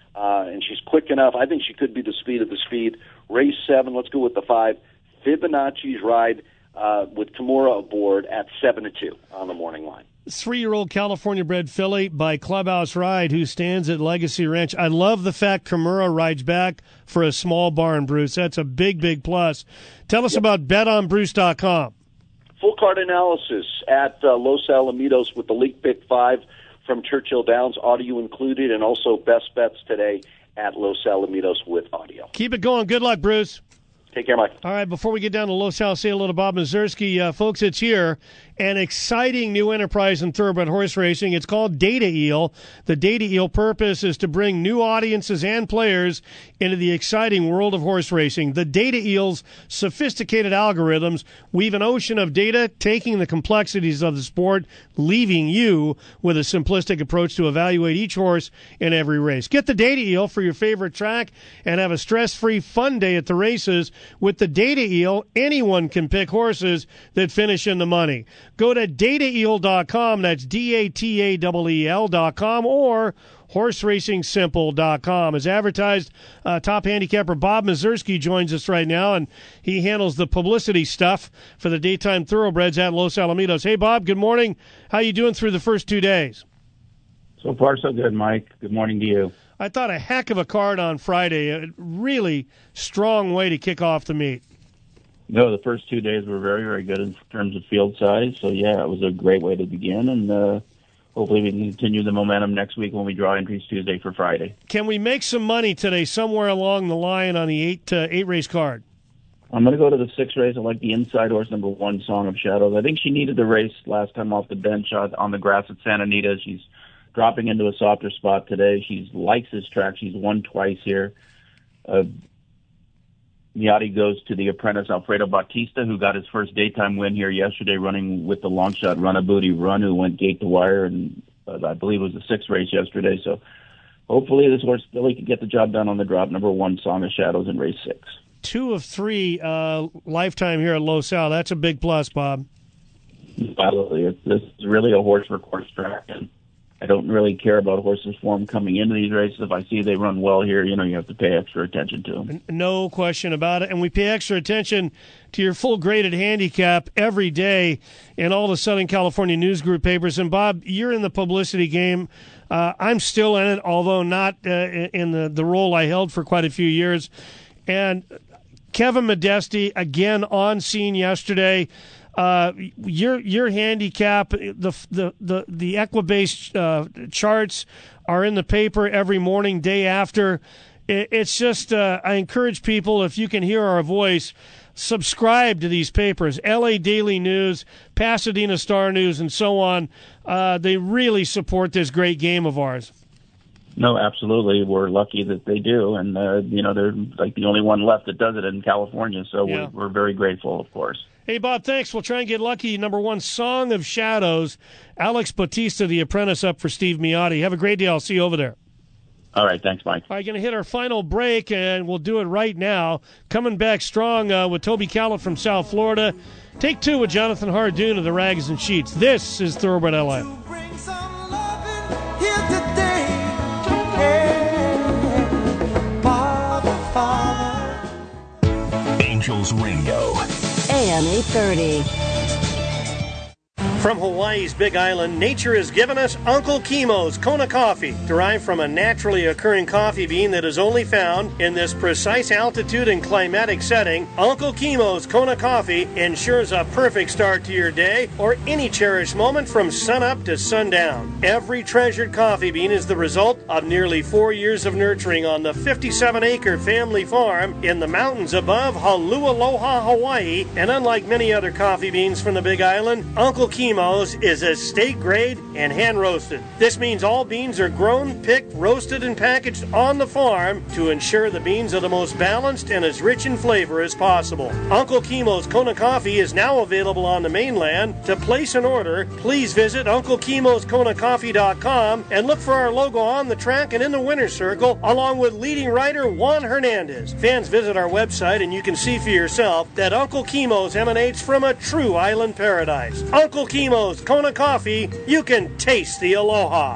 and she's quick enough. I think she could be the speed of the speed. Race 7, let's go with the 5, Fibonacci's Ride with Kimura aboard at 7-2 on the morning line. 3-year-old California-bred filly by Clubhouse Ride, who stands at Legacy Ranch. I love the fact Kimura rides back for a small barn, Bruce. That's a big, big plus. Tell us about betonbruce.com. Full card analysis at Los Alamitos with the League Pick 5 from Churchill Downs, audio included, and also best bets today at Los Alamitos with audio. Keep it going. Good luck, Bruce. Take care, Mike. All right, before we get down to Los Al, say hello to Bob Mazursky. Folks, it's here. An exciting new enterprise in thoroughbred horse racing. It's called Data Eel. The Data Eel purpose is to bring new audiences and players into the exciting world of horse racing. The Data Eel's sophisticated algorithms weave an ocean of data, taking the complexities of the sport, leaving you with a simplistic approach to evaluate each horse in every race. Get the Data Eel for your favorite track and have a stress-free fun day at the races. With the Data Eel, anyone can pick horses that finish in the money. Go to dataeel.com, that's DATAEEL.com, or horseracingsimple.com. As advertised, top handicapper Bob Mazursky joins us right now, and he handles the publicity stuff for the Daytime Thoroughbreds at Los Alamitos. Hey, Bob, good morning. How you doing through the first 2 days? So far, so good, Mike. Good morning to you. I thought a heck of a card on Friday. A really strong way to kick off the meet. No, the first 2 days were very, very good in terms of field size. So, yeah, it was a great way to begin. And hopefully we can continue the momentum next week when we draw entries Tuesday for Friday. Can we make some money today somewhere along the line on the 8-race card? I'm going to go to the 6th race. I like the inside horse, number 1, Song of Shadows. I think she needed the race last time off the bench on the grass at Santa Anita. She's dropping into a softer spot today. She likes this track. She's won twice here. Miotti goes to the apprentice Alfredo Bautista, who got his first daytime win here yesterday, running with the long shot Run a Booty Run, who went gate to wire, and I believe it was the 6th race yesterday. So hopefully this horse Billy can get the job done on the drop. Number 1, Song of Shadows in race 6. 2 of 3 lifetime here at Los Al. That's a big plus, Bob. Absolutely. This is really a horse for course track, and I don't really care about horses' form coming into these races. If I see they run well here, you have to pay extra attention to them. No question about it. And we pay extra attention to your full graded handicap every day in all the Southern California News Group papers. And, Bob, you're in the publicity game. I'm still in it, although not in the role I held for quite a few years. And Kevin Modesti, again, on scene yesterday. Your handicap, the Equibase charts are in the paper every morning, day after. It's just I encourage people, if you can hear our voice, subscribe to these papers. LA Daily News, Pasadena Star News, and so on. They really support this great game of ours. No, absolutely. We're lucky that they do. And, they're like the only one left that does it in California. So we're very grateful, of course. Hey, Bob, thanks. We'll try and get lucky. Number one, Song of Shadows. Alex Bautista, The Apprentice, up for Steve Miotti. Have a great day. I'll see you over there. All right. Thanks, Mike. All right, going to hit our final break, and we'll do it right now. Coming back strong with Toby Callett from South Florida. Take two with Jonathan Hardoon of the Rags and Sheets. This is Thoroughbred LA. Angels Radio. AM 830. From Hawaii's Big Island, nature has given us Uncle Kimo's Kona coffee, derived from a naturally occurring coffee bean that is only found in this precise altitude and climatic setting. Uncle Kimo's Kona coffee ensures a perfect start to your day or any cherished moment from sunup to sundown. Every treasured coffee bean is the result of nearly 4 years of nurturing on the 57-acre family farm in the mountains above Haleʻaloha, Hawaii, and unlike many other coffee beans from the Big Island, Uncle Kimo's is estate grade and hand roasted. This means all beans are grown, picked, roasted, and packaged on the farm to ensure the beans are the most balanced and as rich in flavor as possible. Uncle Kimo's Kona coffee is now available on the mainland. To place an order, please visit UncleKimosKonaCoffee.com and look for our logo on the track and in the winner's circle, along with leading writer Juan Hernandez. Fans visit our website and you can see for yourself that Uncle Kimo's emanates from a true island paradise. Uncle Kimo's Kona Coffee, you can taste the aloha.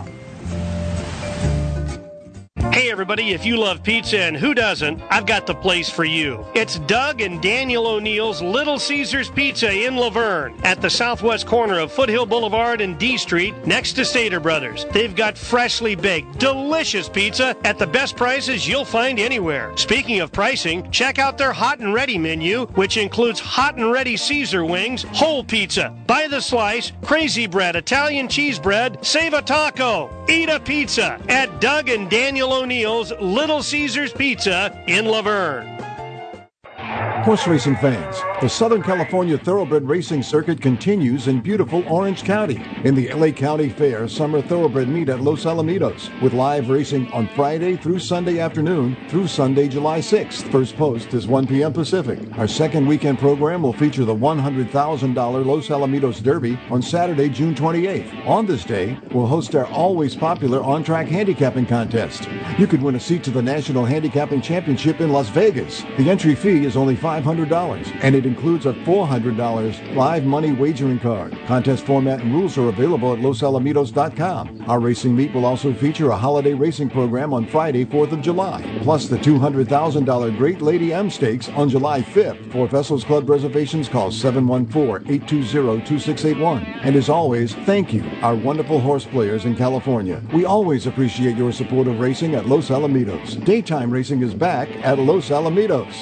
Hey everybody, if you love pizza, and who doesn't, I've got the place for you. It's Doug and Daniel O'Neill's Little Caesars Pizza in Laverne at the southwest corner of Foothill Boulevard and D Street next to Stater Brothers. They've got freshly baked, delicious pizza at the best prices you'll find anywhere. Speaking of pricing, check out their hot and ready menu, which includes hot and ready Caesar wings, whole pizza, by the slice, crazy bread, Italian cheese bread, save a taco, eat a pizza at Doug and Daniel O'Neill's Little Caesars Pizza in Laverne. Horse racing fans, the Southern California Thoroughbred Racing Circuit continues in beautiful Orange County in the LA County Fair Summer Thoroughbred Meet at Los Alamitos, with live racing on Friday through Sunday afternoon through Sunday, July 6th. First post is 1 p.m. Pacific. Our second weekend program will feature the $100,000 Los Alamitos Derby on Saturday, June 28th. On this day, we'll host our always popular on-track handicapping contest. You could win a seat to the National Handicapping Championship in Las Vegas. The entry fee is only $500, and it includes a $400 live money wagering card. Contest format and rules are available at losalamitos.com. Our racing meet will also feature a holiday racing program on Friday, 4th of July, plus the $200,000 Great Lady M Stakes on July 5th. For Vessels Club reservations, call 714-820-2681. And as always, thank you, our wonderful horse players in California. We always appreciate your support of racing at Los Alamitos. Daytime racing is back at Los Alamitos.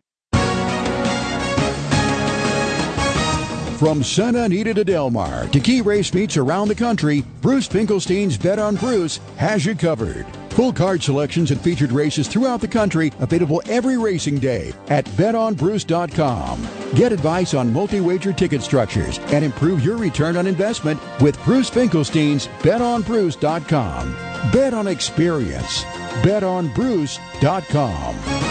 From Santa Anita to Del Mar to key race meets around the country, Bruce Finkelstein's Bet on Bruce has you covered. Full card selections and featured races throughout the country available every racing day at betonbruce.com. Get advice on multi-wager ticket structures and improve your return on investment with Bruce Finkelstein's betonbruce.com. Bet on experience. betonbruce.com.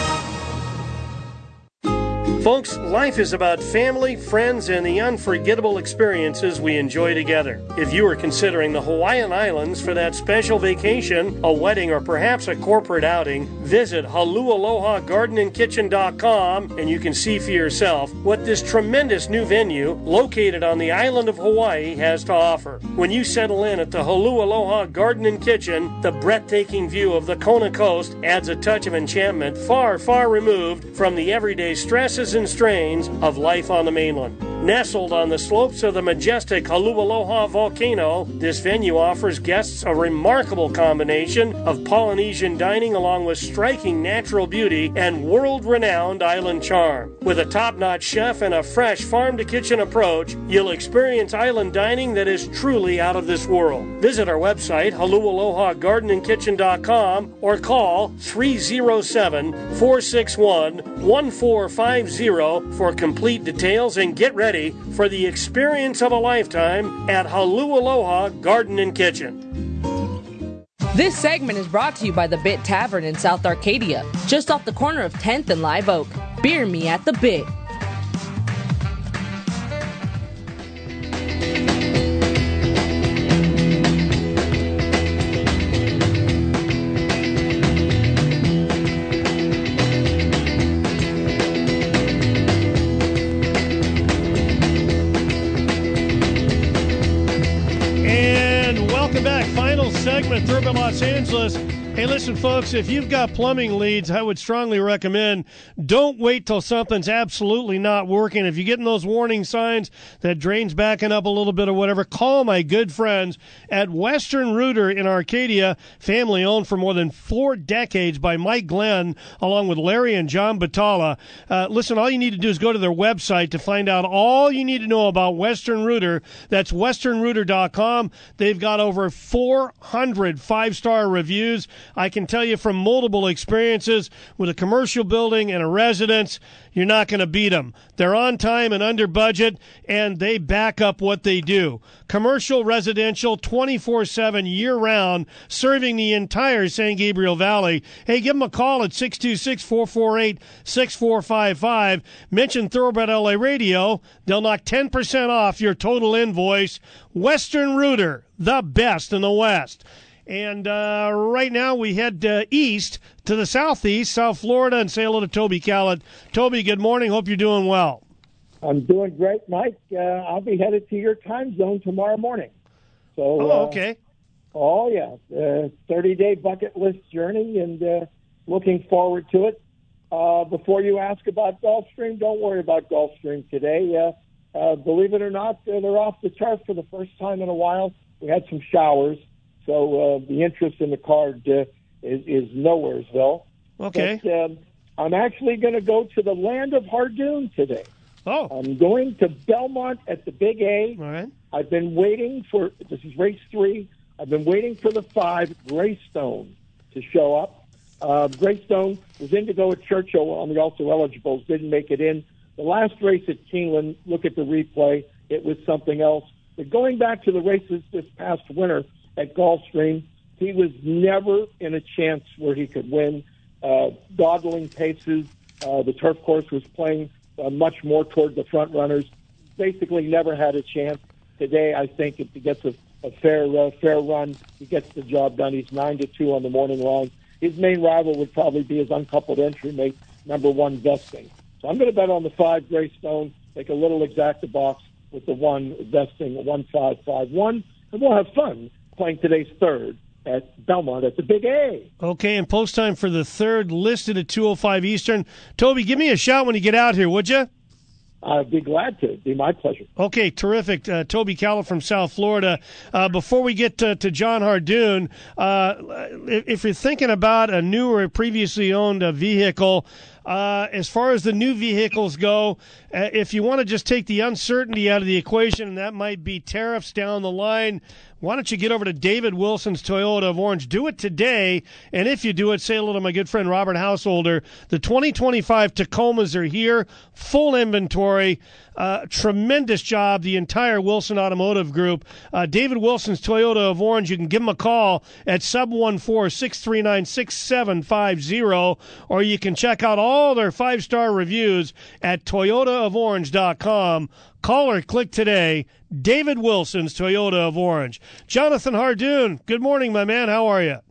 Folks, life is about family, friends, and the unforgettable experiences we enjoy together. If you are considering the Hawaiian Islands for that special vacation, a wedding, or perhaps a corporate outing, visit HaluʻalohaGardenandKitchen.com and you can see for yourself what this tremendous new venue located on the island of Hawaii has to offer. When you settle in at the Haluʻaloha Garden and Kitchen, the breathtaking view of the Kona coast adds a touch of enchantment far, far removed from the everyday stresses and strains of life on the mainland. Nestled on the slopes of the majestic Haluʻaloha volcano, this venue offers guests a remarkable combination of Polynesian dining along with striking natural beauty and world-renowned island charm. With a top-notch chef and a fresh farm-to-kitchen approach, you'll experience island dining that is truly out of this world. Visit our website, HaluʻalohaGardenandKitchen.com, or call 307-461-1450 for complete details, and get ready for the experience of a lifetime at Haluʻaloha Garden and Kitchen. This segment is brought to you by the Bit Tavern in South Arcadia, just off the corner of 10th and Live Oak. Beer me at the Bit. Segment, Thoroughbred Los Angeles. Hey, listen, folks, if you've got plumbing leads, I would strongly recommend don't wait till something's absolutely not working. If you're getting those warning signs that drain's backing up a little bit or whatever, call my good friends at Western Rooter in Arcadia, family owned for more than 4 decades by Mike Glenn, along with Larry and John Batala. Listen, all you need to do is go to their website to find out all you need to know about Western Rooter. That's westernrooter.com. They've got over 400 5-star reviews. I can tell you from multiple experiences with a commercial building and a residence, you're not going to beat them. They're on time and under budget, and they back up what they do. Commercial, residential, 24/7, year-round, serving the entire San Gabriel Valley. Hey, give them a call at 626-448-6455. Mention Thoroughbred LA Radio. They'll knock 10% off your total invoice. Western Rooter, the best in the West. And right now we head east to the southeast, South Florida, and say hello to Toby Callett. Toby, good morning. Hope you're doing well. I'm doing great, Mike. I'll be headed to your time zone tomorrow morning. So, okay. 30-day bucket list journey, and looking forward to it. Before you ask about Gulfstream, don't worry about Gulfstream today. Believe it or not, they're off the turf for the first time in a while. We had some showers. So the interest in the card is nowheresville. Okay. But, I'm actually going to go to the land of Hardoon today. Oh. I'm going to Belmont at the Big A. All right. I've been waiting for, this is race 3, I've been waiting for the 5, Greystone, to show up. Greystone was in to go at Churchill on the also eligibles, didn't make it in. The last race at Keeneland, look at the replay, it was something else. But going back to the races this past winter, at Gulfstream, he was never in a chance where he could win. Dawdling paces. The turf course was playing much more toward the front runners. Basically never had a chance. Today, I think if he gets a fair run, he gets the job done. He's 9-2 on the morning line. His main rival would probably be his uncoupled entry mate, number 1, Vesting. So I'm going to bet on the 5, Greystone, take a little exacta box with the 1, Vesting, 1-5-5-1, and we'll have fun playing today's 3rd at Belmont at the Big A. Okay, and post time for the 3rd listed at 2:05 Eastern. Toby, give me a shout when you get out here, would you? I'd be glad to. It'd be my pleasure. Okay, terrific. Toby Callett from South Florida. Before we get to John Hardoon, if you're thinking about a new or previously owned vehicle, as far as the new vehicles go, if you want to just take the uncertainty out of the equation, and that might be tariffs down the line, why don't you get over to David Wilson's Toyota of Orange? Do it today, and if you do it, say hello to my good friend Robert Householder. The 2025 Tacomas are here, full inventory, tremendous job, the entire Wilson Automotive Group. David Wilson's Toyota of Orange, you can give him a call at sub-146396750, or you can check out all their 5-star reviews at toyotaoforange.com. Call or click today. David Wilson's Toyota of Orange. Jonathan Hardoon, good morning, my man. How are you?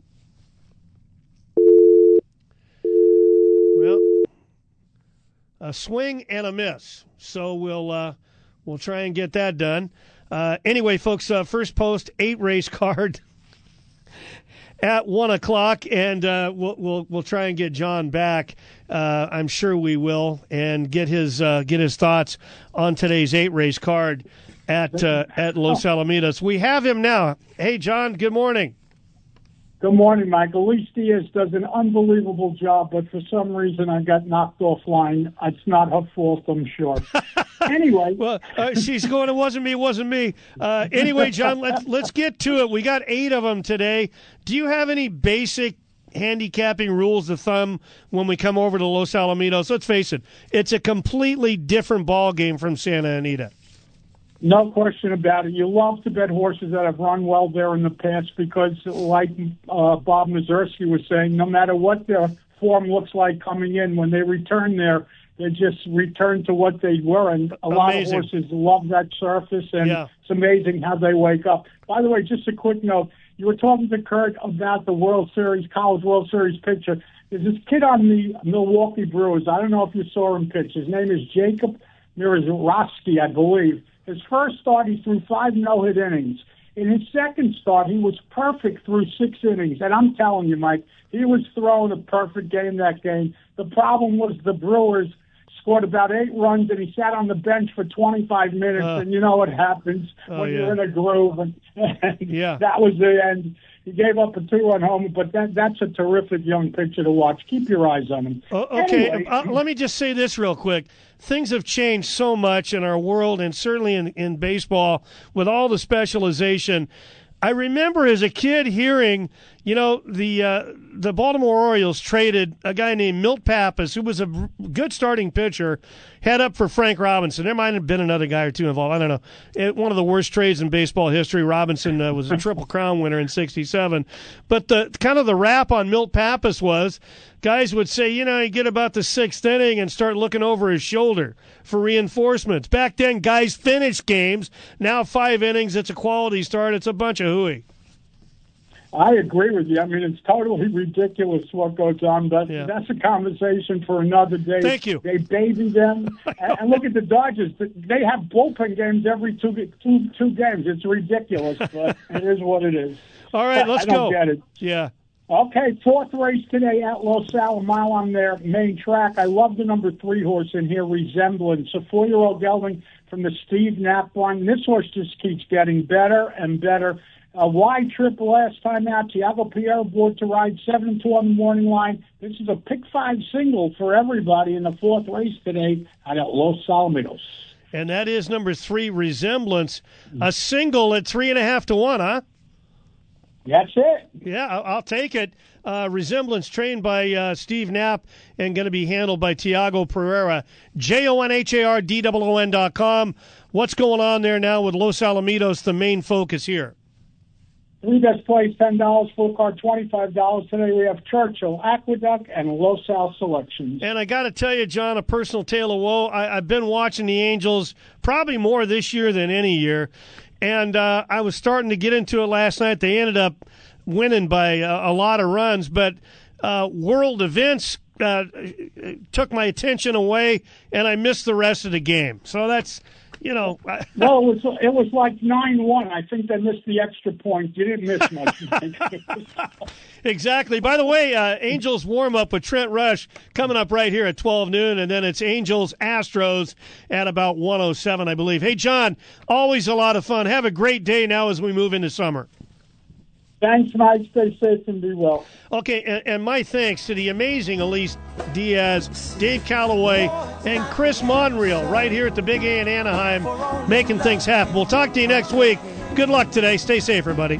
Well, a swing and a miss. So we'll try and get that done. Anyway, folks, first post 8 race card at 1:00, and we'll try and get John back. I'm sure we will, and get his thoughts on today's 8 race card at Los Alamitos. We have him now. Hey, John. Good morning. Good morning, Michael. Luis Diaz does an unbelievable job, but for some reason I got knocked offline. It's not her fault, I'm sure. Anyway. Well, she's going, it wasn't me. Anyway, John, let's get to it. We got 8 of them today. Do you have any basic handicapping rules of thumb when we come over to Los Alamitos? Let's face it, it's a completely different ball game from Santa Anita. No question about it. You love to bet horses that have run well there in the past because, like Bob Mazursky was saying, no matter what their form looks like coming in, when they return there, they just return to what they were. And a lot of horses love that surface, and it's amazing how they wake up. By the way, just a quick note. You were talking to Kurt about the World Series, College World Series pitcher. There's this kid on the Milwaukee Brewers. I don't know if you saw him pitch. His name is Jacob Mierzejewski, I believe. His first start, he threw 5 no-hit innings. In his second start, he was perfect through 6 innings. And I'm telling you, Mike, he was throwing a perfect game that game. The problem was the Brewers scored about 8 runs, and he sat on the bench for 25 minutes, and you know what happens when you're in a groove. And that was the end. He gave up a 2-run homer, but that's a terrific young pitcher to watch. Keep your eyes on him. Okay, anyway, let me just say this real quick. Things have changed so much in our world, and certainly in baseball, with all the specialization. I remember as a kid hearing, the Baltimore Orioles traded a guy named Milt Pappas, who was a good starting pitcher, head up for Frank Robinson. There might have been another guy or two involved. I don't know. One of the worst trades in baseball history. Robinson was a Triple Crown winner in '67. But the rap on Milt Pappas was guys would say, you get about the 6th inning and start looking over his shoulder for reinforcements. Back then, guys finished games. Now 5 innings, it's a quality start. It's a bunch of hooey. I agree with you. I mean, it's totally ridiculous what goes on, but that's a conversation for another day. Thank you. They baby them. And look at the Dodgers. They have bullpen games every two games. It's ridiculous, but it is what it is. All right, let's go. I don't get it. Yeah. Okay, 4th race today at Los Al, a mile on their main track. I love the number 3 horse in here, Resemblance, a 4-year-old gelding from the Steve Knapp line. This horse just keeps getting better and better. A wide trip last time out. Tiago Pierre aboard to ride 7-2 on the morning line. This is a pick 5 single for everybody in the 4th race today out at Los Alamitos. And that is number 3, Resemblance. A single at 3.5 to 1, huh? That's it. Yeah, I'll take it. Resemblance trained by Steve Knapp and going to be handled by Tiago Pereira. JONHARDOON.com. What's going on there now with Los Alamitos, the main focus here? 3 best plays, $10, full card, $25. Today we have Churchill, Aqueduct, and Los Al selections. And I got to tell you, John, a personal tale of woe. I've been watching the Angels probably more this year than any year. And I was starting to get into it last night. They ended up winning by a lot of runs, but world events took my attention away, and I missed the rest of the game. So that's, Well, it was like 9-1. I think they missed the extra point. You didn't miss much. Exactly. By the way, Angels warm-up with Trent Rush coming up right here at 12 noon, and then it's Angels-Astros at about 1:07, I believe. Hey, John, always a lot of fun. Have a great day now as we move into summer. Thanks, Mike. Stay safe and be well. Okay, and my thanks to the amazing Elise Diaz, Dave Calloway, and Chris Monreal right here at the Big A in Anaheim, making things happen. We'll talk to you next week. Good luck today. Stay safe, everybody.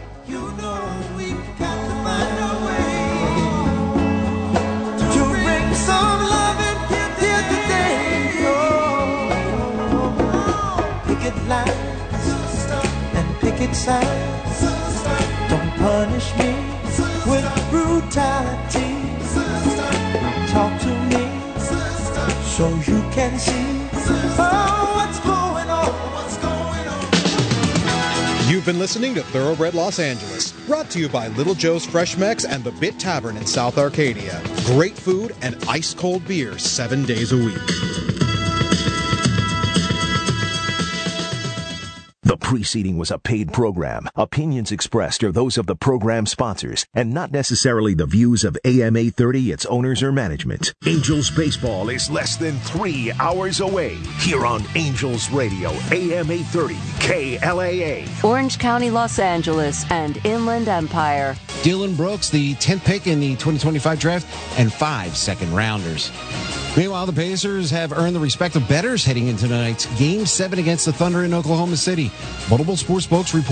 Don't punish me with brutality. Talk to me so you can see what's going on. You've been listening to Thoroughbred Los Angeles, brought to you by Little Joe's Fresh Mex and the Bit Tavern in South Arcadia. Great food and ice-cold beer 7 days a week. The preceding was a paid program. Opinions expressed are those of the program sponsors and not necessarily the views of AM 830, its owners, or management. Angels baseball is less than 3 hours away here on Angels Radio, AM 830, KLAA. Orange County, Los Angeles, and Inland Empire. Dylan Brooks, the 10th pick in the 2025 draft, and 5 second-rounders. Meanwhile, the Pacers have earned the respect of bettors heading into tonight's Game 7 against the Thunder in Oklahoma City. Multiple sports books report